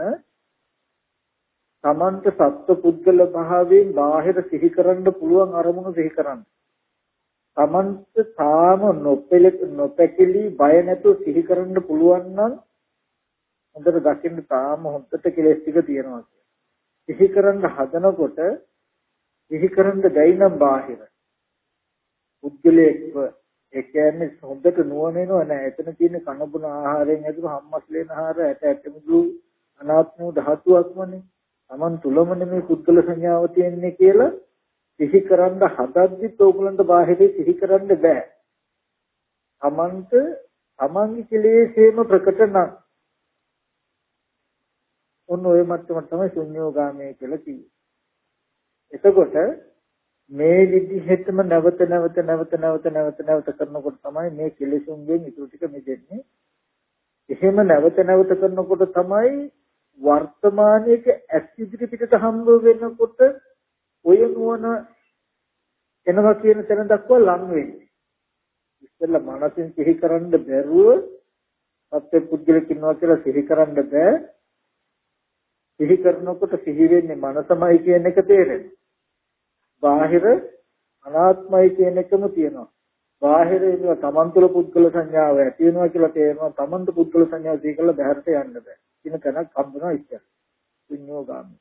තමන්ට සත්ව පුද්ගල භාවයෙන් බාහිර සිහි කරන්න පුළුවන් අරමුණු සිහි කරන්න. තමන්ට තාම නොපෙල නොපැකිලි බය නැතුව සිහි කරන්න පුළුවන් නම් හොඳට දකින්න තාම හොඳට කෙලෙස් ටික තියෙනවා. සිහි කරන්න හදනකොට සිහි කරන්න බැයි නම් බාහිර පුද්ගලයෙක්ව ඒ කියන්නේ හොඳට නුවණිනව නෑ. එතන තියෙන කනබුන ආහාරයෙන් ඇතුළු හම්මස්ලේන ආහාර ඇට ඇටමුදු අනාත්ම ධාතුවක්මනේ. Taman තුලම නෙමේ පුද්ගල සංඥාව තියෙන්නේ කියලා සිහි කරන්න හදද්දිත් ඕගලන්ට බාහිරේ සිහි කරන්න බෑ. Tamanට Tamanගේ කෙලෙසේම ප්‍රකට නම් ඔන්න ඔය මට්ටම තමයි ශුන්‍යෝගාමී කියලා කිව්වේ. එතකොට මේ විදිහටම නැවත නැවත නැවත නැවත නැවත නැවත කරනකොට තමයි මේ කෙලෙසුන්ගෙන් ඉතුරු ටික මිදෙන්නේ. එහෙම නැවත නැවත කරනකොට තමයි වර්තමානයේ ඇස් ඉදිරි පිටට හම්බ වෙනකොට ඔය නුවණ එනවා කියන තැන දක්වා ලං වෙන්නේ. ඉස්සෙල්ලා මනසින් සිහි කරන්න බැරුව සත්‍ය පුද්ගලෙක් ඉන්නවා කියලා සිහි කරන්න බෑ. සිහි කරනකොට සිහි වෙන්නේ මනසමයි කියන එක තේරෙනවා. බාහිර අනාත්මයි කියන එකම තියෙනවා. බාහිර ඉන්න තමන් තුළ පුද්ගල සංඥාව ඇති වෙනවා කියලා තේරෙනවා. තමන්ට පුද්ගල සංඥාව සිහි කරලා බහැරට යන්න බෑ. කියන තැනක් හම්බුනා ඉස්සර. ශුන්‍යෝගාමී.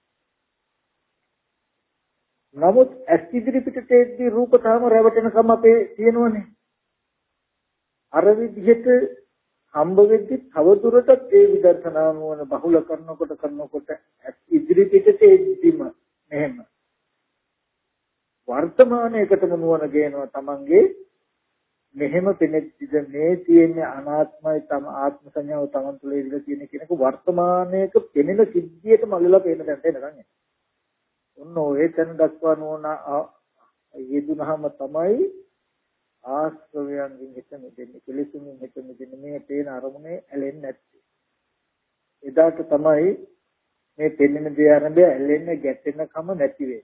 නමුත් ඇස් ඉදිරි පිටේදී රූප තාම රැවටෙනකම අපේ තියෙනවනේ. අර විදිහට හම්බ වෙද්දි තවදුරටත් ඒ විදර්ශනා නුවණ බහුල කරනකොට කරනකොට ඇස් ඉදිරි පිටේදීම එහෙම වර්තමානයේකටම නුවණ ගේනවා තමන්ගේ මෙහෙම පෙනෙද්දිද මේ තියෙන අනාත්මයි තම ආත්ම සංඥාව තමන් තුළ ඉඳලා තියෙන කෙනෙක් වර්තමානයේක පෙනෙන සිද්ධියට මල්ලලා පේන දැන් එනකන් ඔන්න ඔය තැන දක්වා නෝන යෙදුනහම තමයි ආස්ත්‍රවයන්ගෙන් හිත මෙදෙන්නේ කෙලෙසුන්ගෙන් හිත මෙදෙන්නේ මේ පේන අරමුණේ ඇලෙන්නේ නැත්තේ. එදාට තමයි මේ පෙනෙන දේ ආරම්භය ඇලෙන්නේ ගැටෙනකම නැති වෙන්නේ.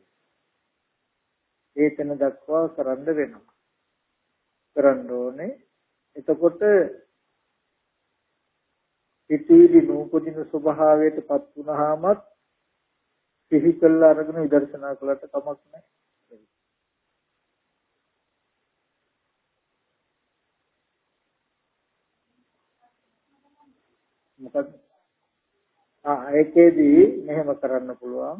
ඒ තැන දක්වා කරන්න වෙනවා. කරන්න ඕනේ. එතකොට පිටිවිලි නූපදින ස්වභාවයටපත් වුණාමත් සිහි කළා අරගෙන විදර්ශනා කළාට කමක් නැහැ. මොකද ආ ඒකේදී මෙහෙම කරන්න පුළුවන්.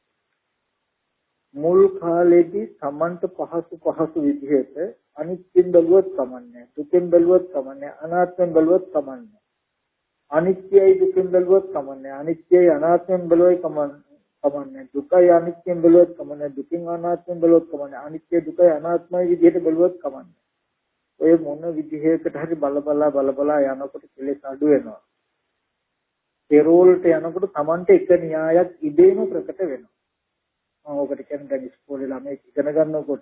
මුල් කාලේදී Tamanට පහසු පහසු විදිහට අනිත්‍යෙන් බැලුවත් කමන්නේ, දුකෙන් බැලුවත් කමන්නේ, අනාත්මෙන් බැලුවත් කමන්නේ. අනිත්‍යයි දුකෙන් බැලුවත් කමන්නේ, අනිත්‍යයි අනාත්මෙන් බැලුවයි කමන්නේ, දුකයි අනිත්‍යයෙන් බැලුවත් කමන්නේ, දුකින් අනාත්මෙන් බැලුවත් කමන්නේ, අනිත්‍ය දුකයි අනාත්මයි විදිහට බැලුවත් කමන්නේ. ඔය මොන විදිහකට හරි බල බලා බල බලා යනකොට කෙලෙස් අඩු වෙනවා. පෙරෝල්ට යනකොට Tamanට එක න්‍යායක් ඉබේම ප්‍රකට වෙනවා. මම ඔකට කියන්නේ දැන් ඉස්කෝලේ ළමයි ඉගෙන ගන්නකොට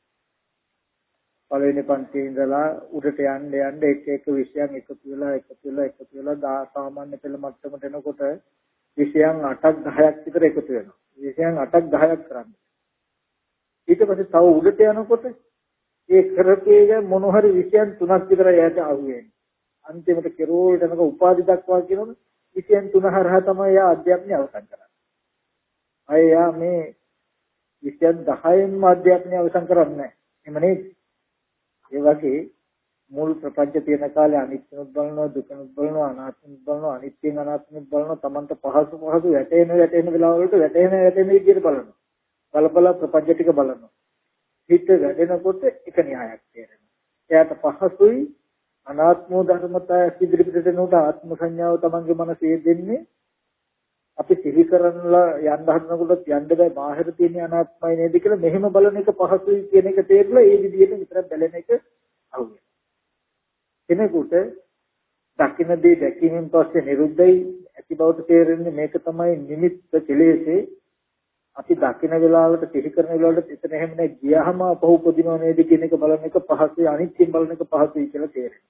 පළවෙනි පන්තියේ ඉඳලා උඩට යන්න යන්න එක එක විෂයන් එකතු වෙලා එකතු වෙලා එකතු වෙලා සාමාන්‍ය පෙළ මට්ටමට එනකොට විෂයන් අටක් දහයක් විතර එකතු වෙනවා. විෂයන් අටක් දහයක් කරන්නේ. ඊට පස්සේ තව උඩට යනකොට ඒ කරපේ මොන හරි විෂයන් තුනක් විතර යට අහුවෙන්නේ. අන්තිමට කෙරෝල්ට යනක උපාධි දක්වා කියනොත් විෂයන් තුන හරහා තමයි යා අධ්‍යාපනය අවසන් කරන්නේ. අයියා මේ විෂයන් දහයෙන්ම අධ්‍යාපනය අවසන් කරන්නේ නැහැ. එහෙම නේද? ඒ වගේ මුල් ප්‍රපංච තියෙන කාලේ අනිත්‍යනුත් බලනවා, දුකනුත් බලනවා, අනාත්මනුත් බලනවා, අනිත්‍යං අනාත්මනුත් බලනවා, Tamanta පහසු පහසු වැටෙන වැටෙන වෙලාවලට වැටෙන වැටෙන විදිහට බලනවා. බල බල ප්‍රපංච ටික බලනවා. හිත වැඩෙනකොට එක න්‍යායක් තේරෙනවා. එයාට පහසුයි අනාත්ම ධර්මතාවය ඉදිරිපිටට එනකොට ආත්ම සංඥාව Tamanගේ මනසේ දෙන්නේ අපි සිහි කරනලා යන්න හදනකොට යන්න බෑ බාහිර තියෙන අනාත්මයි නේද කියලා මෙහෙම බලන එක පහසුයි කියන එක තේරෙලා ඒ විදිහට විතරක් බැලෙන එක අහුවෙනවා. කෙනෙකුට දකින්න දේ දැකීමෙන් පස්සේ නිරුද්ධයි ඇති බවට තේරෙන්නේ මේක තමයි නිමිත්ත කෙලෙසේ අපි දකින්න වෙලාවට සිහි කරන වෙලාවට එතන එහෙම නෑ ගියාම අපහු උපදිනව නේද කියන එක බලන එක පහසුයි අනිත්‍යයෙන් බලන එක පහසුයි කියලා තේරෙනවා.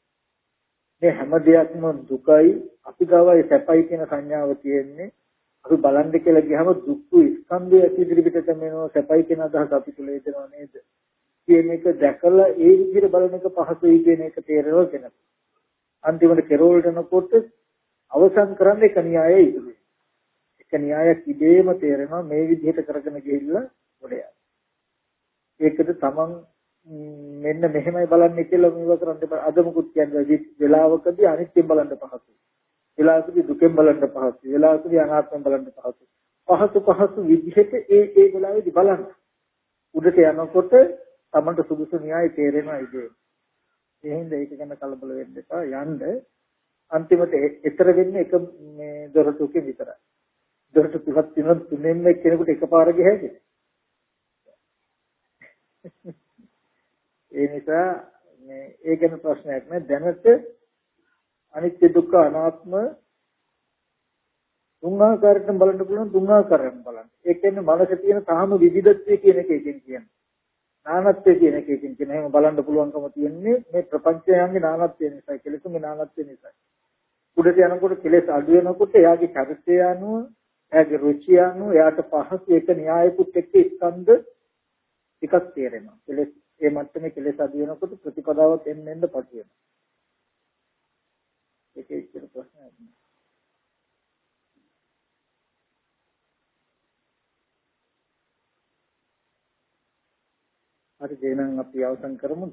මේ හැම දෙයක්ම දුකයි අපි ගාවයි සැපයි කියන සංඥාව තියෙන්නේ අපි බලන්න කියලා ගියාම දුක්ඛ ස්කන්ධය ඉදිරි පිටට මෙනවා සැපයි කියන අදහස අපි තුල එදෙනව නේද කියන එක දැකලා ඒ විදිහට බලන එක පහසුයි කියන එක තේරෙනවා කෙනෙක්. අන්තිමට කෙරෝල්ට යනකොට අවසන් කරන්න එක න්‍යායයි ඉතුරු. එක න්‍යායක් ඉබේම තේරෙනවා මේ විදිහට කරගෙන ගිහිල්ලා පොඩයක්. ඒකද තමන් මෙන්න මෙහෙමයි බලන්නේ කියලා මේව කරන්න බෑ. අද මුකුත් කියන්නේ වෙලාවකදී අනිත්‍යයෙන් බලන්න පහසුයි. වෙලාවකදී දුකෙන් බලන්න පහසුයි. වෙලාවකදී අනාත්මයෙන් බලන්න පහසුයි. පහසු පහසු විදිහට ඒ ඒ වෙලාවේදී බලන්න. උඩට යනකොට තමන්ට සුදුසු න්‍යාය තේරෙනවා ඉතින්. ඒ හින්දා ඒක ගැන කලබල වෙන්න එපා. යන්න අන්තිමට ඊතර වෙන්නේ එක මේ දොරටුවකින් විතරයි. දොරටු තුනක් තියෙනවා තුනෙන්ම එක්කෙනෙකුට එකපාර ගියහැකි. ඒ නිසා මේ ඒ ගැන ප්‍රශ්නයක් නෑ. දැනට අනිත්‍ය දුක්ඛ අනාත්ම තුන් ආකාරයෙන් බලන්න පුළුවන් තුන් ආකාරයෙන් බලන්න. ඒ කියන්නේ මනසේ තියෙන තාම විවිධත්වය කියන එක එකෙන් කියන්නේ. නානත්වය කියන එක එකෙන් කියන එහෙම බලන්න පුළුවන්කම තියෙන්නේ මේ ප්‍රපංචයන්ගේ නානත්වය නිසා, කෙලෙසුන්ගේ නානත්වය නිසා. උඩට යනකොට කෙලෙස් අඩු වෙනකොට එයාගේ චරිතය අනුව, එයාගේ රුචිය අනුව, එයාට පහසු එක න්‍යායකුත් එක්ක ස්කන්ධ ටිකක් තේරෙනවා. කෙලෙස් ඒ මට්ටමේ කෙලෙස් අඩු වෙනකොට ප්‍රතිපදාවත් එන්න එන්න පටු වෙනවා. ඒකේ ඉතිරි ප්‍රශ්නයක් නෑ. හරි එහෙනම් අපි අවසන් කරමු.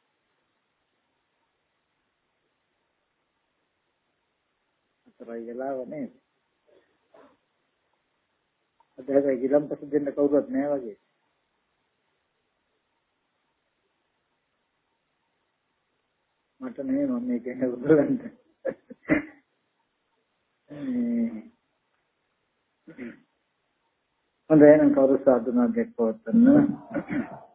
අතරයි වෙලාව නේද? අද හැබැයි ගිලම්පස දෙන්න කවුරුවත් නැහැ වගේ. මට නෙමෙයි මම මේ කියන්නේ උදලන්ට. හොඳයි එහෙනම් කවුරු සාදුනා දෙක් පවත්වන්න.